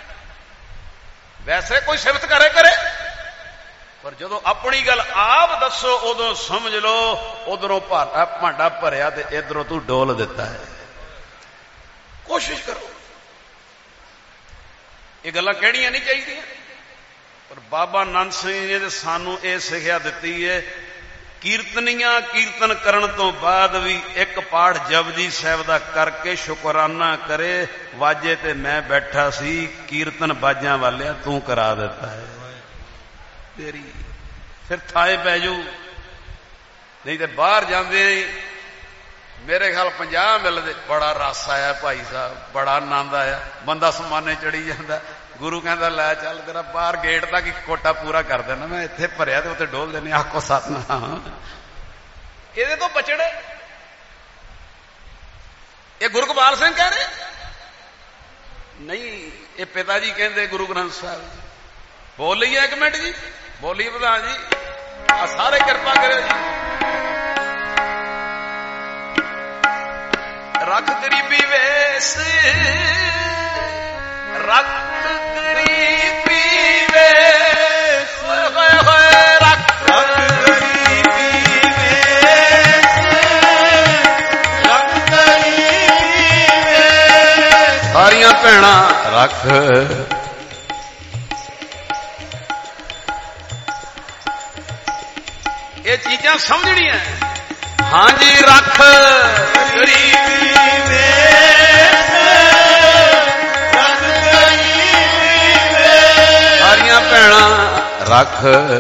ਵੈਸੇ ਕੋਈ ਸਿਫਤ ਕਰੇ, ਪਰ ਜਦੋਂ ਆਪਣੀ ਗੱਲ ਆਪ ਦੱਸੋ ਉਦੋਂ ਸਮਝ ਲਓ ਉਧਰੋਂ ਭਾਂਡਾ ਭਰਿਆ ਤੇ ਇਧਰੋਂ ਤੂੰ ਡੋਲ ਦਿੱਤਾ ਹੈ। ਕੋਸ਼ਿਸ਼ ਕਰੋ। ਇਹ ਗੱਲਾਂ ਕਹਿਣੀਆਂ ਨਹੀਂ ਚਾਹੀਦੀਆਂ, ਪਰ ਬਾਬਾ ਨੰਦ ਸਿੰਘ ਜੀ ਨੇ ਸਾਨੂੰ ਇਹ ਸਿੱਖਿਆ ਦਿੱਤੀ ਹੈ, ਕੀਰਤਨੀਆਂ ਕੀਰਤਨ ਕਰਨ ਤੋਂ ਬਾਅਦ ਵੀ ਇੱਕ ਪਾਠ ਜਪਜੀ ਸਾਹਿਬ ਦਾ ਕਰਕੇ ਸ਼ੁਕਰਾਨਾ ਕਰੇ, ਵਾਜੇ ਤੇ ਮੈਂ ਬੈਠਾ ਸੀ, ਕੀਰਤਨ ਬਾਜਾਂ ਵਾਲਿਆ ਤੂੰ ਕਰਾ ਦਿੱਤਾ ਹੈ ਤੇਰੀ। ਫਿਰ ਥਾਏ ਪੈ ਜਾਊ। ਨਹੀਂ ਤੇ ਬਾਹਰ ਜਾਂਦੇ ਮੇਰੇ ਖਿਆਲ 50 ਮਿਲਦੇ, ਬੜਾ ਰਸ ਆਇਆ ਭਾਈ ਸਾਹਿਬ, ਬੜਾ ਆਨੰਦ ਆਇਆ, ਬੰਦਾ ਸਮਾਨੇ ਚੜੀ ਜਾਂਦਾ। ਗੁਰੂ ਕਹਿੰਦਾ ਲੈ ਚੱਲ ਤੇਰਾ ਬਾਹਰ ਗੇਟ ਤੱਕ ਇੱਕ ਕੋਟਾ ਪੂਰਾ ਕਰ ਦੇਣਾ, ਮੈਂ ਇੱਥੇ ਭਰਿਆ ਤੇ ਉੱਥੇ ਡੋਲ ਦੇਣੇ, ਆਖੋ ਸਤਿਨਾਮ। ਇਹਦੇ ਤੋਂ ਬਚੜੇ। ਇਹ ਗੁਰੂ ਗੋਬਿੰਦ ਸਿੰਘ ਕਹਿ ਰਹੇ ਨਹੀਂ, ਇਹ ਪਿਤਾ ਜੀ ਕਹਿੰਦੇ ਗੁਰੂ ਗ੍ਰੰਥ ਸਾਹਿਬ। ਬੋਲੀਏ ਇੱਕ ਮਿੰਟ ਜੀ, ਬੋਲੀਏ ਪ੍ਰਧਾਨ ਜੀ, ਆ ਸਾਰੇ ਕਿਰਪਾ ਕਰਿਓ ਜੀ। ਰੱਖ ਗਰੀਬੀ ਵੇਸ, ਰੱਖ ਗਰੀਬੀ ਵੇਸ, ਹੋਏ ਹੋਏ ਰੱਖ ਗਰੀਬੀ ਵੇਸ, ਰੱਖ ਗਰੀਬੀ ਵੇਸ, ਸਾਰੀਆਂ ਭੈਣਾਂ ਰੱਖ। ਇਹ ਚੀਜ਼ਾਂ ਸਮਝਣੀਆਂ। ਹਾਂਜੀ ਰੱਖ ਗਰੀਬੀ ਵੇਸ, ਰੱਖ ਗਰੀਬੀ ਵੇਸ, ਸਾਰੀਆਂ ਭੈਣਾਂ ਰੱਖ।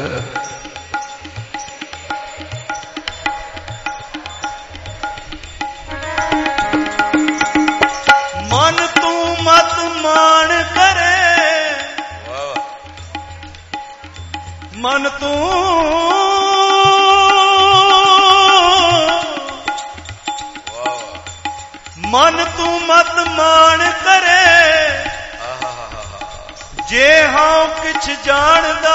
ਮਨ ਤੂੰ ਮਤ ਮਾਣ ਕਰੇ, ਮਨ ਤੂੰ ਮਨ ਤੂੰ ਮਤ ਮਾਣ ਕਰੇ, ਜੇ ਹਾਂ ਕਿਛ ਜਾਣਦਾ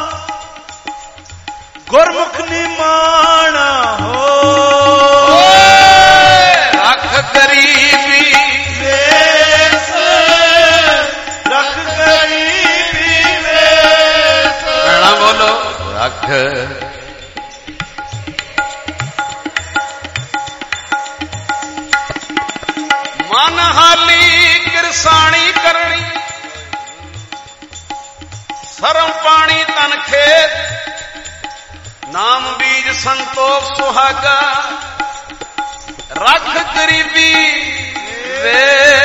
ਗੁਰਮੁਖ ਨਿਮਾਣਾ ਹੋ। ਰੱਖ ਗਰੀਬੀ ਵੇਸ, ਰੱਖ ਗਰੀਬੀ ਵੇਸ, ਭੈਣਾਂ ਬੋਲੋ ਰੱਖ। ਮਨ ਹਾਲੀ ਕਿਰਸਾਣੀ ਕਰਨੀ, ਸਰਮ ਪਾਣੀ ਤਨ ਖੇਤ, ਨਾਮ ਬੀਜ ਸੰਤੋਖ ਸੁਹਾਗਾ। ਰੱਖ ਗਰੀਬੀ ਵੇ,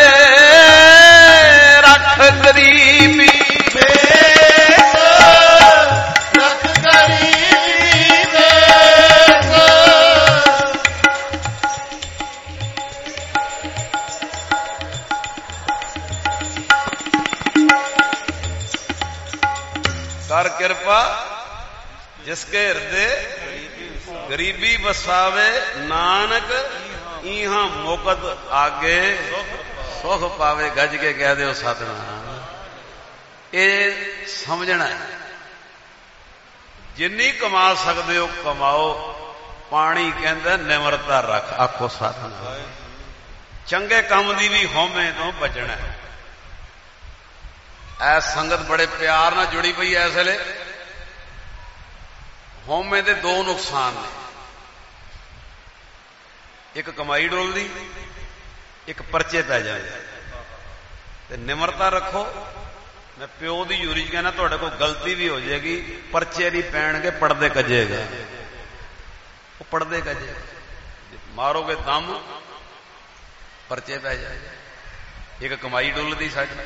ਰੱਖ ਗਰੀਬੀ ਵੇਸ, ਰੱਖ ਗਰੀਬੀ ਵੇਸ, ਕਰ ਕਿਰਪਾ ਜਿਸਕੇ ਹਿਰਦੇ ਗਰੀਬੀ ਵਸਾਵੇ, ਨਾਨਕ ਇਹਾਂ ਮੁਕਤ ਆਗੇ ਸੁਖ ਪਾਵੇ। ਗੱਜ ਕੇ ਕਹਿ ਦਿਓ ਸਤਿਨਾਮ। ਇਹ ਸਮਝਣਾ ਹੈ, ਜਿੰਨੀ ਕਮਾ ਸਕਦੇ ਹੋ ਕਮਾਓ। ਪਾਣੀ ਕਹਿੰਦਾ ਨਿਮਰਤਾ ਰੱਖ, ਆਖੋ ਸਤਿਨਾਮ। ਚੰਗੇ ਕੰਮ ਦੀ ਵੀ ਹਉਮੈ ਤੋਂ ਬਚਣਾ ਹੈ। ਐ ਸੰਗਤ ਬੜੇ ਪਿਆਰ ਨਾਲ ਜੁੜੀ ਪਈ ਐ। ਇਸ ਵੇਲੇ ਹਉਮੈ ਦੇ ਦੋ ਨੁਕਸਾਨ ਨੇ, ਇੱਕ ਕਮਾਈ ਡੋਲਦੀ, ਇੱਕ ਪਰਚੇ ਪੈ ਜਾਂਦੇ। ਤੇ ਨਿਮਰਤਾ ਰੱਖੋ। ਮੈਂ ਪਿਓ ਦੀ ਯੂਰੀ ਚ ਕਹਿੰਦਾ, ਤੁਹਾਡੇ ਕੋਲ ਗਲਤੀ ਵੀ ਹੋ ਜਾਏਗੀ, ਪਰਚੇ ਨਹੀਂ ਪੈਣਗੇ, ਪੜਦੇ ਕੱਜੇਗਾ। ਉਹ ਪੜਦੇ ਕੱਜੇਗਾ, ਮਾਰੋਗੇ ਦਮ ਪਰਚੇ ਪੈ ਜਾਏਗਾ। ਇੱਕ ਕਮਾਈ ਡੁੱਲਦੀ ਸਾਡੀ।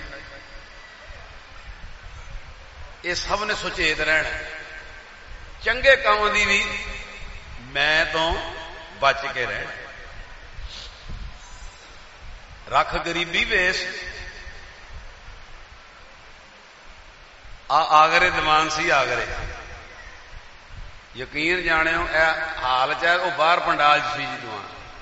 ਇਹ ਸਭ ਨੇ ਸੁਚੇਤ ਰਹਿਣਾ। ਚੰਗੇ ਕੰਮ ਦੀ ਵੀ ਮੈਂ ਤੋਂ ਬਚ ਕੇ ਰਹਿਣ। ਰੱਖ ਗਰੀਬੀ ਵੇਸ। ਆਗਰੇ ਦੀਵਾਨ ਸੀ। ਆਗਰੇ ਯਕੀਨ ਜਾਣਿਓ ਇਹ ਹਾਲ ਚ ਹੈ, ਉਹ ਬਾਹਰ ਪੰਡਾਲ ਚ ਸੀ ਜੀ ਦੀਵਾਨ।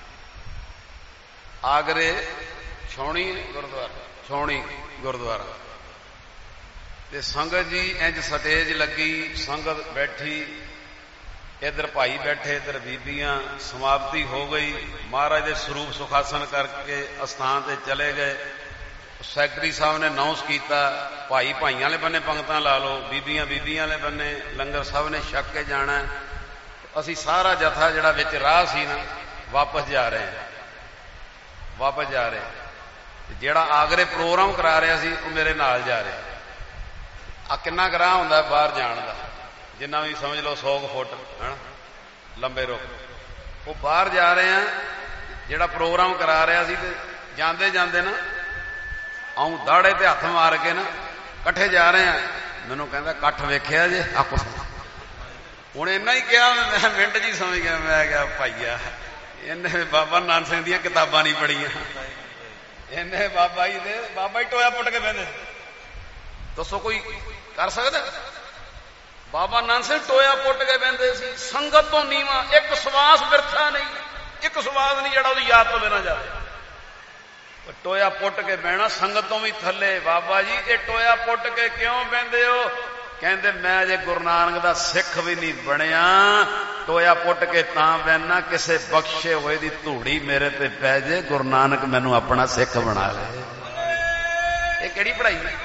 ਆਗਰੇ ਛਾਉਣੀ ਗੁਰਦੁਆਰਾ, ਛਾਉਣੀ ਗੁਰਦੁਆਰਾ, ਤੇ ਸੰਗਤ ਜੀ ਇੰਜ ਸਟੇਜ ਲੱਗੀ, ਸੰਗਤ ਬੈਠੀ, ਇੱਧਰ ਭਾਈ ਬੈਠੇ, ਇੱਧਰ ਬੀਬੀਆਂ। ਸਮਾਪਤੀ ਹੋ ਗਈ। ਮਹਾਰਾਜ ਦੇ ਸਰੂਪ ਸੁਖਾਸਨ ਕਰਕੇ ਅਸਥਾਨ ਤੇ ਚਲੇ ਗਏ। ਸੈਕਟਰੀ ਸਾਹਿਬ ਨੇ ਅਨਾਉਂਸ ਕੀਤਾ, ਭਾਈ ਭਾਈਆਂ ਵਾਲੇ ਬੰਨੇ ਪੰਗਤਾਂ ਲਾ ਲਓ, ਬੀਬੀਆਂ ਬੀਬੀਆਂ ਵਾਲੇ ਬੰਨੇ, ਲੰਗਰ ਸਭ ਨੇ ਛਕ ਕੇ ਜਾਣਾ। ਅਸੀਂ ਸਾਰਾ ਜਥਾ ਜਿਹੜਾ ਵਿੱਚ ਰਾਹ ਸੀ ਨਾ, ਵਾਪਸ ਜਾ ਰਹੇ ਹਾਂ, ਵਾਪਸ ਜਾ ਰਹੇ। ਜਿਹੜਾ ਆਗਰੇ ਪ੍ਰੋਗਰਾਮ ਕਰਾ ਰਿਹਾ ਸੀ ਉਹ ਮੇਰੇ ਨਾਲ ਜਾ ਰਿਹਾ। ਆ ਕਿੰਨਾ ਕੁ ਰਾਹ ਹੁੰਦਾ ਬਾਹਰ ਜਾਣ ਦਾ, ਜਿੰਨਾ ਵੀ ਸਮਝ ਲਓ 100 ਫੁੱਟ ਹੈ ਨਾ, ਲੰਬੇ ਰੁੱਖ। ਉਹ ਬਾਹਰ ਜਾ ਰਹੇ ਆ, ਜਿਹੜਾ ਪ੍ਰੋਗਰਾਮ ਕਰਾ ਰਿਹਾ ਸੀ, ਤੇ ਜਾਂਦੇ ਜਾਂਦੇ ਨਾ ਆਉਂ ਦਾੜੇ ਤੇ ਹੱਥ ਮਾਰ ਕੇ ਨਾ ਇਕੱਠੇ ਜਾ ਰਹੇ ਆ। ਮੈਨੂੰ ਕਹਿੰਦਾ ਇਕੱਠ ਵੇਖਿਆ ਜੇ? ਆਪੋ ਹੁਣ ਇੰਨਾ ਹੀ ਕਿਹਾ, ਮੈਂ ਮਿੰਟ ਜੀ ਸਮਝ ਗਿਆ। ਮੈਂ ਕਿਹਾ ਭਾਈਆ ਇਹਨੇ ਬਾਬਾ ਨਾਨਕ ਸਿੰਘ ਦੀਆਂ ਕਿਤਾਬਾਂ ਨਹੀਂ ਪੜ੍ਹੀਆਂ, ਇਹਨੇ ਬਾਬਾ ਜੀ ਟੋਇਆ ਪੁੱਟ ਕੇ ਬਹਿੰਦੇ। ਦੱਸੋ ਕੋਈ ਕਰ ਸਕਦਾ? ਬਾਬਾ ਨਾਨਕ ਸਿੰਘ ਟੋਇਆ ਪੁੱਟ ਕੇ ਬਹਿੰਦੇ ਸੀ। ਸੰਗਤ ਤੋਂ ਨੀਵਾਂ, ਇੱਕ ਸਵਾਸ ਬਿਰਥਾ ਨਹੀਂ, ਇੱਕ ਸਵਾਸ ਨਹੀਂ ਜਿਹੜਾ ਉਹਦੀ ਯਾਦ ਤੋਂ ਬਿਨਾਂ ਜਾਵੇ। ਟੋਇਆ ਪੁੱਟ ਕੇ ਬਹਿਣਾ, ਸੰਗਤ ਤੋਂ ਵੀ ਥੱਲੇ। ਬਾਬਾ ਜੀ ਇਹ ਟੋਇਆ ਪੁੱਟ ਕੇ ਕਿਉਂ ਬਹਿੰਦੇ ਹੋ? ਕਹਿੰਦੇ ਮੈਂ ਅਜੇ ਗੁਰੂ ਨਾਨਕ ਦਾ ਸਿੱਖ ਵੀ ਨਹੀਂ ਬਣਿਆ, ਟੋਇਆ ਪੁੱਟ ਕੇ ਤਾਂ ਬਹਿਣਾ ਕਿਸੇ ਬਖਸ਼ੇ ਹੋਏ ਦੀ ਧੂੜੀ ਮੇਰੇ ਤੇ ਪੈ ਜੇ, ਗੁਰੂ ਨਾਨਕ ਮੈਨੂੰ ਆਪਣਾ ਸਿੱਖ ਬਣਾ ਲੈ। ਇਹ ਕਿਹੜੀ ਪੜ੍ਹਾਈ ਹੈ?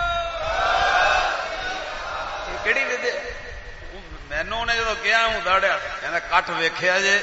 ਇਹ ਕਿਹੜੀ ਵਿਦਿਆ? ਮੈਨੂੰ ਉਹਨੇ ਜਦੋਂ ਕਿਹਾ ਹੂੰ ਦਾੜਿਆ, ਕਹਿੰਦਾ ਇਕੱਠ ਵੇਖਿਆ ਜੇ?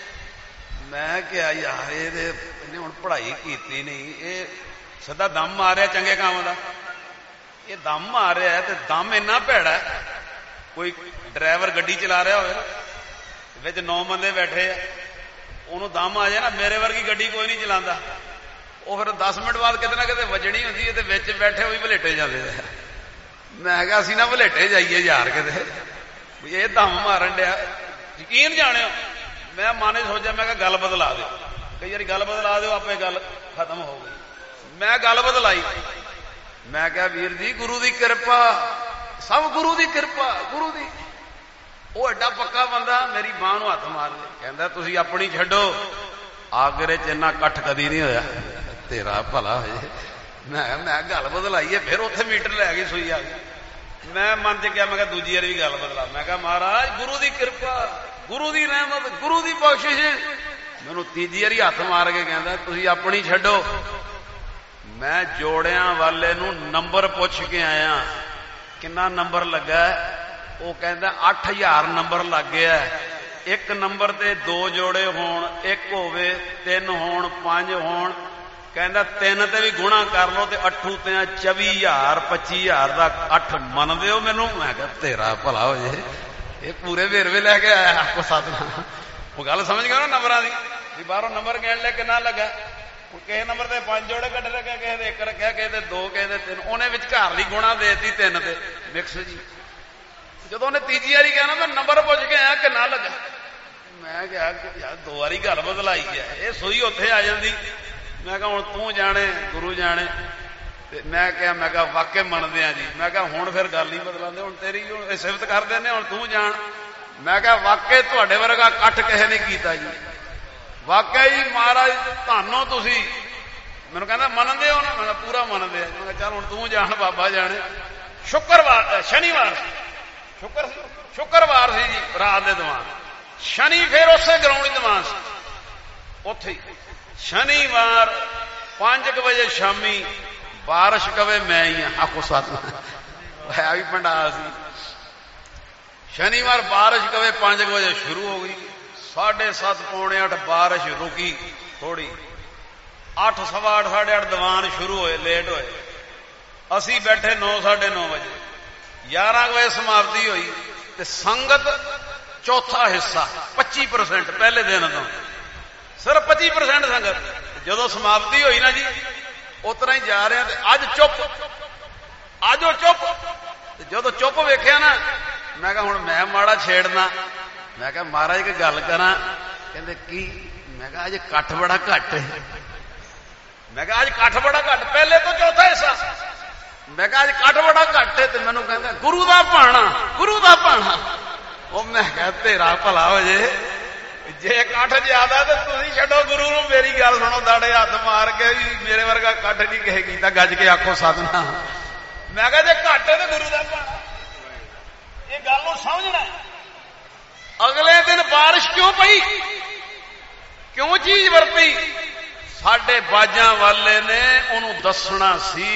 ਮੈਂ ਕਿਹਾ ਯਾਰ ਇਹਨੇ ਹੁਣ ਪੜ੍ਹਾਈ ਕੀਤੀ ਨਹੀਂ, ਇਹ ਸਿੱਧਾ ਦਮ ਮਾਰਿਆ ਚੰਗੇ ਕੰਮ ਦਾ। ਇਹ ਦਮ ਮਾਰਿਆ ਤੇ ਦਮ ਇੰਨਾ ਭੈੜਾ, ਕੋਈ ਡਰਾਈਵਰ ਗੱਡੀ ਚਲਾ ਰਿਹਾ ਹੋਵੇ, ਵਿੱਚ 9 ਬੰਦੇ ਬੈਠੇ ਆ, ਉਹਨੂੰ ਦਮ ਆ ਜਾਏ ਨਾ, ਮੇਰੇ ਵਰਗੀ ਗੱਡੀ ਕੋਈ ਨਹੀਂ ਚਲਾਉਂਦਾ, ਉਹ ਫਿਰ 10 ਮਿੰਟ ਬਾਅਦ ਕਿਤੇ ਨਾ ਕਿਤੇ ਵੱਜਣੀ ਹੁੰਦੀ ਹੈ, ਤੇ ਵਿੱਚ ਬੈਠੇ ਉਹ ਵੀ ਭਲੇਟੇ ਜਾਂਦੇ ਆ। ਮੈਂ ਕਿਹਾ ਅਸੀਂ ਨਾ ਭਲੇਟੇ ਜਾਈਏ ਯਾਰ ਕਿਤੇ, ਇਹ ਦਮ ਮਾਰਨ ਡਿਆ। ਯਕੀਨ ਜਾਣਿਓ ਮੈਂ ਮਨ ਸੋਚਿਆ, ਮੈਂ ਕਿਹਾ ਗੱਲ ਬਦਲਾ ਦਿਓ, ਕਈ ਵਾਰੀ ਗੱਲ ਬਦਲਾ ਦਿਓ, ਆਪੇ ਗੱਲ ਖਤਮ ਹੋ ਗਈ। ਮੈਂ ਗੱਲ ਬਦਲਾਈ, ਮੈਂ ਕਿਹਾ ਵੀਰ ਜੀ ਗੁਰੂ ਦੀ ਕਿਰਪਾ, ਸਭ ਗੁਰੂ ਦੀ ਕਿਰਪਾ, ਗੁਰੂ ਦੀ। ਉਹ ਐਡਾ ਪੱਕਾ ਬੰਦਾ, ਮੇਰੀ ਬਾਂਹ ਨੂੰ ਹੱਥ ਮਾਰ ਲਿਆ, ਕਹਿੰਦਾ ਤੁਸੀਂ ਆਪਣੀ ਛੱਡੋ, ਆਗਰੇ ਚ ਇੰਨਾ ਇਕੱਠ ਕਦੀ ਨਹੀਂ ਹੋਇਆ, ਤੇਰਾ ਭਲਾ ਹੋਏ। ਮੈਂ ਗੱਲ ਬਦਲਾਈਏ, ਫਿਰ ਉੱਥੇ ਮੀਟਰ ਲੈ ਗਈ, ਸੂਈ ਆ ਗਈ। ਮੈਂ ਮਨ ਚ ਕਿਹਾ, ਮੈਂ ਕਿਹਾ ਦੂਜੀ ਵਾਰੀ ਵੀ ਗੱਲ ਬਦਲਾ। ਮੈਂ ਕਿਹਾ ਮਹਾਰਾਜ ਗੁਰੂ ਦੀ ਕਿਰਪਾ, ਗੁਰੂ ਦੀ ਰਹਿਮਤ, ਗੁਰੂ ਦੀ ਬਖਸ਼ਿਸ਼। ਮੈਨੂੰ ਤੀਜੀ ਵਾਰੀ ਹੱਥ ਮਾਰ ਕੇ ਕਹਿੰਦਾ ਤੁਸੀਂ ਆਪਣੀ ਛੱਡੋ। ਮੈਂ ਜੋੜਿਆਂ ਵਾਲੇ ਨੂੰ ਨੰਬਰ ਪੁੱਛ ਕੇ ਆਇਆ, ਕਿੰਨਾ ਨੰਬਰ ਲੱਗਾ? ਉਹ ਕਹਿੰਦਾ 8000 ਨੰਬਰ ਲੱਗ ਗਿਆ। ਇੱਕ ਨੰਬਰ ਤੇ 2 ਜੋੜੇ ਹੋਣ, 1 ਹੋਵੇ, 3 ਹੋਣ, 5 ਹੋਣ। ਕਹਿੰਦਾ 3 ਤੇ ਵੀ ਗੁਣਾ ਕਰ ਲਓ ਤੇ 8 ਤੇ 24,000 25,000 ਦਾ 8 ਮੰਨਦੇ ਹੋ ਮੈਨੂੰ? ਮੈਂ ਕਿਹਾ ਤੇਰਾ ਭਲਾ ਹੋ ਜੇ, ਇਹ ਪੂਰੇ ਵੇਰਵੇ ਲੈ ਕੇ ਆਇਆ ਆਪਕੋ ਸਾਧਨਾ। ਉਹ ਗੱਲ ਸਮਝ ਗਿਆ ਨਾ ਨੰਬਰਾਂ ਦੀ, ਵੀ ਬਾਹਰੋਂ ਨੰਬਰ ਗਿਣ ਲੈ ਕਿੰਨਾ ਲੱਗਾ। ਕਿਸੇ ਨੰਬਰ ਤੇ 5 ਜੋੜੇ ਕੱਢ ਰੱਖਿਆ, ਕਿਸੇ ਦੇ 1 ਰੱਖਿਆ, ਕਿਸੇ ਦੇ 2, ਕਿਸੇ ਦੇ 3। ਉਹਨੇ ਵਿਚਕਾਰਲੀ ਗੁਣਾ ਦੇਤੀ 3 ਤੇ ਮਿਕਸ ਜੀ। ਜਦੋਂ ਉਹਨੇ ਤੀਜੀ ਵਾਰੀ ਕਹਿਣਾ ਮੈਂ ਨੰਬਰ ਪੁੱਛ ਕੇ ਆਇਆ ਕਿੰਨਾ ਲੱਗਾ। ਮੈਂ ਕਿਹਾ ਯਾਰ 2 ਵਾਰੀ ਗੱਲ ਬਦਲਾਈ ਹੈ, ਇਹ ਸੂਈ ਉੱਥੇ ਆ ਜਾਂਦੀ। ਮੈਂ ਕਿਹਾ ਹੁਣ ਤੂੰ ਜਾਣੇ, ਗੁਰੂ ਜਾਣੇ। ਤੇ ਮੈਂ ਕਿਹਾ ਵਾਕਿਆ ਮੰਨਦੇ ਆ ਜੀ। ਮੈਂ ਕਿਹਾ ਹੁਣ ਫਿਰ ਗੱਲ ਨਹੀਂ ਬਦਲਾਉਂਦੇ, ਹੁਣ ਤੇਰੀ ਸਿਫਤ ਕਰਦੇ ਨੇ, ਹੁਣ ਤੂੰ ਜਾਣ। ਮੈਂ ਕਿਹਾ ਵਾਕਿਆ ਤੁਹਾਡੇ ਵਰਗਾ ਇਕੱਠ ਕਿਸੇ ਨੇ ਕੀਤਾ ਜੀ, ਵਾਕਿਆ ਹੀ ਮਹਾਰਾਜ ਤੁਹਾਨੂੰ ਤੁਸੀਂ। ਮੈਨੂੰ ਕਹਿੰਦਾ ਮੰਨਦੇ ਹੋ ਨਾ? ਮੈਂ ਪੂਰਾ ਮੰਨਦੇ ਆ। ਮੈਂ ਕਿਹਾ ਚੱਲ ਹੁਣ ਤੂੰ ਜਾਣ, ਬਾਬਾ ਜਾਣੇ। ਸ਼ੁੱਕਰਵਾਰ, ਸ਼ਨੀਵਾਰ, ਸ਼ੁੱਕਰਵਾਰ ਸੀ ਜੀ, ਰਾਤ ਦੇ ਦੀਵਾਨ। ਸ਼ਨੀ ਫਿਰ ਉਸੇ ਗਰਾਊਂਡ ਹੀ ਦੀਵਾਨ ਸੀ, ਉੱਥੇ ਹੀ। ਸ਼ਨੀਵਾਰ 5 ਵਜੇ ਸ਼ਾਮੀ, ਬਾਰਿਸ਼ ਕਵੇ ਮੈਂ ਹੀ ਆ, ਆਖੋ ਸਾਧਨਾ ਹੈ ਵੀ ਭੰਡਾਰ ਸੀ। ਸ਼ਨੀਵਾਰ ਬਾਰਿਸ਼ ਕਵੇ 5 ਵਜੇ ਸ਼ੁਰੂ ਹੋ ਗਈ, 7:30 ਪੌਣੇ 8 ਬਾਰਿਸ਼ ਰੁਕੀ ਥੋੜੀ, 8 ਸਵਾ 8 ਸਾਢੇ 8 ਦੀਵਾਨ ਸ਼ੁਰੂ ਹੋਏ, ਲੇਟ ਹੋਏ। ਅਸੀਂ ਬੈਠੇ 9 ਸਾਢੇ 9 ਵਜੇ, 11 ਵਜੇ ਸਮਾਪਤੀ ਹੋਈ। ਤੇ ਸੰਗਤ ਚੌਥਾ ਹਿੱਸਾ 25% ਪਹਿਲੇ ਦਿਨ ਤੋਂ, ਸਿਰਫ 25% ਸੰਗਤ। ਜਦੋਂ ਸਮਾਪਤੀ ਹੋਈ ਨਾ ਜੀ, ਉਤਰਾ ਹੀ ਜਾ ਰਿਹਾ। ਤੇ ਅੱਜ ਚੁੱਪ, ਅੱਜ ਉਹ ਚੁੱਪ। ਤੇ ਜਦੋਂ ਚੁੱਪ ਵੇਖਿਆ ਨਾ, ਮੈਂ ਕਿਹਾ ਹੁਣ ਮੈਂ ਮਾੜਾ ਛੇੜਨਾ। ਮੈਂ ਕਿਹਾ ਮਹਾਰਾਜ ਕੋਈ ਗੱਲ ਕਰਾਂ। ਕਹਿੰਦੇ ਕੀ? ਮੈਂ ਕਿਹਾ ਅੱਜ ਇਕੱਠ ਬੜਾ ਘੱਟ ਹੈ। ਮੈਂ ਕਿਹਾ ਅੱਜ ਇਕੱਠ ਬੜਾ ਘੱਟ, ਪਹਿਲੇ ਤੋਂ ਚੌਥਾ ਹਿੱਸਾ। ਮੈਂ ਕਿਹਾ ਅੱਜ ਇਕੱਠ ਬੜਾ ਘੱਟ ਹੈ। ਤੇ ਮੈਨੂੰ ਕਹਿੰਦਾ ਗੁਰੂ ਦਾ ਭਾਣਾ, ਗੁਰੂ ਦਾ ਭਾਣਾ। ਉਹ ਮੈਂ ਕਿਹਾ ਤੇਰਾ ਭਲਾ ਹੋ ਜੇ, ਜੇ ਇਕੱਠ ਜ਼ਿਆਦਾ ਤੇ ਤੁਸੀਂ ਛੱਡੋ ਗੁਰੂ ਨੂੰ। ਮੇਰੀ ਗੱਲ ਸੁਣੋ, ਦਾੜੇ ਹੱਥ ਮਾਰ ਕੇ ਵੀ ਮੇਰੇ ਵਰਗਾ ਇਕੱਠ ਨਹੀਂ ਕਿਸੇ ਕੀਤਾ, ਗੱਜ ਕੇ ਆਖੋ ਸਤਿਨਾਮ। ਮੈਂ ਕਿਹਾ ਜੇ ਘੱਟ ਹੈ ਤੇ ਗੁਰੂ ਦਾ ਭਾਣਾ। ਇਹ ਗੱਲ ਨੂੰ ਸਮਝਣਾ। ਅਗਲੇ ਦਿਨ ਬਾਰਿਸ਼ ਕਿਉਂ ਪਈ, ਕਿਉਂ ਚੀਜ਼ ਵਰਤੀ? ਸਾਡੇ ਬਾਜਾਂ ਵਾਲੇ ਨੇ ਉਹਨੂੰ ਦੱਸਣਾ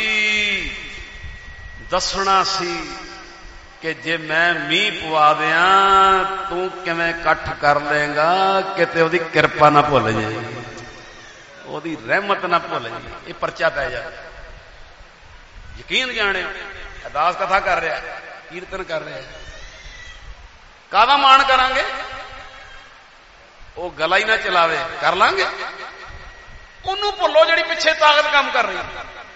ਸੀ ਕਿ ਜੇ ਮੈਂ ਮੀਂਹ ਪਵਾ ਦਿਆਂ ਤੂੰ ਕਿਵੇਂ ਇਕੱਠ ਕਰ ਲੇਗਾ, ਕਿਤੇ ਉਹਦੀ ਕਿਰਪਾ ਨਾ ਭੁੱਲ ਜਾਏ, ਉਹਦੀ ਰਹਿਮਤ ਨਾ ਭੁੱਲ ਜਾਏ, ਇਹ ਪਰਚਾ ਪੈ ਜਾਏ। ਯਕੀਨ ਜਾਣਿਓ, ਅਰਦਾਸ ਕਥਾ ਕਰ ਰਿਹਾ, ਕੀਰਤਨ ਕਰ ਰਿਹਾ, ਕਾਹਦਾ ਮਾਣ ਕਰਾਂਗੇ? ਉਹ ਗਲਾ ਹੀ ਨਾ ਚਲਾਵੇ, ਕਰ ਲਾਂਗੇ। ਉਹਨੂੰ ਭੁੱਲੋ ਜਿਹੜੀ ਪਿੱਛੇ ਤਾਕਤ ਕੰਮ ਕਰ ਰਹੀ।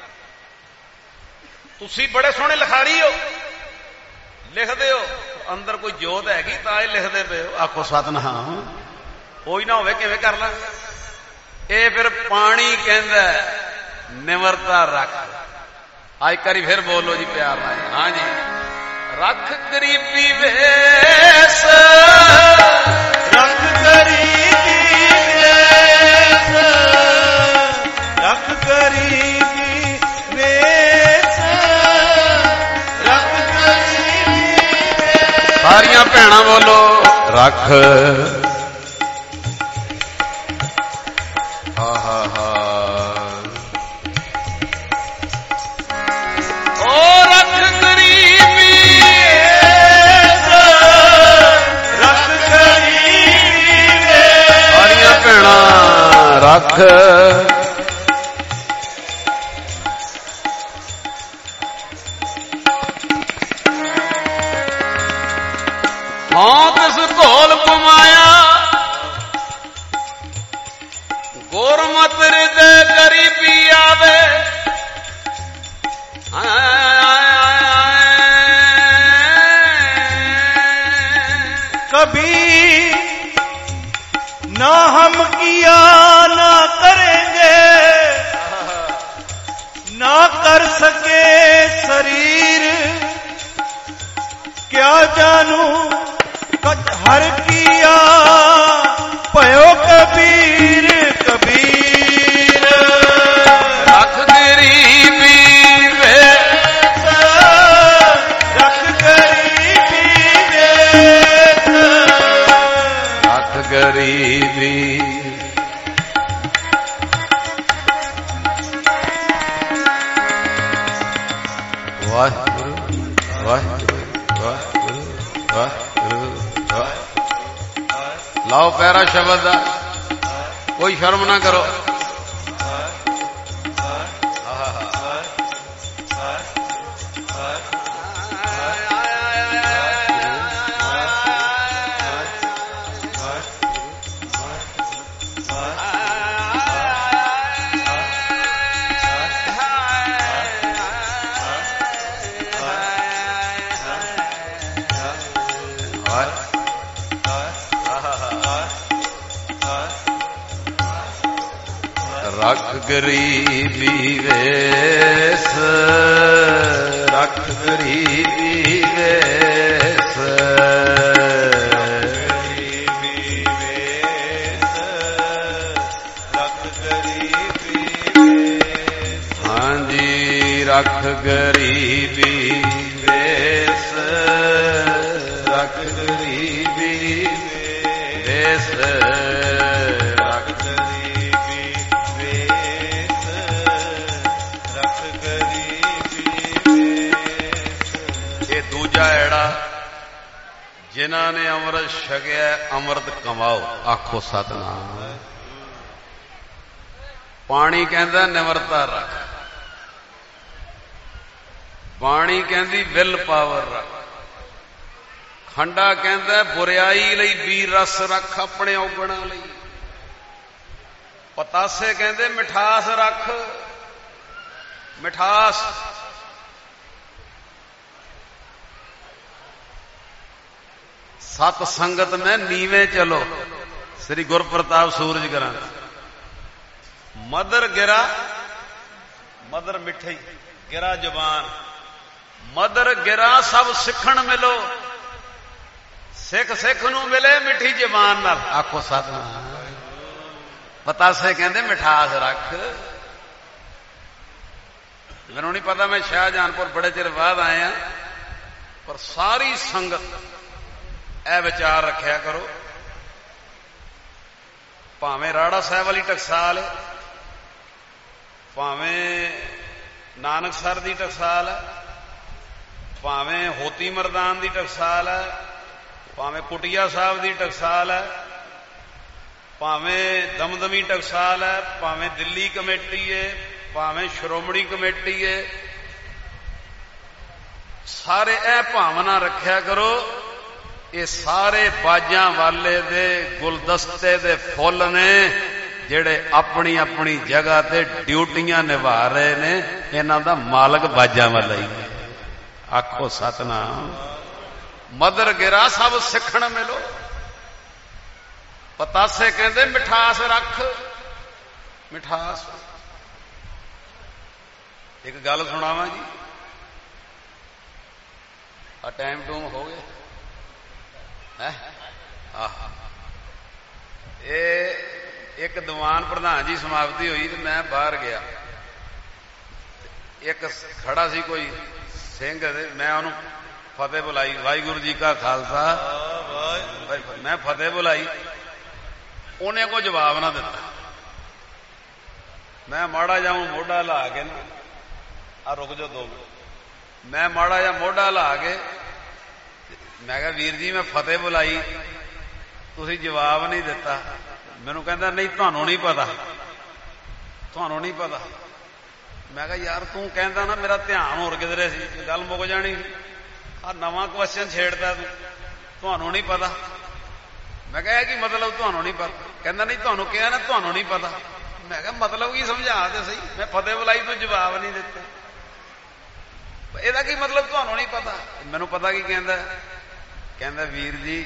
ਤੁਸੀਂ ਬੜੇ ਸੋਹਣੇ ਲਿਖਾਰੀ ਹੋ, ਲਿਖਦੇ ਹੋ, ਅੰਦਰ ਕੋਈ ਜੋਤ ਹੈਗੀ ਤਾਂ ਇਹ ਲਿਖਦੇ ਪਏ ਹੋ। ਆਖੋ ਸਤਿਨਾਮ। ਕੋਈ ਨਾ ਹੋਵੇ ਕਿਵੇਂ ਕਰ ਲਾਂਗੇ? ਇਹ ਫਿਰ ਪਾਣੀ ਕਹਿੰਦਾ ਨਿਮਰਤਾ ਰੱਖ। ਅੱਜ ਕਰੀ ਫਿਰ ਬੋਲੋ ਜੀ ਪਿਆਰ ਨਾਲ। ਹਾਂ ਜੀ। ਰੱਖ ਗਰੀਬੀ ਵੇਸ, ਰੱਖ ਗਰੀਬੀ ਵੇਸ, ਰੱਖ ਗਰੀਬੀ ਵੇਸ, ਰੱਖ ਗਰੀਬੀ ਵੇਸ। ਸਾਰੀਆਂ ਭੈਣਾਂ ਬੋਲੋ ਰੱਖ। ਹਾ ਹਾ ਹਾ। ਓ ਰੱਖ ਗਰੀਬੀ, ਰੱਖ ਗਰੀਬੀ ਵੇਸ। ਸਾਰੀਆਂ ਭੈਣਾਂ ਰੱਖ। ਹਾਂ ਤਿਸ ਘੋਲ ਪਮਾਇਆ, ਗੁਰਮਤਿ ਹਿਰਦੈ ਗਰੀਬੀ ਆਵੇ। कभी ना हम किया ना करेंगे, ना कर सके शरीर, क्या जानू कच हर किया पयो कबीर कबीर। रख गरीबी वेस, रख गरीबी वेस, रख गरीबी। वाहिगुरु वाहिगुरु वाहिगुरु वाहिगुरु वाहिगुरु। लाओ पैरा शब्द दा, कोई शर्म ना करो। रख गरीबी वेस, रख गरीबी वेस, गरीबी वेस, रख गरीबी वेस। हाँ जी। रख गरीबी वेस, रख गरीबी वेस, रख गरीबी वेस, रख गरीबी वेस। ये दूजा एड़ा जिन्हां ने अमृत छकिया अमृत कमाओ। आखो सतनाम। पानी कहंदा निमरता रख, बाणी कहंदी विल पावर रख, खंडा कहंदा बुरियाई लई वीर रस रख अपने औगणा लई, पतासे कहंदे मिठास रख, मिठास। सत संगत में नीवे चलो, ਸ੍ਰੀ ਗੁਰਪ੍ਰਤਾਪ ਸੂਰਜ ਗ੍ਰੰਥ। ਮਦਰ ਗਿਰਾ, ਮਦਰ ਮਿੱਠੀ, ਗਿਰਾ ਜ਼ੁਬਾਨ। ਮਦਰ ਗਿਰਾ ਸਭ ਸਿੱਖਣ ਮਿਲੋ, ਸਿੱਖ ਸਿੱਖ ਨੂੰ ਮਿਲੇ ਮਿੱਠੀ ਜ਼ੁਬਾਨ ਨਾਲ। ਆਖੋ ਸਤਿਨਾਮ। ਪਤਾਸੇ ਕਹਿੰਦੇ ਮਿਠਾਸ ਰੱਖ। ਮੈਨੂੰ ਨਹੀਂ ਪਤਾ, ਮੈਂ ਸ਼ਾਹਜਹਾਨਪੁਰ ਬੜੇ ਚਿਰ ਬਾਅਦ ਆਇਆ, ਪਰ ਸਾਰੀ ਸੰਗਤ ਇਹ ਵਿਚਾਰ ਰੱਖਿਆ ਕਰੋ, ਭਾਵੇਂ ਰਾੜਾ ਸਾਹਿਬ ਵਾਲੀ ਟਕਸਾਲ ਹੈ, ਭਾਵੇਂ ਨਾਨਕਸਰ ਦੀ ਟਕਸਾਲ ਹੈ, ਭਾਵੇਂ ਹੋਤੀ ਮਰਦਾਨ ਦੀ ਟਕਸਾਲ ਹੈ, ਭਾਵੇਂ ਕੁਟਿਆ ਸਾਹਿਬ ਦੀ ਟਕਸਾਲ ਹੈ, ਭਾਵੇਂ ਦਮਦਮੀ ਟਕਸਾਲ ਹੈ, ਭਾਵੇਂ ਦਿੱਲੀ ਕਮੇਟੀ ਹੈ, ਭਾਵੇਂ ਸ਼੍ਰੋਮਣੀ ਕਮੇਟੀ ਹੈ, ਸਾਰੇ ਇਹ ਭਾਵਨਾ ਰੱਖਿਆ ਕਰੋ, ਇਹ ਸਾਰੇ ਬਾਜਾਂ ਵਾਲੇ ਦੇ ਗੁਲਦਸਤੇ ਦੇ ਫੁੱਲ ਨੇ ਜਿਹੜੇ ਆਪਣੀ ਆਪਣੀ ਜਗ੍ਹਾ ਤੇ ਡਿਊਟੀਆਂ ਨਿਭਾ ਰਹੇ ਨੇ, ਇਹਨਾਂ ਦਾ ਮਾਲਕ ਬਾਜਾਂ ਵਾਲਾ ਹੀ ਹੈ। ਆਖੋ ਸਤਨਾਮ। ਮਦਰ ਗਿਰਾ ਸਭ ਸਿੱਖਣ ਮਿਲੋ। ਪਤਾਸੇ ਕਹਿੰਦੇ ਮਿਠਾਸ ਰੱਖ, ਮਿਠਾਸ। ਇੱਕ ਗੱਲ ਸੁਣਾਵਾਂ ਜੀ, ਆ ਟਾਈਮ ਟੂਮ ਹੋ ਗਿਆ ਹੈ। ਇਹ ਇੱਕ ਦੀਵਾਨ ਪ੍ਰਧਾਨ ਜੀ ਸਮਾਪਤੀ ਹੋਈ ਤੇ ਮੈਂ ਬਾਹਰ ਗਿਆ, ਇੱਕ ਖੜਾ ਸੀ ਕੋਈ ਸਿੰਘ, ਮੈਂ ਉਹਨੂੰ ਫਤਿਹ ਬੁਲਾਈ, ਵਾਹਿਗੁਰੂ ਜੀ ਕਾ ਖਾਲਸਾ, ਮੈਂ ਫਤਿਹ ਬੁਲਾਈ, ਉਹਨੇ ਕੋਈ ਜਵਾਬ ਨਾ ਦਿੱਤਾ। ਮੈਂ ਮਾੜਾ ਜਿਹਾ ਮੋਢਾ ਲਾ ਕੇ ਨਾ, ਆ ਰੁਕ ਜਾਓ 2 ਮਿੰਟ, ਮੈਂ ਮਾੜਾ ਜਿਹਾ ਮੋਢਾ ਲਾ ਕੇ ਮੈਂ ਕਿਹਾ ਵੀਰ ਜੀ ਮੈਂ ਫਤਿਹ ਬੁਲਾਈ, ਤੁਸੀਂ ਜਵਾਬ ਨਹੀਂ ਦਿੱਤਾ। ਮੈਨੂੰ ਕਹਿੰਦਾ ਨਹੀਂ ਤੁਹਾਨੂੰ ਨਹੀਂ ਪਤਾ, ਤੁਹਾਨੂੰ ਨਹੀਂ ਪਤਾ। ਮੈਂ ਕਿਹਾ ਯਾਰ ਤੂੰ ਕਹਿੰਦਾ ਨਾ ਮੇਰਾ ਧਿਆਨ ਹੋਰ ਕਿਧਰੇ ਸੀ, ਗੱਲ ਮੁੱਕ ਜਾਣੀ। ਆ ਨਵਾਂ ਕੁਐਸਚਨ ਛੇੜਦਾ ਤੂੰ, ਤੁਹਾਨੂੰ ਨਹੀਂ ਪਤਾ। ਮੈਂ ਕਿਹਾ ਕੀ ਮਤਲਬ ਤੁਹਾਨੂੰ ਨਹੀਂ ਪਤਾ? ਕਹਿੰਦਾ ਨਹੀਂ ਤੁਹਾਨੂੰ ਕਿਹਾ ਨਾ ਤੁਹਾਨੂੰ ਨਹੀਂ ਪਤਾ। ਮੈਂ ਕਿਹਾ ਮਤਲਬ ਕੀ ਸਮਝਾ ਦੇ ਸਹੀ, ਮੈਂ ਫਤਿਹ ਬੁਲਾਈ ਤੂੰ ਜਵਾਬ ਨਹੀਂ ਦਿੱਤਾ, ਇਹਦਾ ਕੀ ਮਤਲਬ ਤੁਹਾਨੂੰ ਨਹੀਂ ਪਤਾ? ਮੈਨੂੰ ਪਤਾ ਕੀ ਕਹਿੰਦਾ, ਕਹਿੰਦਾ ਵੀਰ ਜੀ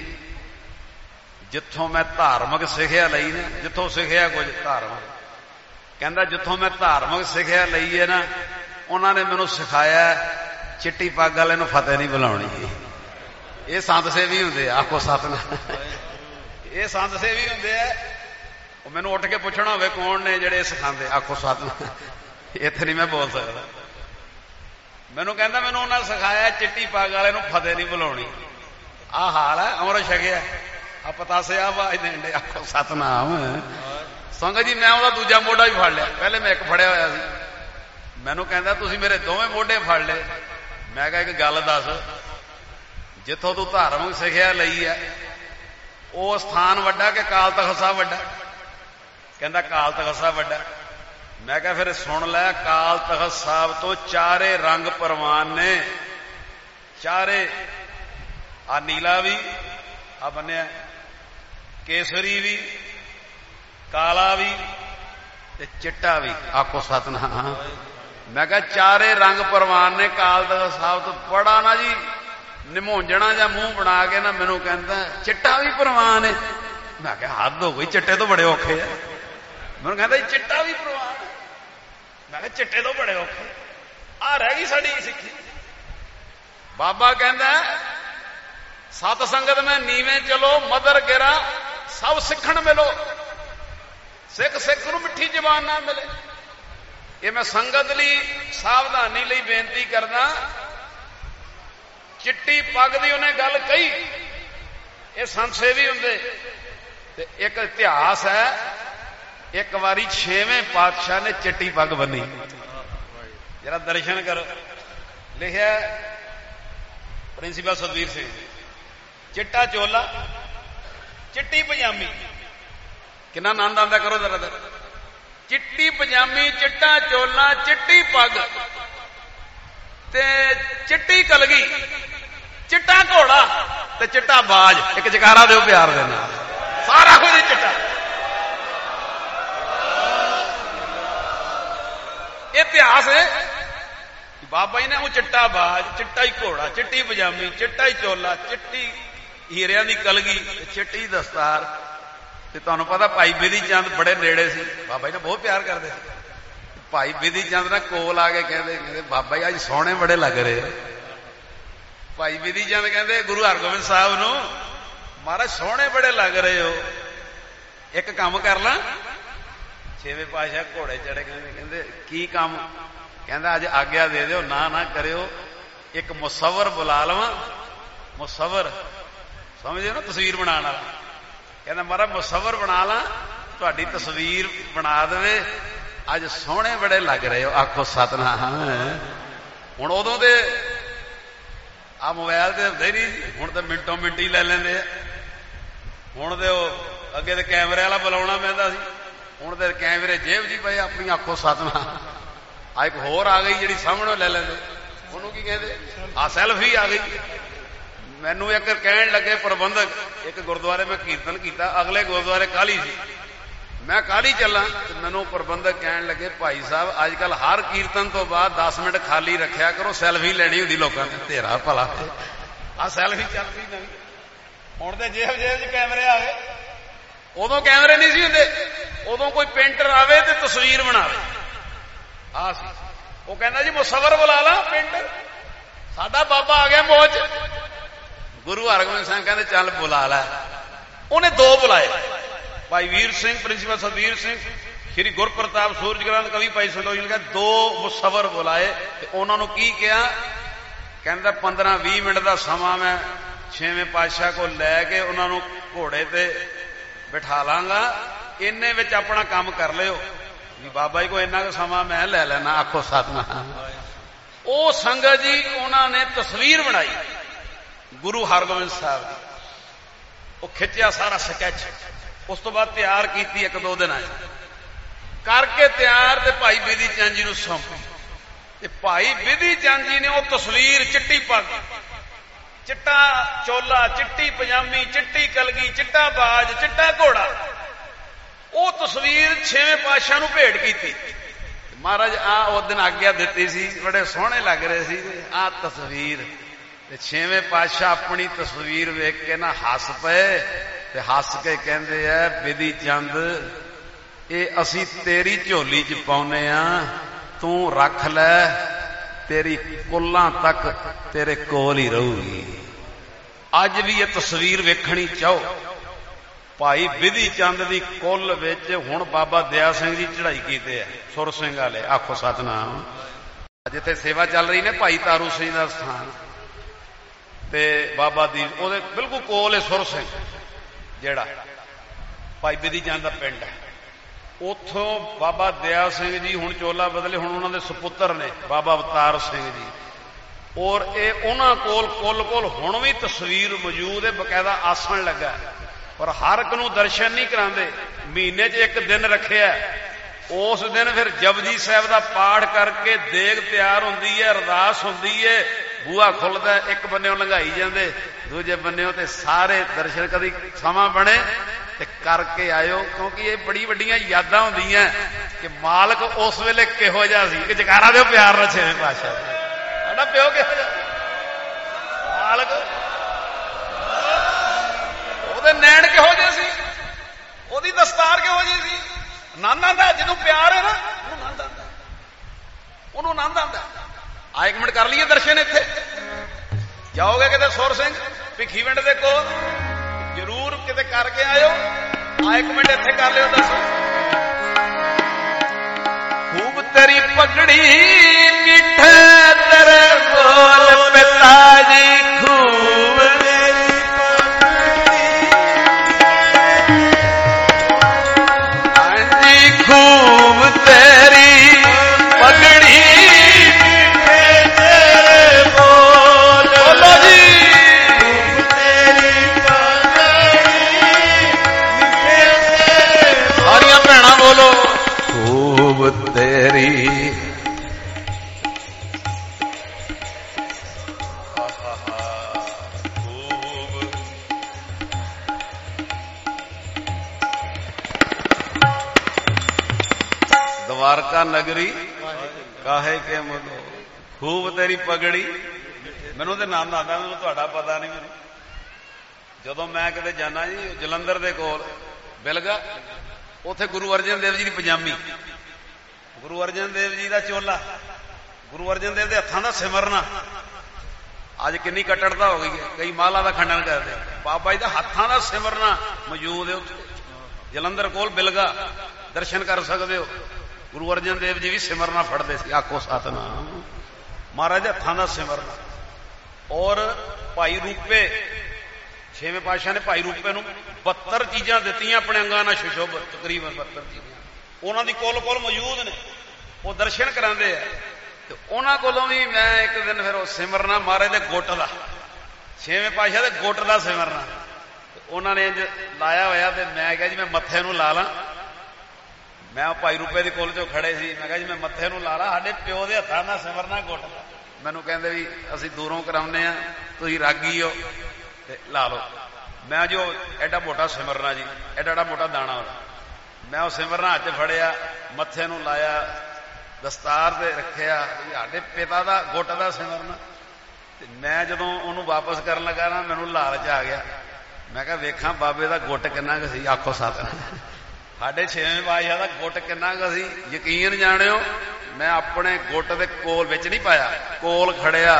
ਜਿੱਥੋਂ ਮੈਂ ਧਾਰਮਿਕ ਸਿੱਖਿਆ ਲਈ ਨਾ, ਜਿੱਥੋਂ ਸਿੱਖਿਆ ਕੁਝ ਧਾਰਮਿਕ, ਕਹਿੰਦਾ ਜਿੱਥੋਂ ਮੈਂ ਧਾਰਮਿਕ ਸਿੱਖਿਆ ਲਈ ਹੈ ਨਾ, ਉਹਨਾਂ ਨੇ ਮੈਨੂੰ ਸਿਖਾਇਆ ਚਿੱਟੀ ਪੱਗ ਵਾਲੇ ਨੂੰ ਫਤਿਹ ਨਹੀਂ ਬੁਲਾਉਣੀ। ਇਹ ਸੰਤ ਸੇਵੀ ਹੁੰਦੇ ਆ। ਆਖੋ ਸਤਿਨਾਮ। ਇਹ ਸੰਤ ਸੇਵੀ ਹੁੰਦੇ ਆ। ਉਹ ਮੈਨੂੰ ਉੱਠ ਕੇ ਪੁੱਛਣਾ ਹੋਵੇ ਕੌਣ ਨੇ ਜਿਹੜੇ ਸਿਖਾਉਂਦੇ, ਆਖੋ ਸਤਿਨਾਮ। ਇੱਥੇ ਨਹੀਂ ਮੈਂ ਬੋਲ ਸਕਦਾ। ਮੈਨੂੰ ਕਹਿੰਦਾ ਮੈਨੂੰ ਉਹਨਾਂ ਨੇ ਸਿਖਾਇਆ ਚਿੱਟੀ ਪੱਗ ਵਾਲੇ ਨੂੰ ਫਤਿਹ ਨਹੀਂ ਬੁਲਾਉਣੀ। ਆਹ ਹਾਲ ਹੈ, ਅੰਮ੍ਰਿਤ ਛਕਿਆ, ਆ ਪਤਾਸੇ ਆਵਾਜ਼ ਦੇਣ ਦੇ। ਆਖੋ ਸਤਿਨਾਮ। ਸੰਗਤ ਜੀ ਮੈਂ ਉਹਦਾ ਦੂਜਾ ਮੋਢਾ ਵੀ ਫੜ ਲਿਆ, ਪਹਿਲੇ ਮੈਂ ਇੱਕ ਫੜਿਆ ਹੋਇਆ ਸੀ। ਮੈਨੂੰ ਕਹਿੰਦਾ ਤੁਸੀਂ ਮੇਰੇ ਦੋਵੇਂ ਮੋਢੇ ਫੜ ਲਏ। ਮੈਂ ਕਿਹਾ ਇੱਕ ਗੱਲ ਦੱਸ, ਜਿੱਥੋਂ ਤੂੰ ਧਾਰਮਿਕ ਸਿੱਖਿਆ ਲਈ ਹੈ ਉਹ ਸਥਾਨ ਵੱਡਾ ਕਿ ਅਕਾਲ ਤਖ਼ਤ ਸਾਹਿਬ ਵੱਡਾ? ਕਹਿੰਦਾ ਅਕਾਲ ਤਖ਼ਤ ਸਾਹਿਬ ਵੱਡਾ। ਮੈਂ ਕਿਹਾ ਫਿਰ ਸੁਣ ਲੈ, ਅਕਾਲ ਤਖ਼ਤ ਸਾਹਿਬ ਤੋਂ ਚਾਰੇ ਰੰਗ ਪ੍ਰਵਾਨ ਨੇ, ਚਾਰੇ। ਆ ਨੀਲਾ ਵੀ ਆ ਬੰਨਿਆ, ਕੇਸਰੀ ਵੀ, ਕਾਲਾ ਵੀ ਤੇ ਚਿੱਟਾ ਵੀ। ਆਖੋ ਸਤਿਨਾਮ। ਮੈਂ ਕਿਹਾ ਚਾਰੇ ਰੰਗ ਪ੍ਰਵਾਨ ਨੇ ਅਕਾਲ ਤਖ਼ਤ ਸਾਹਿਬ ਤੋਂ। ਬੜਾ ਨਾ ਜੀ ਨਿਮੋਂਜਣਾ ਜਾਂ ਮੂੰਹ ਬਣਾ ਕੇ ਨਾ ਮੈਨੂੰ ਕਹਿੰਦਾ ਚਿੱਟਾ ਵੀ ਪ੍ਰਵਾਨ ਹੈ। ਮੈਂ ਕਿਹਾ ਹੱਦ ਹੋ ਗਈ, ਚਿੱਟੇ ਤੋਂ ਬੜੇ ਔਖੇ ਆ। ਮੈਨੂੰ ਕਹਿੰਦਾ ਚਿੱਟਾ ਵੀ ਪ੍ਰਵਾਨ। ਮੈਂ ਕਿਹਾ ਚਿੱਟੇ ਤੋਂ ਬੜੇ ਔਖੇ। ਆ ਰਹਿ ਗਈ ਸਾਡੀ ਸਿੱਖੀ। ਬਾਬਾ ਕਹਿੰਦਾ ਸਤ ਸੰਗਤ ਮੈਂ ਨੀਵੇਂ ਚਲੋ, ਮਦਰ ਗਿਰਾ ਸਭ ਸਿੱਖਣ ਮਿਲੋ। ਸਿੱਖ ਸਿੱਖ ਨੂੰ ਮਿੱਠੀ ਜ਼ਬਾਨ ਨਾਲ ਮਿਲੇ। ਇਹ ਮੈਂ ਸੰਗਤ ਲਈ ਸਾਵਧਾਨੀ ਲਈ ਬੇਨਤੀ ਕਰਦਾ। ਚਿੱਟੀ ਪੱਗ ਦੀ ਉਹਨੇ ਗੱਲ ਕਹੀ, ਇਹ ਸੰਤ ਸੇਵੀ ਹੁੰਦੇ। ਤੇ ਇੱਕ ਇਤਿਹਾਸ ਹੈ, ਇੱਕ ਵਾਰੀ 6ਵੇਂ ਪਾਤਸ਼ਾਹ ਨੇ ਚਿੱਟੀ ਪੱਗ ਬੰਨੀ। ਜਰਾ ਦਰਸ਼ਨ ਕਰੋ। ਲਿਖਿਆ ਪ੍ਰਿੰਸੀਪਲ ਸਤਵੀਰ ਸਿੰਘ, ਚਿੱਟਾ ਚੋਲਾ, ਚਿੱਟੀ ਪਜਾਮੀ। ਕਿੰਨਾ ਆਨੰਦ ਆਉਂਦਾ, ਕਰੋ ਜਰਾ। ਚਿੱਟੀ ਪਜਾਮੀ, ਚਿੱਟਾ ਚੋਲਾ, ਚਿੱਟੀ ਪੱਗ ਤੇ ਚਿੱਟੀ ਕਲਗੀ, ਚਿੱਟਾ ਘੋੜਾ ਤੇ ਚਿੱਟਾ ਬਾਜ। ਇੱਕ ਜਕਾਰਾ ਦਿਓ ਪਿਆਰ ਦੇ ਨਾਲ। ਸਾਰਾ ਕੁਝ ਚਿੱਟਾ। ਇਤਿਹਾਸ ਹੈ ਬਾਬਾ ਜੀ ਨੇ ਉਹ ਚਿੱਟਾ ਬਾਜ, ਚਿੱਟਾ ਹੀ ਘੋੜਾ, ਚਿੱਟੀ ਪਜਾਮੀ, ਚਿੱਟਾ ਹੀ ਚੋਲਾ, ਚਿੱਟੀ ਹੀਰਿਆਂ ਦੀ ਕਲਗੀ ਤੇ ਚਿੱਟੀ ਦਸਤਾਰ। ਤੇ ਤੁਹਾਨੂੰ ਪਤਾ ਭਾਈ ਬਿਧੀ ਚੰਦ ਬੜੇ ਨੇੜੇ ਸੀ, ਬਾਬਾ ਜੀ ਨੇ ਬਹੁਤ ਪਿਆਰ ਕਰਦੇ ਸੀ। ਭਾਈ ਬਿਧੀ ਚੰਦ ਨਾ ਕੋਲ ਆ ਕੇ ਕਹਿੰਦੇ ਬਾਬਾ ਜੀ ਅੱਜ ਸੋਹਣੇ ਬੜੇ ਲੱਗ ਰਹੇ। ਭਾਈ ਬਿਧੀ ਚੰਦ ਕਹਿੰਦੇ ਗੁਰੂ ਹਰਗੋਬਿੰਦ ਸਾਹਿਬ ਨੂੰ, ਮਹਾਰਾਜ ਸੋਹਣੇ ਬੜੇ ਲੱਗ ਰਹੇ ਹੋ, ਇੱਕ ਕੰਮ ਕਰ ਲਾਂ। ਛੇਵੇਂ ਪਾਤਸ਼ਾਹ ਘੋੜੇ ਚੜੇ, ਕਹਿੰਦੇ ਕੀ ਕੰਮ? ਕਹਿੰਦਾ ਅੱਜ ਆਗਿਆ ਦੇ ਦਿਓ, ਨਾ ਨਾ ਕਰਿਓ, ਇੱਕ ਮੁਸੱਵਰ ਬੁਲਾ ਲਵਾਂ। ਮੁਸੱਵਰ ਸਮਝੇ ਨਾ, ਤਸਵੀਰ ਬਣਾਉਣ ਵਾਲਾ। ਕਹਿੰਦਾ ਮਹਾਰਾਜ ਮੁਸੱਵਰ ਬਣਾ ਲਾਂ, ਤੁਹਾਡੀ ਤਸਵੀਰ ਬਣਾ ਦੇਵੇ, ਅੱਜ ਸੋਹਣੇ ਬੜੇ ਲੱਗ ਰਹੇ ਹੋ, ਆਖੋ ਸਤਨਾਮ। ਹੁਣ ਉਦੋਂ ਦੇ ਆ ਮੋਬਾਇਲ ਤੇ ਹੁੰਦੇ ਨਹੀਂ, ਹੁਣ ਤਾਂ ਮਿੰਟੋ ਮਿੰਟ ਹੀ ਲੈ ਲੈਂਦੇ ਆ। ਹੁਣ ਤੇ ਉਹ ਅੱਗੇ ਤੇ ਕੈਮਰੇ ਵਾਲਾ ਬੁਲਾਉਣਾ ਪੈਂਦਾ ਸੀ, ਹੁਣ ਤੇ ਕੈਮਰੇ ਜੇਬ ਜੀ ਪਏ, ਆਪਣੀ ਆਖੋ ਸਤਨਾਮ। ਆ ਇੱਕ ਹੋਰ ਆ ਗਈ ਜਿਹੜੀ ਸਾਹਮਣੇ ਲੈ ਲੈਂਦੇ, ਉਹਨੂੰ ਕੀ ਕਹਿੰਦੇ, ਆ ਸੈਲਫੀ ਆ ਗਈ। ਮੈਨੂੰ ਇੱਕ ਕਹਿਣ ਲੱਗੇ ਪ੍ਰਬੰਧਕ, ਇੱਕ ਗੁਰਦੁਆਰੇ ਮੈਂ ਕੀਰਤਨ ਕੀਤਾ, ਅਗਲੇ ਗੁਰਦੁਆਰੇ ਕਾਹਲੀ ਸੀ, ਮੈਂ ਕਾਹਲੀ ਚੱਲਾਂ, ਤੇ ਮੈਨੂੰ ਪ੍ਰਬੰਧਕ ਕਹਿਣ ਲੱਗੇ ਭਾਈ ਸਾਹਿਬ ਅੱਜ ਕੱਲ ਹਰ ਕੀਰਤਨ ਤੋਂ ਬਾਅਦ 10 ਮਿੰਟ ਖਾਲੀ ਰੱਖਿਆ ਕਰੋ, ਸੈਲਫੀ ਲੈਣੀ ਹੁੰਦੀ ਲੋਕਾਂ ਨੇ। ਤੇਰਾ ਭਲਾ, ਆ ਸੈਲਫੀ ਚੱਲ ਪਈ ਨਵੀਂ। ਹੁਣ ਤੇ ਜੇਬ ਜੇਬ 'ਚ ਕੈਮਰੇ ਆ ਗਏ, ਉਦੋਂ ਕੈਮਰੇ ਨਹੀਂ ਸੀ ਹੁੰਦੇ। ਉਦੋਂ ਕੋਈ ਪੇਂਟਰ ਆਵੇ ਤੇ ਤਸਵੀਰ ਬਣਾਵੇ, ਆ ਸੀ। ਉਹ ਕਹਿੰਦਾ ਜੀ ਮੁਸੱਵਰ ਬੁਲਾ ਲਾ, ਪੇਂਟਰ। ਸਾਡਾ ਬਾਬਾ ਆ ਗਿਆ ਮੋਚ। ਗੁਰੂ ਹਰਗੋਬਿੰਦ ਸਾਹਿਬ ਕਹਿੰਦੇ ਚੱਲ ਬੁਲਾ ਲੈ। ਉਹਨੇ 2 ਬੁਲਾਏ, ਭਾਈ ਵੀਰ ਸਿੰਘ, ਪ੍ਰਿੰਸੀਪਲ ਸਤਵੀਰ ਸਿੰਘ, ਸ਼੍ਰੀ ਗੁਰਪ੍ਰਤਾਪ ਸੂਰਜ ਗ੍ਰੰਥ ਕਵੀ ਭਾਈ ਸੰਤੋਖ ਜੀ ਨੇ 2 ਮੁਸੱਵਰ ਬੁਲਾਏ। ਤੇ ਉਹਨਾਂ ਨੂੰ ਕੀ ਕਿਹਾ? ਕਹਿੰਦਾ 15-20 ਮਿੰਟ ਦਾ ਸਮਾਂ ਮੈਂ ਛੇਵੇਂ ਪਾਤਸ਼ਾਹ ਕੋਲ ਲੈ ਕੇ ਉਹਨਾਂ ਨੂੰ ਘੋੜੇ ਤੇ ਬਿਠਾ ਲਾਂਗਾ, ਇੰਨੇ ਵਿੱਚ ਆਪਣਾ ਕੰਮ ਕਰ ਲਿਓ। ਵੀ ਬਾਬਾ ਜੀ ਕੋ ਇੰਨਾ ਕੁ ਸਮਾਂ ਮੈਂ ਲੈ ਲੈਣਾ, ਆਖੋ ਸਤਨਾਮ। ਉਹ ਸੰਗਤ ਜੀ ਉਹਨਾਂ ਨੇ ਤਸਵੀਰ ਬਣਾਈ ਗੁਰੂ ਹਰਗੋਬਿੰਦ ਸਾਹਿਬ ਦੀ, ਉਹ ਖਿੱਚਿਆ ਸਾਰਾ ਸਕੈਚ। ਉਸ ਤੋਂ ਬਾਅਦ ਤਿਆਰ ਕੀਤੀ 1-2 ਦਿਨਾਂ ਕਰਕੇ ਤਿਆਰ, ਤੇ ਭਾਈ ਬਿਧੀ ਚੰਦ ਜੀ ਨੂੰ ਸੌਂਪੀ। ਤੇ ਭਾਈ ਬਿਧੀ ਚੰਦ ਜੀ ਨੇ ਉਹ ਤਸਵੀਰ, ਚਿੱਟੀ ਪੱਗ, ਚਿੱਟਾ ਚੋਲਾ, ਚਿੱਟੀ ਪਜਾਮੀ, ਚਿੱਟੀ ਕਲਗੀ, ਚਿੱਟਾ ਬਾਜ, ਚਿੱਟਾ ਘੋੜਾ, ਉਹ ਤਸਵੀਰ ਛੇਵੇਂ ਪਾਤਸ਼ਾਹ ਨੂੰ ਭੇਟ ਕੀਤੀ। ਮਹਾਰਾਜ ਆ ਉਸ ਦਿਨ ਆਗਿਆ ਦਿੱਤੀ ਸੀ, ਬੜੇ ਸੋਹਣੇ ਲੱਗ ਰਹੇ ਸੀ ਆ ਤਸਵੀਰ। ਤੇ ਛੇਵੇਂ ਪਾਤਸ਼ਾਹ ਆਪਣੀ ਤਸਵੀਰ ਵੇਖ ਕੇ ਨਾ ਹੱਸ ਪਏ, ਤੇ ਹੱਸ ਕੇ ਕਹਿੰਦੇ ਆ ਬਿਧੀ ਚੰਦ, ਇਹ ਅਸੀਂ ਤੇਰੀ ਝੋਲੀ 'ਚ ਪਾਉਨੇ ਆ, ਤੂੰ ਰੱਖ ਲੈ, ਤੇਰੀ ਕੁੱਲਾਂ ਤੱਕ ਤੇਰੇ ਕੋਲ ਹੀ ਰਹੂਗੀ। ਅੱਜ ਵੀ ਇਹ ਤਸਵੀਰ ਵੇਖਣੀ ਚਾਹੋ। ਭਾਈ ਬਿਧੀ ਚੰਦ ਦੀ ਕੁੱਲ ਵਿੱਚ ਹੁਣ ਬਾਬਾ ਦਇਆ ਸਿੰਘ ਜੀ ਚੜ੍ਹਾਈ ਕੀਤੇ ਆ, ਸੁਰ ਸਿੰਘ ਵਾਲੇ, ਆਖੋ ਸਤਨਾਮ। ਜਿੱਥੇ ਸੇਵਾ ਚੱਲ ਰਹੀ ਨੇ ਭਾਈ ਤਾਰੂ ਸਿੰਘ ਦਾ ਸਥਾਨ, ਤੇ ਬਾਬਾ ਦੀਪ ਉਹਦੇ ਬਿਲਕੁਲ ਕੋਲ ਹੈ ਸੁਰ ਸਿੰਘ, ਜਿਹੜਾ ਭਾਈ ਬਿਧੀ ਚੰਦ ਦਾ ਪਿੰਡ ਹੈ। ਉੱਥੋਂ ਬਾਬਾ ਦਇਆ ਸਿੰਘ ਜੀ ਹੁਣ ਚੋਲਾ ਬਦਲੇ, ਹੁਣ ਉਹਨਾਂ ਦੇ ਸੁਪੁੱਤਰ ਨੇ ਬਾਬਾ ਅਵਤਾਰ ਸਿੰਘ ਜੀ, ਔਰ ਇਹ ਉਹਨਾਂ ਕੋਲ ਕੁੱਲ ਕੋਲ ਹੁਣ ਵੀ ਤਸਵੀਰ ਮੌਜੂਦ ਹੈ, ਬਕਾਇਦਾ ਆਸਣ ਲੱਗਾ। ਪਰ ਹਰ ਇੱਕ ਨੂੰ ਦਰਸ਼ਨ ਨਹੀਂ ਕਰਾਉਂਦੇ, ਮਹੀਨੇ 'ਚ ਇੱਕ ਦਿਨ ਰੱਖਿਆ। ਉਸ ਦਿਨ ਫਿਰ ਜਪਜੀ ਸਾਹਿਬ ਦਾ ਪਾਠ ਕਰਕੇ ਦੇਗ ਤਿਆਰ ਹੁੰਦੀ ਹੈ, ਅਰਦਾਸ ਹੁੰਦੀ ਹੈ, ਬੂਹਾ ਖੁੱਲਦਾ, ਇੱਕ ਬੰਨਿਓ ਲੰਘਾਈ ਜਾਂਦੇ, ਦੂਜੇ ਬੰਨਿਓ, ਤੇ ਸਾਰੇ ਦਰਸ਼ਨ ਕਦੀ ਸਮਾਂ ਬਣੇ ਤੇ ਕਰਕੇ ਆਇਓ, ਕਿਉਂਕਿ ਇਹ ਬੜੀ ਵੱਡੀਆਂ ਯਾਦਾਂ ਹੁੰਦੀਆਂ ਕਿ ਮਾਲਕ ਉਸ ਵੇਲੇ ਕਿਹੋ ਜਿਹਾ ਸੀ। ਕਿ ਜਕਾਰਾ ਦਿਓ ਪਿਆਰ ਨਾਲ ਛੇਵੇਂ ਪਾਤਸ਼ਾਹ, ਸਾਡਾ ਪਿਓ ਕਿਹੋ ਜਿਹਾ, ਮਾਲਕ ਉਹਦੇ ਨੈਣ ਕਿਹੋ ਜਿਹੇ ਸੀ, ਉਹਦੀ ਦਸਤਾਰ ਕਿਹੋ ਜਿਹੀ ਸੀ। ਆਨੰਦ ਆਉਂਦਾ ਜਿਹਨੂੰ ਪਿਆਰ ਹੈ ਨਾ, ਉਹਨੂੰ ਆਨੰਦ ਆਉਂਦਾ, ਉਹਨੂੰ ਆਨੰਦ ਆਉਂਦਾ। ਆ ਇੱਕ ਮਿੰਟ ਕਰ ਲਈਏ ਦਰਸ਼ਨ। ਇੱਥੇ ਜਾਓਗੇ ਕਿਤੇ ਸੁਰ ਸਿੰਘ ਭਿੱਖੀਵਿੰਡ ਦੇ ਕੋਲ, ਜ਼ਰੂਰ ਕਿਤੇ ਕਰਕੇ ਆਇਓ। ਆ ਇੱਕ ਮਿੰਟ ਇੱਥੇ ਕਰ ਲਿਓ ਦਰਸ਼ਨ। ਖੂਬ ਤੇਰੀ ਪਗੜੀ ਮਿੱਠੇ ਤੇਰੇ ਕੋਲ ਪਿਤਾ ਜੀ, ਖੂਬ ਖੂਬ ਤੇਰੀ ਪਗੜੀ ਮਿੱਠੇ ਤੇਰੇ ਬੋਲ, ਬੋਲੋ ਜੀ, ਖੂਬ ਤੇਰੀ ਪਗੜੀ ਮਿੱਠੇ ਤੇਰੇ, ਸਾਰੀਆਂ ਭੈਣਾਂ ਬੋਲੋ, ਖੂਬ ਤੇਰੀ द्वारका नगरी काहे के मुलो, खूब तेरी पगड़ी। मैनू तो नाम आंदा, मैनू तुहाडा पता नहीं। मैनू जदों मैं किते जाना जी जलंधर दे कोल ਬਿਲਗਾ, ਉੱਥੇ ਗੁਰੂ ਅਰਜਨ ਦੇਵ ਜੀ ਦੀ ਪਜਾਮੀ, ਗੁਰੂ ਅਰਜਨ ਦੇਵ ਜੀ ਦਾ ਚੋਲਾ, ਗੁਰੂ ਅਰਜਨ ਦੇਵ ਦੇ ਹੱਥਾਂ ਦਾ ਸਿਮਰਨਾ। ਅੱਜ ਕਿੰਨੀ ਕੱਟੜਤਾ ਹੋ ਗਈ ਹੈ, ਕਈ ਮਾਲਾ ਦਾ ਖੰਡਨ ਕਰਦੇ। ਬਾਬਾ ਜੀ ਦਾ ਹੱਥਾਂ ਦਾ ਸਿਮਰਨਾ ਮੌਜੂਦ ਹੈ ਉੱਥੇ ਜਲੰਧਰ ਕੋਲ ਬਿਲਗਾ, ਦਰਸ਼ਨ ਕਰ ਸਕਦੇ ਹੋ। ਗੁਰੂ ਅਰਜਨ ਦੇਵ ਜੀ ਵੀ ਸਿਮਰਨਾ ਫੜਦੇ ਸੀ, ਆਖੋ ਸਤਿਨਾਮ। ਮਹਾਰਾਜ ਦੇ ਹੱਥਾਂ ਦਾ ਸਿਮਰਨਾ। ਔਰ ਭਾਈ ਰੂਪੇ, ਛੇਵੇਂ ਪਾਤਸ਼ਾਹ ਨੇ ਭਾਈ ਰੂਪੇ ਨੂੰ 72 ਚੀਜ਼ਾਂ ਦਿੱਤੀਆਂ ਆਪਣੇ ਅੰਗਾਂ ਨਾਲ ਸੁਸ਼ੋਭਿਤ, ਤਕਰੀਬਨ 72 ਚੀਜ਼ਾਂ ਉਹਨਾਂ ਦੀ ਕੋਲ ਮੌਜੂਦ ਨੇ। ਉਹ ਦਰਸ਼ਨ ਕਰਾਉਂਦੇ ਆ। ਤੇ ਉਹਨਾਂ ਕੋਲੋਂ ਵੀ ਮੈਂ ਇੱਕ ਦਿਨ ਫਿਰ ਉਹ ਸਿਮਰਨਾ ਮਹਾਰਾਜ ਦੇ ਗੁੱਟ ਦਾ, ਛੇਵੇਂ ਪਾਤਸ਼ਾਹ ਦੇ ਗੁੱਟ ਦਾ ਸਿਮਰਨਾ ਉਹਨਾਂ ਨੇ ਇੰਜ ਲਾਇਆ ਹੋਇਆ। ਤੇ ਮੈਂ ਕਿਹਾ ਜੀ ਮੈਂ ਮੱਥੇ ਨੂੰ ਲਾ ਲਾਂ। ਮੈਂ ਭਾਈ ਰੂਪੇ ਦੇ ਕੋਲ ਚੋਂ ਖੜੇ ਸੀ, ਮੈਂ ਕਿਹਾ ਜੀ ਮੈਂ ਮੱਥੇ ਨੂੰ ਲਾ ਲਾਂ, ਸਾਡੇ ਪਿਓ ਦੇ ਹੱਥਾਂ ਦਾ ਸਿਮਰਨਾ ਗੁੱਟ ਦਾ। ਮੈਨੂੰ ਕਹਿੰਦੇ ਵੀ ਅਸੀਂ ਦੂਰੋਂ ਕਰਾਉਂਦੇ ਆ, ਤੁਸੀਂ ਰਾਗੀ ਹੋ ਤੇ ਲਾ ਲਓ। ਮੈਂ ਜੋ ਐਡਾ ਮੋਟਾ ਸਿਮਰਨਾ ਜੀ, ਐਡਾ ਮੋਟਾ ਦਾਣਾ ਹੋਣਾ, ਮੈਂ ਉਹ ਸਿਮਰਨਾ ਹੱਥ 'ਚ ਫੜਿਆ, ਮੱਥੇ ਨੂੰ ਲਾਇਆ, ਦਸਤਾਰ ਤੇ ਰੱਖਿਆ, ਸਾਡੇ ਪਿਤਾ ਦਾ ਗੁੱਟ ਦਾ ਸਿਮਰਨਾ। ਤੇ ਮੈਂ ਜਦੋਂ ਉਹਨੂੰ ਵਾਪਸ ਕਰਨ ਲੱਗਾ ਨਾ, ਮੈਨੂੰ ਲਾਲਚ ਆ ਗਿਆ। ਮੈਂ ਕਿਹਾ ਵੇਖਾਂ ਬਾਬੇ ਦਾ ਗੁੱਟ ਕਿੰਨਾ ਕੁ ਸੀ, ਆਖੋ ਸਤਿਨਾਮ। ਸਾਡੇ ਛੇਵੇਂ ਪਾਤਸ਼ਾਹ ਦਾ ਗੁੱਟ ਕਿੰਨਾ ਕੁ ਸੀ, ਯਕੀਨ ਜਾਣਿਓ। ਮੈਂ ਆਪਣੇ ਗੁੱਟ ਦੇ ਕੋਲ ਵਿੱਚ ਨਹੀਂ ਪਾਇਆ, ਕੋਲ ਖੜਿਆ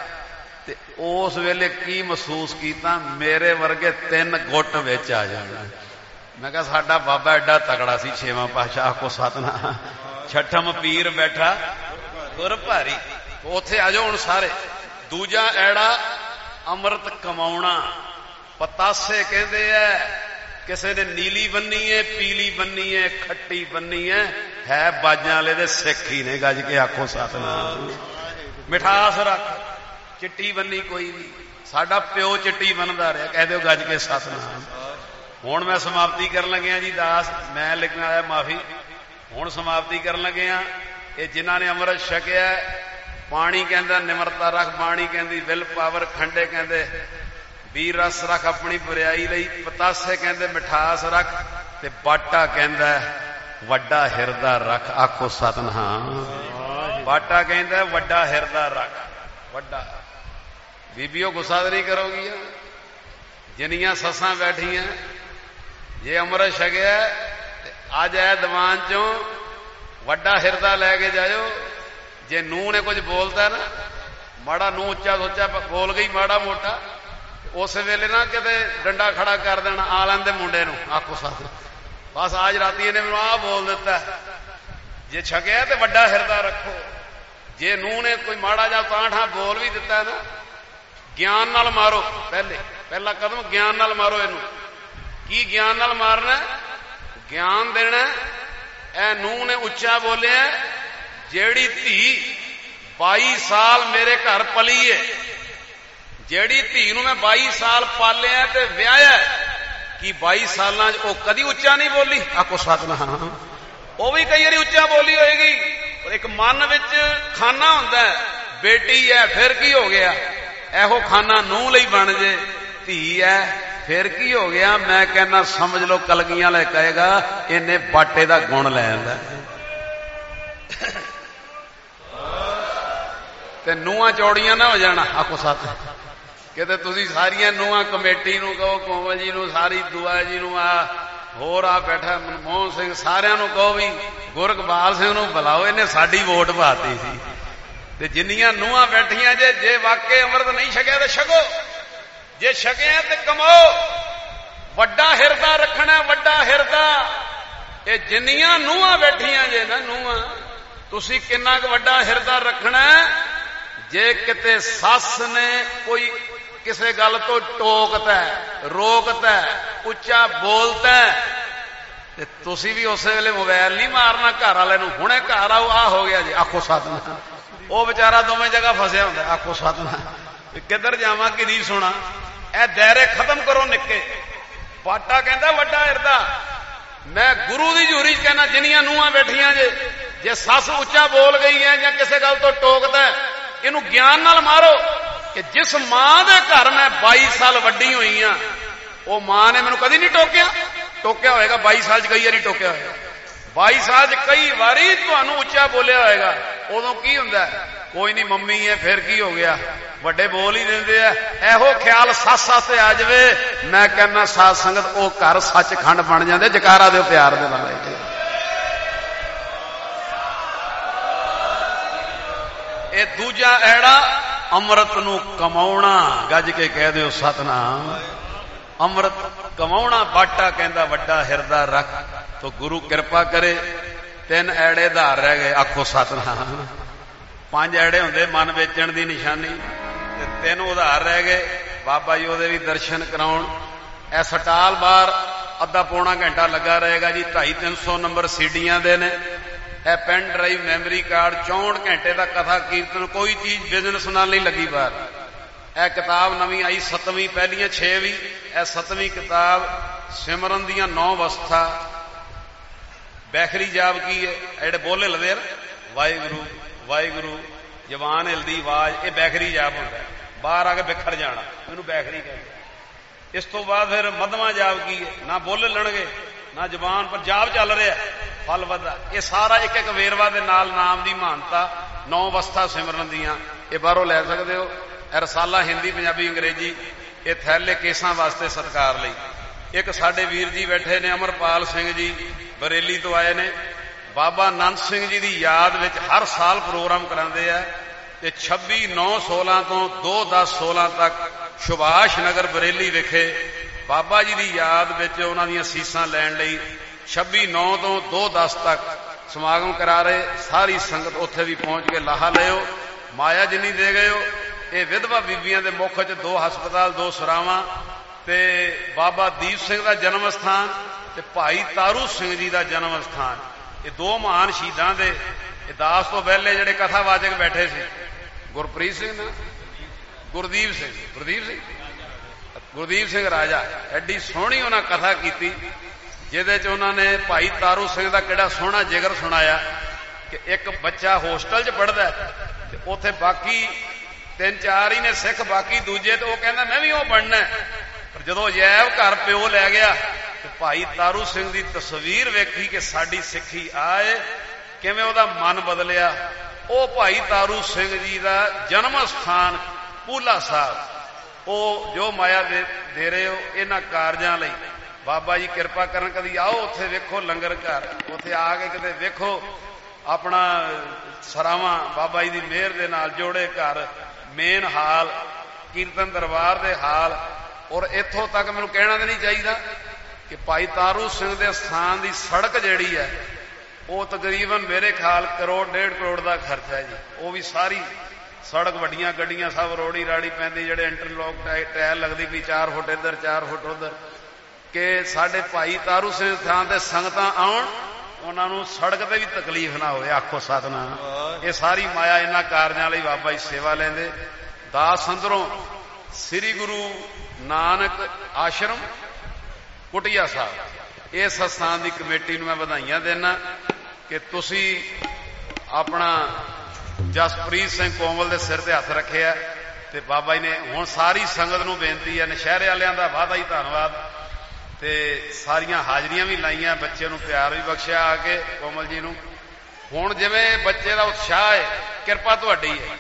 ਤੇ ਉਸ ਵੇਲੇ ਕੀ ਮਹਿਸੂਸ ਕੀਤਾ, ਮੇਰੇ ਵਰਗੇ 3 ਗੁੱਟ ਵਿੱਚ ਆ ਜਾਂਦੇ। ਮੈਂ ਕਿਹਾ ਸਾਡਾ ਬਾਬਾ ਐਡਾ ਤਕੜਾ ਸੀ ਛੇਵਾਂ ਪਾਤਸ਼ਾਹ, ਆਖੋ ਸਤਿਨਾਮ। ਛਠਮ ਪੀਰ ਬੈਠਾ ਗੁਰ ਭਾਰੀ। ਉੱਥੇ ਆ ਜਾਓ ਹੁਣ ਸਾਰੇ। ਦੂਜਾ ਐੜਾ ਅੰਮ੍ਰਿਤ ਕਮਾਉਣਾ, ਪਤਾਸੇ ਕਹਿੰਦੇ ਐ। ਕਿਸੇ ਨੇ ਨੀਲੀ ਬੰਨੀ ਹੈ, ਪੀਲੀ ਬੰਨੀ ਹੈ, ਖੱਟੀ ਬੰਨੀ ਹੈ ਬਾਜਾਂ ਵਾਲੇ ਦੇ ਸਿੱਖ ਹੀ ਨੇ, ਗੱਜ ਕੇ ਆਖੋ ਸਤਿਨਾਮ। ਮਿਠਾਸ ਰੱਖ, ਚਿੱਟੀ ਬੰਨੀ ਕੋਈ ਵੀ, ਸਾਡਾ ਪਿਓ ਚਿੱਟੀ ਬੰਨਦਾ ਰਿਹਾ, ਕਹਿ ਦਿਓ ਗੱਜ ਕੇ ਸਤਿਨਾਮ। ਹੁਣ ਮੈਂ ਸਮਾਪਤੀ ਕਰਨ ਲੱਗਿਆ ਜੀ ਦਾਸ, ਮੈਂ ਲਿਖਣ ਆਇਆ ਮਾਫੀ। ਹੁਣ ਸਮਾਪਤੀ ਕਰਨ ਲੱਗੇ ਆ। ਇਹ ਜਿਨ੍ਹਾਂ ਨੇ ਅੰਮ੍ਰਿਤ ਛਕਿਆ, ਪਾਣੀ ਕਹਿੰਦਾ ਨਿਮਰਤਾ ਰੱਖ, ਬਾਣੀ ਕਹਿੰਦੀ ਵਿਲ ਪਾਵਰ, ਖੰਡੇ ਕਹਿੰਦੇ ਵੀਰ ਰਸ ਰੱਖ ਆਪਣੀ ਬੁਰਿਆਈ ਲਈ, ਪਤਾਸੇ ਕਹਿੰਦੇ ਮਿਠਾਸ ਰੱਖ, ਤੇ ਬਾਟਾ ਕਹਿੰਦਾ ਵੱਡਾ ਹਿਰਦਾ ਰੱਖ, ਆਖੋ ਸਤਿਨਾਮ। ਬਾਟਾ ਕਹਿੰਦਾ ਵੱਡਾ ਹਿਰਦਾ ਰੱਖ, ਵੱਡਾ। ਬੀਬੀਓ ਗੁੱਸਾ ਤਾਂ ਨਹੀਂ ਕਰੋਗੀ? ਜਿੰਨੀਆਂ ਸੱਸਾਂ ਬੈਠੀਆਂ, ਜੇ ਅੰਮ੍ਰਿਤ ਛਕਿਆ ਤੇ ਅੱਜ ਇਹ ਦੀਵਾਨ ਚੋਂ ਵੱਡਾ ਹਿਰਦਾ ਲੈ ਕੇ ਜਾਇਓ। ਜੇ ਨੂੰਹ ਨੇ ਕੁਝ ਬੋਲਦਾ ਨਾ, ਮਾੜਾ ਨੂੰਹ ਉੱਚਾ ਸੋਚਾ ਬੋਲ ਗਈ ਮਾੜਾ ਮੋਟਾ, ਉਸ ਵੇਲੇ ਨਾ ਕਿਤੇ ਡੰਡਾ ਖੜਾ ਕਰ ਦੇਣਾ, ਆ ਲੈਂਦੇ ਮੁੰਡੇ ਨੂੰ, ਆਖੋ ਸਤਿਨਾਮ। ਬਸ ਅੱਜ ਰਾਤੀ ਇਹਨੇ ਮੈਨੂੰ ਆਹ ਬੋਲ ਦਿੱਤਾ। ਜੇ ਛਕਿਆ ਤੇ ਵੱਡਾ ਹਿਰਦਾ ਰੱਖੋ। ਜੇ ਨੂੰਹ ਨੇ ਕੋਈ ਮਾੜਾ ਜਾਂ ਤਾਂਠਾ ਬੋਲ ਵੀ ਦਿੱਤਾ ਨਾ, ਗਿਆਨ ਨਾਲ ਮਾਰੋ। ਪਹਿਲਾ ਕਦਮ ਗਿਆਨ ਨਾਲ ਮਾਰੋ ਇਹਨੂੰ। ਕੀ ਗਿਆਨ ਨਾਲ ਮਾਰਨਾ? ਗਿਆਨ ਦੇਣਾ। ਇਹ ਨੂੰਹ ਨੇ ਉੱਚਾ ਬੋਲਿਆ, ਜਿਹੜੀ ਧੀ 22 ਸਾਲ ਮੇਰੇ ਘਰ ਪਲੀ ਏ, ਜਿਹੜੀ ਧੀ ਨੂੰ ਮੈਂ 22 ਸਾਲ ਪਾਲਿਆ ਤੇ ਵਿਆਹਿਆ, ਕੀ 22 ਸਾਲਾਂ 'ਚ ਉਹ ਕਦੀ ਉੱਚਾ ਨਹੀਂ ਬੋਲੀ? ਆਖੋ ਸਤਿਨਾਮ। ਉਹ ਵੀ ਕਈ ਵਾਰੀ ਉੱਚਾ ਬੋਲੀ ਹੋਏਗੀ, ਪਰ ਇੱਕ ਮਨ ਵਿੱਚ ਖਾਨਾ ਹੁੰਦਾ, ਬੇਟੀ ਹੈ ਫਿਰ ਕੀ ਹੋ ਗਿਆ, ਇਹੋ ਖਾਨਾ ਨੂੰਹ ਲਈ ਬਣ ਜੇ, ਧੀ ਹੈ ਫਿਰ ਕੀ ਹੋ ਗਿਆ। ਮੈਂ ਕਹਿੰਦਾ ਸਮਝ ਲਓ ਕਲਗੀਆਂ ਵਾਲੇ ਕਹੇਗਾ ਇਹਨੇ ਬਾਟੇ ਦਾ ਗੁਣ ਲੈ ਆਂਦਾ। ਤੇ ਨੂੰਹਾਂ ਚੌੜੀਆਂ ਨਾ ਹੋ ਜਾਣਾ, ਆਖੋ ਸਤਿਨਾਮ। ਕਿਤੇ ਤੁਸੀਂ ਸਾਰੀਆਂ ਨੂੰਹਾਂ ਕਮੇਟੀ ਨੂੰ ਕਹੋ, ਕੋਮਲ ਜੀ ਨੂੰ, ਸਾਰੀ ਦੁਆ ਜੀ ਨੂੰ, ਆ ਹੋਰ ਆ ਬੈਠਾ ਮਨਮੋਹਨ ਸਿੰਘ, ਸਾਰਿਆਂ ਨੂੰ ਕਹੋ ਵੀ ਗੁਰਗੋਬਿੰਦ ਸਿੰਘ ਨੂੰ ਬੁਲਾਓ, ਇਹਨੇ ਸਾਡੀ ਵੋਟ ਪਾਤੀ ਸੀ। ਤੇ ਜਿੰਨੀਆਂ ਨੂੰਹਾਂ ਬੈਠੀਆਂ, ਜੇ ਵਾਕਈ ਅੰਮ੍ਰਿਤ ਨਹੀਂ ਛਕਿਆ ਤੇ ਛਕੋ, ਜੇ ਛਕਿਆ ਤੇ ਕਮਾਓ। ਵੱਡਾ ਹਿਰਦਾ ਰੱਖਣਾ, ਵੱਡਾ ਹਿਰਦਾ। ਇਹ ਜਿੰਨੀਆਂ ਨੂੰਹਾਂ ਬੈਠੀਆਂ ਜੇ ਨਾ, ਨੂੰਹਾਂ, ਤੁਸੀਂ ਕਿੰਨਾ ਕੁ ਵੱਡਾ ਹਿਰਦਾ ਰੱਖਣਾ। ਜੇ ਕਿਤੇ ਸੱਸ ਨੇ ਕੋਈ ਕਿਸੇ ਗੱਲ ਤੋਂ ਟੋਕਦਾ, ਰੋਕਦਾ, ਉੱਚਾ ਬੋਲਦਾ, ਤੇ ਤੁਸੀਂ ਵੀ ਉਸੇ ਵੇਲੇ ਮੋਬਾਈਲ ਨਹੀਂ ਮਾਰਨਾ ਘਰ ਵਾਲੇ ਨੂੰ, ਹੁਣੇ ਘਰ ਆਓ, ਆ ਹੋ ਗਿਆ ਜੀ, ਆਖੋ ਸਤਿਨਾਮ। ਉਹ ਵਿਚਾਰਾ ਦੋਵੇਂ ਜਗ੍ਹਾ ਫਸਿਆ ਹੁੰਦਾ, ਆਖੋ ਸਤਿਨਾਮ। ਕਿੱਧਰ ਜਾਵਾਂ ਕਿਹਦੀ ਸੁਣਾ। ਇਹ ਦਾਇਰੇ ਖਤਮ ਕਰੋ ਨਿੱਕੇ। ਬਾਟਾ ਕਹਿੰਦਾ ਵੱਡਾ ਹਿਰਦਾ। ਮੈਂ ਗੁਰੂ ਦੀ ਹਜ਼ੂਰੀ 'ਚ ਕਹਿੰਦਾ, ਜਿੰਨੀਆਂ ਨੂੰਹਾਂ ਬੈਠੀਆਂ ਜੇ ਸੱਸ ਉੱਚਾ ਬੋਲ ਗਈ ਹੈ ਜਾਂ ਕਿਸੇ ਗੱਲ ਤੋਂ ਟੋਕਦਾ, ਇਹਨੂੰ ਗਿਆਨ ਨਾਲ ਮਾਰੋ ਕਿ ਜਿਸ ਮਾਂ ਦੇ ਘਰ ਮੈਂ 22 ਸਾਲ ਵੱਡੀ ਹੋਈ ਆ, ਉਹ ਮਾਂ ਨੇ ਮੈਨੂੰ ਕਦੀ ਨਹੀਂ ਟੋਕਿਆ। ਟੋਕਿਆ ਹੋਏਗਾ 22 ਸਾਲ 'ਚ ਕਈ ਵਾਰੀ ਟੋਕਿਆ ਹੋਏਗਾ, 22 ਸਾਲ 'ਚ ਕਈ ਵਾਰੀ ਤੁਹਾਨੂੰ ਉੱਚਾ ਬੋਲਿਆ ਹੋਏਗਾ। ਉਦੋਂ ਕੀ ਹੁੰਦਾ, ਕੋਈ ਨਹੀਂ ਮੰਮੀ ਹੈ ਫਿਰ ਕੀ ਹੋ ਗਿਆ, ਵੱਡੇ ਬੋਲ ਹੀ ਦਿੰਦੇ ਆ। ਇਹੋ ਖਿਆਲ ਸੱਸ ਵਾਸਤੇ ਆ ਜਾਵੇ, ਮੈਂ ਕਹਿੰਦਾ ਸਾਧ ਸੰਗਤ ਉਹ ਘਰ ਸੱਚਖੰਡ ਬਣ ਜਾਂਦੇ। ਜਕਾਰਾ ਦਿਓ ਪਿਆਰ ਦੇ ਨਾਲ। ਇਹ ਦੂਜਾ ਐੜਾ ਅੰਮ੍ਰਿਤ ਨੂੰ ਕਮਾਉਣਾ, ਗੱਜ ਕੇ ਕਹਿ ਦਿਓ ਸਤਨਾਮ। ਅੰਮ੍ਰਿਤ ਕਮਾਉਣਾ ਬਾਟਾ ਕਹਿੰਦਾ ਵੱਡਾ ਹਿਰਦਾ ਰੱਖ। ਤੋ ਗੁਰੂ ਕਿਰਪਾ ਕਰੇ 3 ਐੜੇ ਧਾਰ ਰਹਿ ਗਏ, ਆਖੋ ਸਤਨਾਮ। 5 ਐੜੇ ਹੁੰਦੇ ਮਨ ਵੇਚਣ ਦੀ ਨਿਸ਼ਾਨੀ, ਤੇ 3 ਉਧਾਰ ਰਹਿ ਗਏ। ਬਾਬਾ ਜੀ ਉਹਦੇ ਵੀ ਦਰਸ਼ਨ ਕਰਾਉਣ। ਇਹ ਸਟਾਲ ਬਾਹਰ ਅੱਧਾ ਪੌਣਾ ਘੰਟਾ ਲੱਗਾ ਰਹੇਗਾ ਜੀ। 250-300 ਨੰਬਰ ਸੀਡੀਆਂ ਦੇ ਨੇ। ਇਹ ਪੈਨ ਡਰਾਈਵ, ਮੈਮਰੀ ਕਾਰਡ, 64 ਘੰਟੇ ਦਾ ਕਥਾ ਕੀਰਤਨ। ਕੋਈ ਚੀਜ਼ ਬਿਜ਼ਨਸ ਨਾਲ ਨਹੀਂ ਲੱਗੀ ਬਾਹਰ। ਇਹ ਕਿਤਾਬ ਨਵੀਂ ਆਈ 7ਵੀਂ, ਪਹਿਲੀਆਂ 6ਵੀਂ। ਇਹ 7ਵੀਂ ਕਿਤਾਬ ਸਿਮਰਨ ਦੀਆਂ 9 ਅਵਸਥਾ। ਬੈਖਰੀ ਜਾਪ ਕੀ ਹੈ? ਜਿਹੜੇ ਬੋਲੇ ਲਦੇ ਆ ਵਾਹਿਗੁਰੂ ਵਾਹਿਗੁਰੂ, ਜ਼ਬਾਨ ਹਿਲਦੀ ਆਵਾਜ਼, ਇਹ ਬੈਖਰੀ ਜਾਪ ਹੁੰਦਾ। ਬਾਹਰ ਆ ਕੇ ਬਿਖਰ ਜਾਣਾ, ਇਹਨੂੰ ਬੈਖਰੀ ਕਹਿੰਦੇ। ਇਸ ਤੋਂ ਬਾਅਦ ਫਿਰ ਮਧਮਾ ਜਾਪ ਕੀ ਹੈ? ਨਾ ਬੋਲੇ ਲਣਗੇ ਨਾ ਜ਼ਬਾਨ, ਪਰ ਜਾਪ ਚੱਲ ਰਿਹਾ, ਫਲ ਵਧਦਾ। ਇਹ ਸਾਰਾ ਇੱਕ ਇੱਕ ਵੇਰਵਾ ਦੇ ਨਾਲ ਨਾਮ ਦੀ ਮਹਾਨਤਾ। 9 ਅਵਸਥਾ ਸਿਮਰਨ ਦੀਆਂ, ਇਹ ਬਾਹਰੋਂ ਲੈ ਸਕਦੇ ਹੋ। ਇਹ ਰਸਾਲਾ ਹਿੰਦੀ, ਪੰਜਾਬੀ, ਅੰਗਰੇਜ਼ੀ। ਇਹ ਥੈਲੇ ਕੇਸਾਂ ਵਾਸਤੇ ਸਤਿਕਾਰ ਲਈ। ਇੱਕ ਸਾਡੇ ਵੀਰ ਜੀ ਬੈਠੇ ਨੇ, ਅਮਰਪਾਲ ਸਿੰਘ ਜੀ, ਬਰੇਲੀ ਤੋਂ ਆਏ ਨੇ। ਬਾਬਾ ਨੰਦ ਸਿੰਘ ਜੀ ਦੀ ਯਾਦ ਵਿੱਚ ਹਰ ਸਾਲ ਪ੍ਰੋਗਰਾਮ ਕਰਾਉਂਦੇ ਆ। ਤੇ 26/9/16 ਤੋਂ 2/10/16 ਤੱਕ ਸੁਭਾਸ਼ ਨਗਰ ਬਰੇਲੀ ਵਿਖੇ ਬਾਬਾ ਜੀ ਦੀ ਯਾਦ ਵਿੱਚ ਉਹਨਾਂ ਦੀਆਂ ਸੀਸਾਂ ਲੈਣ ਲਈ 26/9 ਤੋਂ 2/10 ਤੱਕ ਸਮਾਗਮ ਕਰਾ ਰਹੇ। ਸਾਰੀ ਸੰਗਤ ਉੱਥੇ ਵੀ ਪਹੁੰਚ ਕੇ ਲਾਹਾ ਲਿਓ। ਮਾਇਆ ਜਿੰਨੀ ਦੇ ਗਏ ਹੋ। ਇਹ ਵਿਧਵਾ ਬੀਬੀਆਂ ਦੇ ਮੁੱਖ 'ਚ 2 ਹਸਪਤਾਲ, 2 ਸਰਾਵਾਂ, ਤੇ ਬਾਬਾ ਦੀਪ ਸਿੰਘ ਦਾ ਜਨਮ ਸਥਾਨ ਤੇ ਭਾਈ ਤਾਰੂ ਸਿੰਘ ਜੀ ਦਾ ਜਨਮ ਸਥਾਨ। ਇਹ 2 ਮਹਾਨ ਸ਼ਹੀਦਾਂ ਦੇ। ਇਹ ਦਾਸ ਤੋਂ ਪਹਿਲੇ ਜਿਹੜੇ ਕਥਾਵਾਚਕ ਬੈਠੇ ਸੀ, ਗੁਰਪ੍ਰੀਤ ਸਿੰਘ ਨਾ ਗੁਰਦੀਪ ਸਿੰਘ ਰਾਜਾ, ਐਡੀ ਸੋਹਣੀ ਉਹਨਾਂ ਕਥਾ ਕੀਤੀ, ਜਿਹਦੇ 'ਚ ਉਹਨਾਂ ਨੇ ਭਾਈ ਤਾਰੂ ਸਿੰਘ ਦਾ ਕਿਹੜਾ ਸੋਹਣਾ ਜਿਗਰ ਸੁਣਾਇਆ ਕਿ ਇੱਕ ਬੱਚਾ ਹੋਸਟਲ 'ਚ ਪੜ੍ਹਦਾ ਤੇ ਉੱਥੇ ਬਾਕੀ 3-4 ਹੀ ਨੇ ਸਿੱਖ, ਬਾਕੀ ਦੂਜੇ, ਤੇ ਉਹ ਕਹਿੰਦਾ ਮੈਂ ਵੀ ਉਹ ਬਣਨਾ। ਪਰ ਜਦੋਂ ਅਜੈਬ ਘਰ ਪਿਓ ਲੈ ਗਿਆ ਤੇ ਭਾਈ ਤਾਰੂ ਸਿੰਘ ਦੀ ਤਸਵੀਰ ਵੇਖੀ ਕਿ ਸਾਡੀ ਸਿੱਖੀ ਆਏ, ਕਿਵੇਂ ਉਹਦਾ ਮਨ ਬਦਲਿਆ। ਉਹ ਭਾਈ ਤਾਰੂ ਸਿੰਘ ਜੀ ਦਾ ਜਨਮ ਸਥਾਨ ਪੂਲਾ ਸਾਹਿਬ, ਉਹ ਜੋ ਮਾਇਆ ਦੇ ਰਹੇ ਹੋ ਇਹਨਾਂ ਕਾਰਜਾਂ ਲਈ। ਬਾਬਾ ਜੀ ਕਿਰਪਾ ਕਰਨ, ਕਦੀ ਆਓ ਉੱਥੇ ਵੇਖੋ ਲੰਗਰ ਘਰ, ਉੱਥੇ ਆ ਕੇ ਕਿਤੇ ਵੇਖੋ ਆਪਣਾ ਸਰਾਵਾਂ, ਬਾਬਾ ਜੀ ਦੀ ਮਿਹਰ ਦੇ ਨਾਲ ਜੋੜੇ ਘਰ, ਮੇਨ ਹਾਲ, ਕੀਰਤਨ ਦਰਬਾਰ ਦੇ ਹਾਲ। ਔਰ ਇੱਥੋਂ ਤੱਕ ਮੈਨੂੰ ਕਹਿਣਾ ਤਾਂ ਨਹੀਂ ਚਾਹੀਦਾ ਕਿ ਭਾਈ ਤਾਰੂ ਸਿੰਘ ਦੇ ਸਥਾਨ ਦੀ ਸੜਕ ਜਿਹੜੀ ਹੈ ਉਹ ਤਕਰੀਬਨ ਮੇਰੇ ਖਿਆਲ 1-1.5 ਕਰੋੜ ਦਾ ਖਰਚਾ ਹੈ ਜੀ। ਉਹ ਵੀ ਸਾਰੀ ਸੜਕ, ਵੱਡੀਆਂ ਗੱਡੀਆਂ ਸਭ ਰੋੜੀ ਰਾੜੀ ਪੈਂਦੀ, ਜਿਹੜੇ ਇੰਟਰਲੋਕ ਟਾਇਲ ਲੱਗਦੀ ਵੀ 4 ਫੁੱਟ ਇੱਧਰ 4 ਫੁੱਟ ਉੱਧਰ, ਕਿ ਸਾਡੇ ਭਾਈ ਤਾਰੂ ਸਿੰਘ ਸਥਾਨ ਤੇ ਸੰਗਤਾਂ ਆਉਣ, ਉਹਨਾਂ ਨੂੰ ਸੜਕ ਤੇ ਵੀ ਤਕਲੀਫ ਨਾ ਹੋਵੇ, ਆਖੋ ਸਤਨਾਮ। ਇਹ ਸਾਰੀ ਮਾਇਆ ਇਹਨਾਂ ਕਾਰਜਾਂ ਲਈ ਬਾਬਾ ਜੀ ਸੇਵਾ ਲੈਂਦੇ। ਦਾਸ ਅੰਦਰੋਂ ਸ੍ਰੀ ਗੁਰੂ ਨਾਨਕ ਆਸ਼ਰਮ ਕੁਟਿਆ ਸਾਹਿਬ, ਇਸ ਸਥਾਨ ਦੀ ਕਮੇਟੀ ਨੂੰ ਮੈਂ ਵਧਾਈਆਂ ਦੇਣਾ ਕਿ ਤੁਸੀਂ ਆਪਣਾ ਜਸਪ੍ਰੀਤ ਸਿੰਘ ਕੋਮਲ ਦੇ ਸਿਰ ਤੇ ਹੱਥ ਰੱਖਿਆ। ਤੇ ਬਾਬਾ ਜੀ ਨੇ ਹੁਣ ਸਾਰੀ ਸੰਗਤ ਨੂੰ ਬੇਨਤੀ ਹੈ, ਨਸ਼ਹਿਰੇ ਵਾਲਿਆਂ ਦਾ ਵਾਧਾ ਹੀ ਧੰਨਵਾਦ, ਤੇ ਸਾਰੀਆਂ ਹਾਜ਼ਰੀਆਂ ਵੀ ਲਾਈਆਂ, ਬੱਚੇ ਨੂੰ ਪਿਆਰ ਵੀ ਬਖਸ਼ਿਆ ਆ ਕੇ ਕੋਮਲ ਜੀ ਨੂੰ। ਹੁਣ ਜਿਵੇਂ ਬੱਚੇ ਦਾ ਉਤਸ਼ਾਹ ਹੈ, ਕਿਰਪਾ ਤੁਹਾਡੀ ਹੈ,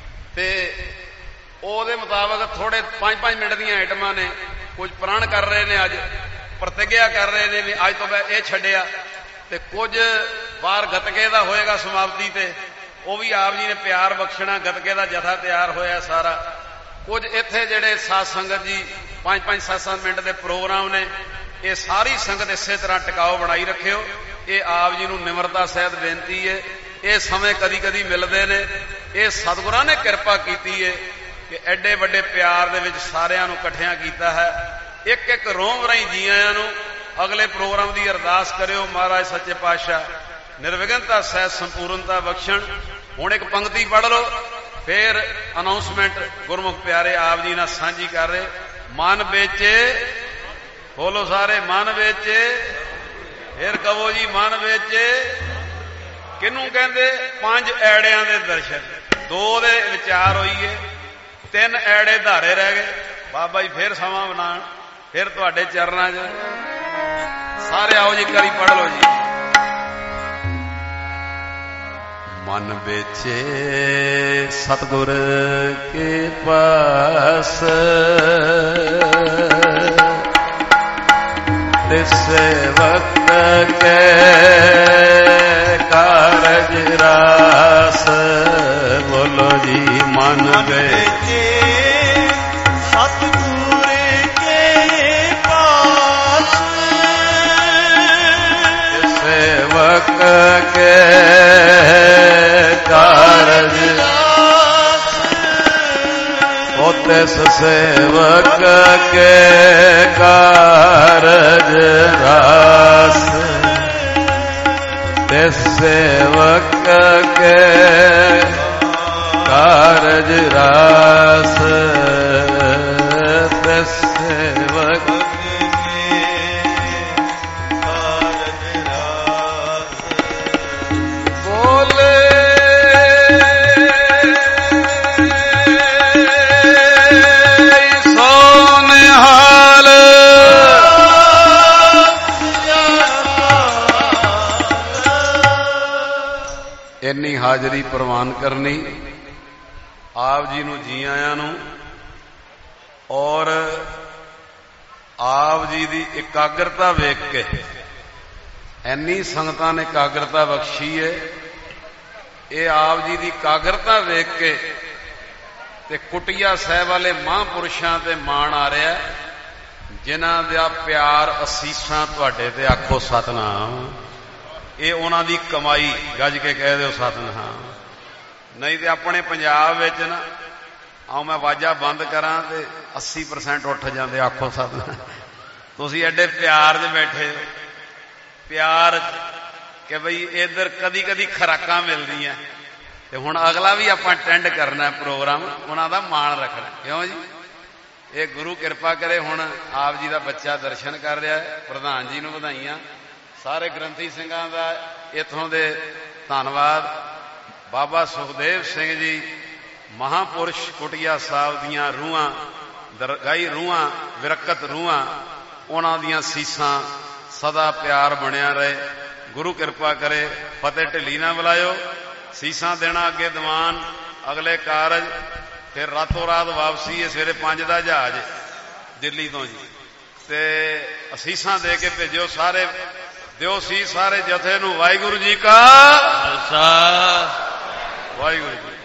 ਤੇ ਉਹਦੇ ਮੁਤਾਬਕ ਥੋੜੇ 5-5 ਮਿੰਟ ਦੀਆਂ ਆਈਟਮਾਂ ਨੇ। ਕੁਝ ਪ੍ਰਣ ਕਰ ਰਹੇ ਨੇ, ਅੱਜ ਪ੍ਰਤਿਗਿਆ ਕਰ ਰਹੇ ਨੇ ਵੀ ਅੱਜ ਤੋਂ ਮੈਂ ਇਹ ਛੱਡਿਆ, ਤੇ ਕੁਝ ਬਾਹਰ ਗੱਤਕੇ ਦਾ ਹੋਏਗਾ ਸਮਾਪਤੀ ਤੇ, ਉਹ ਵੀ ਆਪ ਜੀ ਨੇ ਪਿਆਰ ਬਖਸ਼ਣਾ। ਗੱਤਕੇ ਦਾ ਜਥਾ ਤਿਆਰ ਹੋਇਆ ਸਾਰਾ ਕੁਝ। ਇੱਥੇ ਜਿਹੜੇ ਸਾਧ ਸੰਗਤ ਜੀ 5-5, 7-7 ਮਿੰਟ ਦੇ ਪ੍ਰੋਗਰਾਮ ਨੇ, ਇਹ ਸਾਰੀ ਸੰਗਤ ਇਸੇ ਤਰ੍ਹਾਂ ਟਿਕਾਓ ਬਣਾਈ ਰੱਖਿਓ। ਇਹ ਆਪ ਜੀ ਨੂੰ ਨਿਮਰਤਾ ਸਹਿਤ ਬੇਨਤੀ ਹੈ। ਇਹ ਸਮੇਂ ਕਦੀ ਕਦੀ ਮਿਲਦੇ ਨੇ, ਇਹ ਸਤਿਗੁਰਾਂ ਨੇ ਕਿਰਪਾ ਕੀਤੀ ਹੈ ਕਿ ਐਡੇ ਵੱਡੇ ਪਿਆਰ ਦੇ ਵਿੱਚ ਸਾਰਿਆਂ ਨੂੰ ਇਕੱਠਿਆਂ ਕੀਤਾ ਹੈ। ਇੱਕ ਇੱਕ ਰੋਮ ਰਾਹੀਂ ਜੀ ਆਇਆਂ ਨੂੰ। ਅਗਲੇ ਪ੍ਰੋਗਰਾਮ ਦੀ ਅਰਦਾਸ ਕਰਿਓ, ਮਹਾਰਾਜ ਸੱਚੇ ਪਾਤਸ਼ਾਹ ਨਿਰਵਿਘਨਤਾ ਸਹਿਤ ਸੰਪੂਰਨਤਾ ਬਖਸ਼ਣ। ਹੁਣ ਇੱਕ ਪੰਕਤੀ ਪੜ੍ਹ ਲਓ, ਫਿਰ ਅਨਾਉਂਸਮੈਂਟ ਗੁਰਮੁਖ ਪਿਆਰੇ ਆਪ ਜੀ ਨਾਲ ਸਾਂਝੀ ਕਰ ਰਹੇ। ਮਨ ਵਿੱਚ ਬੋਲੋ ਸਾਰੇ, ਮਨ ਵਿੱਚ, ਫਿਰ ਕਹੋ ਜੀ ਮਨ ਵਿੱਚ। ਕਿਹਨੂੰ ਕਹਿੰਦੇ? 5 ਐੜਿਆਂ ਦੇ ਦਰਸ਼ਨ, 2 ਦੇ ਵਿਚਾਰ ਹੋਈਏ, 3 ਐੜੇ ਧਾਰੇ ਰਹਿ ਗਏ। ਬਾਬਾ ਜੀ ਫਿਰ ਸਮਾਂ ਬਣਾਉਣ, ਫਿਰ ਤੁਹਾਡੇ ਚਰਨਾਂ 'ਚ ਸਾਰੇ ਆਓ ਜੀ, ਕਰੀ ਪੜ੍ਹ ਲਓ ਜੀ। मन बेचे सतगुर के पास सेवक के कारज रास। बोलो जी मन बेचे सतगुर के पास सेवक के कारज तिस सेवक के कारज रास। तिस सेवक के कारज रास। तिस सेवक ਇੰਨੀ ਹਾਜ਼ਰੀ ਪ੍ਰਵਾਨ ਕਰਨੀ ਆਪ ਜੀ ਨੂੰ ਜੀ ਆਇਆਂ ਨੂੰ ਔਰ ਆਪ ਜੀ ਦੀ ਇਕਾਗਰਤਾ ਵੇਖ ਕੇ ਇੰਨੀ ਸੰਗਤਾਂ ਨੇ ਇਕਾਗਰਤਾ ਬਖਸ਼ੀ ਹੈ। ਇਹ ਆਪ ਜੀ ਦੀ ਇਕਾਗਰਤਾ ਵੇਖ ਕੇ ਤੇ ਕੁਟਿਆ ਸਾਹਿਬ ਵਾਲੇ ਮਹਾਂਪੁਰਸ਼ਾਂ ਤੇ ਮਾਣ ਆ ਰਿਹਾ ਜਿਨ੍ਹਾਂ ਦਾ ਪਿਆਰ ਅਸੀਸਾਂ ਤੁਹਾਡੇ ਤੇ ਆਖੋ ਸਤਨਾਮ। ਇਹ ਉਹਨਾਂ ਦੀ ਕਮਾਈ ਗੱਜ ਕੇ ਕਹਿ ਦਿਓ ਸਤਨਾਮ। ਨਹੀਂ ਤੇ ਆਪਣੇ ਪੰਜਾਬ ਵਿੱਚ ਨਾ ਆਉ ਮੈਂ ਵਾਜਾ ਬੰਦ ਕਰਾਂ ਤੇ 80% ਉੱਠ ਜਾਂਦੇ ਆਖੋ ਸਤਨਾਮ। ਤੁਸੀਂ ਐਡੇ ਪਿਆਰ 'ਚ ਬੈਠੇ ਪਿਆਰ ਕਿ ਬਈ ਇੱਧਰ ਕਦੀ ਕਦੀ ਖੁਰਾਕਾਂ ਮਿਲਦੀਆਂ ਤੇ ਹੁਣ ਅਗਲਾ ਵੀ ਆਪਾਂ ਅਟੈਂਡ ਕਰਨਾ ਪ੍ਰੋਗਰਾਮ ਉਹਨਾਂ ਦਾ ਮਾਣ ਰੱਖਣਾ। ਕਿਉਂ ਜੀ? ਇਹ ਗੁਰੂ ਕਿਰਪਾ ਕਰੇ ਹੁਣ ਆਪ ਜੀ ਦਾ ਬੱਚਾ ਦਰਸ਼ਨ ਕਰ ਰਿਹਾ ਹੈ। ਪ੍ਰਧਾਨ ਜੀ ਨੂੰ ਵਧਾਈਆਂ। ਸਾਰੇ ਗ੍ਰੰਥੀ ਸਿੰਘਾਂ ਦਾ ਇੱਥੋਂ ਦੇ ਧੰਨਵਾਦ। ਬਾਬਾ ਸੁਖਦੇਵ ਸਿੰਘ ਜੀ ਮਹਾਂਪੁਰਸ਼ ਕੁਟਿਆ ਸਾਹਿਬ ਦੀਆਂ ਰੂਹਾਂ ਦਰਗਾਹੀ ਰੂਹਾਂ ਵਿਰਕਤ ਰੂਹਾਂ ਉਹਨਾਂ ਦੀਆਂ ਸੀਸਾਂ ਸਦਾ ਪਿਆਰ ਬਣਿਆ ਰਹੇ। ਗੁਰੂ ਕਿਰਪਾ ਕਰੇ। ਫਤਿਹ ਢਿੱਲੀ ਨਾ ਬੁਲਾਇਓ। ਸੀਸਾਂ ਦੇਣਾ ਅੱਗੇ ਦੀਵਾਨ ਅਗਲੇ ਕਾਰਜ ਫਿਰ ਰਾਤੋਂ ਰਾਤ ਵਾਪਸੀ ਹੈ। ਸਵੇਰੇ 5 ਦਾ ਜਹਾਜ਼ ਦਿੱਲੀ ਤੋਂ ਜੀ ਤੇ ਅਸੀਸਾਂ ਦੇ ਕੇ ਭੇਜਿਓ ਸਾਰੇ ਦਿਓ ਸੀ ਸਾਰੇ ਜਥੇ ਨੂੰ। ਵਾਹਿਗੁਰੂ ਜੀ ਕਾ ਖਾਲਸਾ ਵਾਹਿਗੁਰੂ ਜੀ।